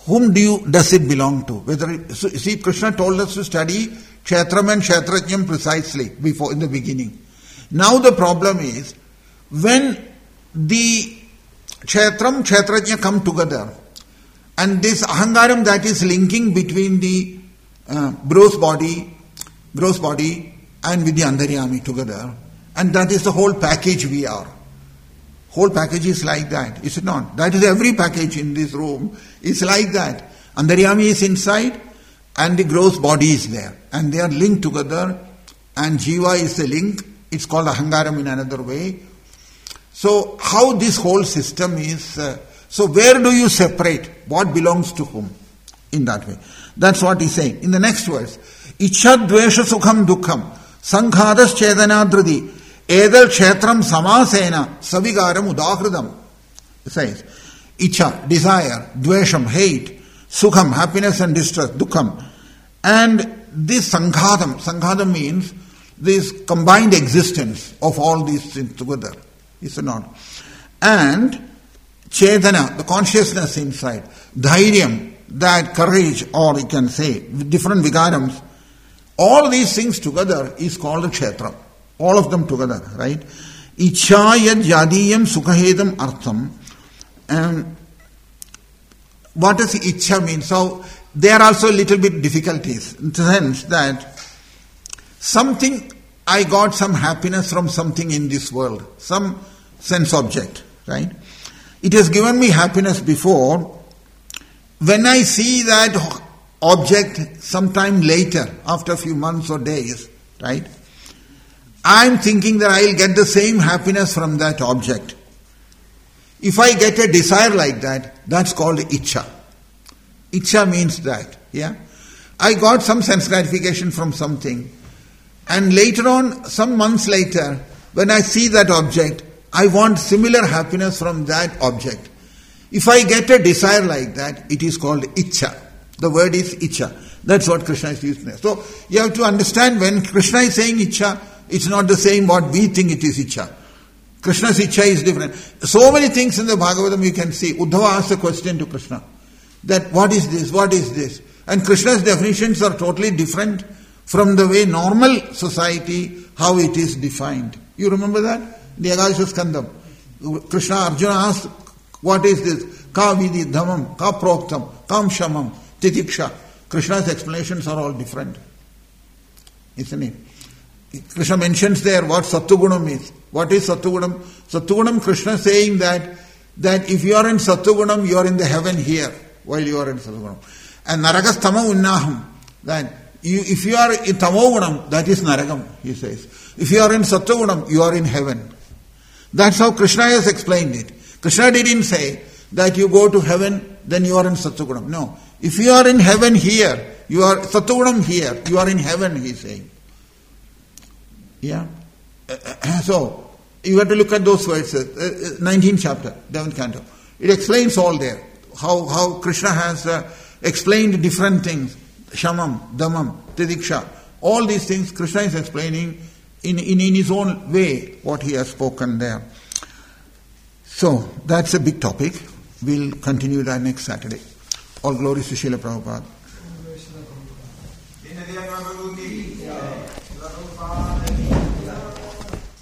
whom do you, does it belong to? Whether it, so, see, Krishna told us to study Kshetram and Kshetrajnam precisely before, in the beginning. Now the problem is, when the Kshetram, Kshetrajna come together, and this Ahangaram that is linking between the uh, gross body, gross body and with the Antaryami together, and that is the whole package we are. Whole package is like that, is it not? That is every package in this room is like that. Antaryami is inside and the gross body is there. And they are linked together and Jiva is the link. It's called Ahangaram in another way. So how this whole system is, uh, so where do you separate? What belongs to whom? In that way. That's what he's saying. In the next verse, Ichha dvesha sukham dukkham sankhadas chedanadridi edal kshetram samasena savigaram udahridam. It says, Ichha, desire, dvesham, hate, sukham, happiness and distress, dukkham. And this sanghadam, sanghadam means this combined existence of all these things together. Is it not? And Chedana, the consciousness inside, dhairyam, that courage, or you can say different vigarams, all these things together is called a kshetra. All of them together, right? Ichha yad yadiyam sukhahedam artham. And what does ichha mean? So there are also a little bit difficulties in the sense that something, I got some happiness from something in this world, some sense object, right? It has given me happiness before. When I see that object sometime later, after a few months or days, right, I'm thinking that I'll get the same happiness from that object. If I get a desire like that, that's called ichha. Ichha means that, yeah. I got some sense gratification from something, and later on, some months later, when I see that object, I want similar happiness from that object. If I get a desire like that, it is called ichha. The word is ichha. That's what Krishna is using there. So, you have to understand when Krishna is saying ichha, it's not the same what we think it is ichha. Krishna's ichha is different. So many things in the Bhagavatam you can see. Uddhava asked a question to Krishna. That what is this, what is this? And Krishna's definitions are totally different from the way normal society, how it is defined. You remember that? The Ekadasha Skandam. Krishna, Arjuna asked, what is this? Ka vidhi dhamam, ka proktam, kam shamam, titiksha. Krishna's explanations are all different. Isn't it? Krishna mentions there what Sattvagunam is. What is Sattvagunam? Sattvagunam, Krishna saying that, that if you are in Sattvagunam, you are in the heaven here, while you are in Sattvagunam. And Narakas Tama Unnaham, that you, if you are in Tamogunam, that is Naragam, he says. If you are in Sattvagunam, you are in heaven. That's how Krishna has explained it. Krishna didn't say that you go to heaven, then you are in Sattvagunam. No. If you are in heaven here, you are Sattvagunam here, you are in heaven, he is saying. Yeah. So, you have to look at those verses. nineteenth chapter, eleventh canto. It explains all there. How, how Krishna has uh, explained different things. Shamam, Dhammam, Tidiksha. All these things Krishna is explaining in, in, in his own way what he has spoken there. So, that's a big topic. We'll continue that next Saturday. All glories to Srila Prabhupada.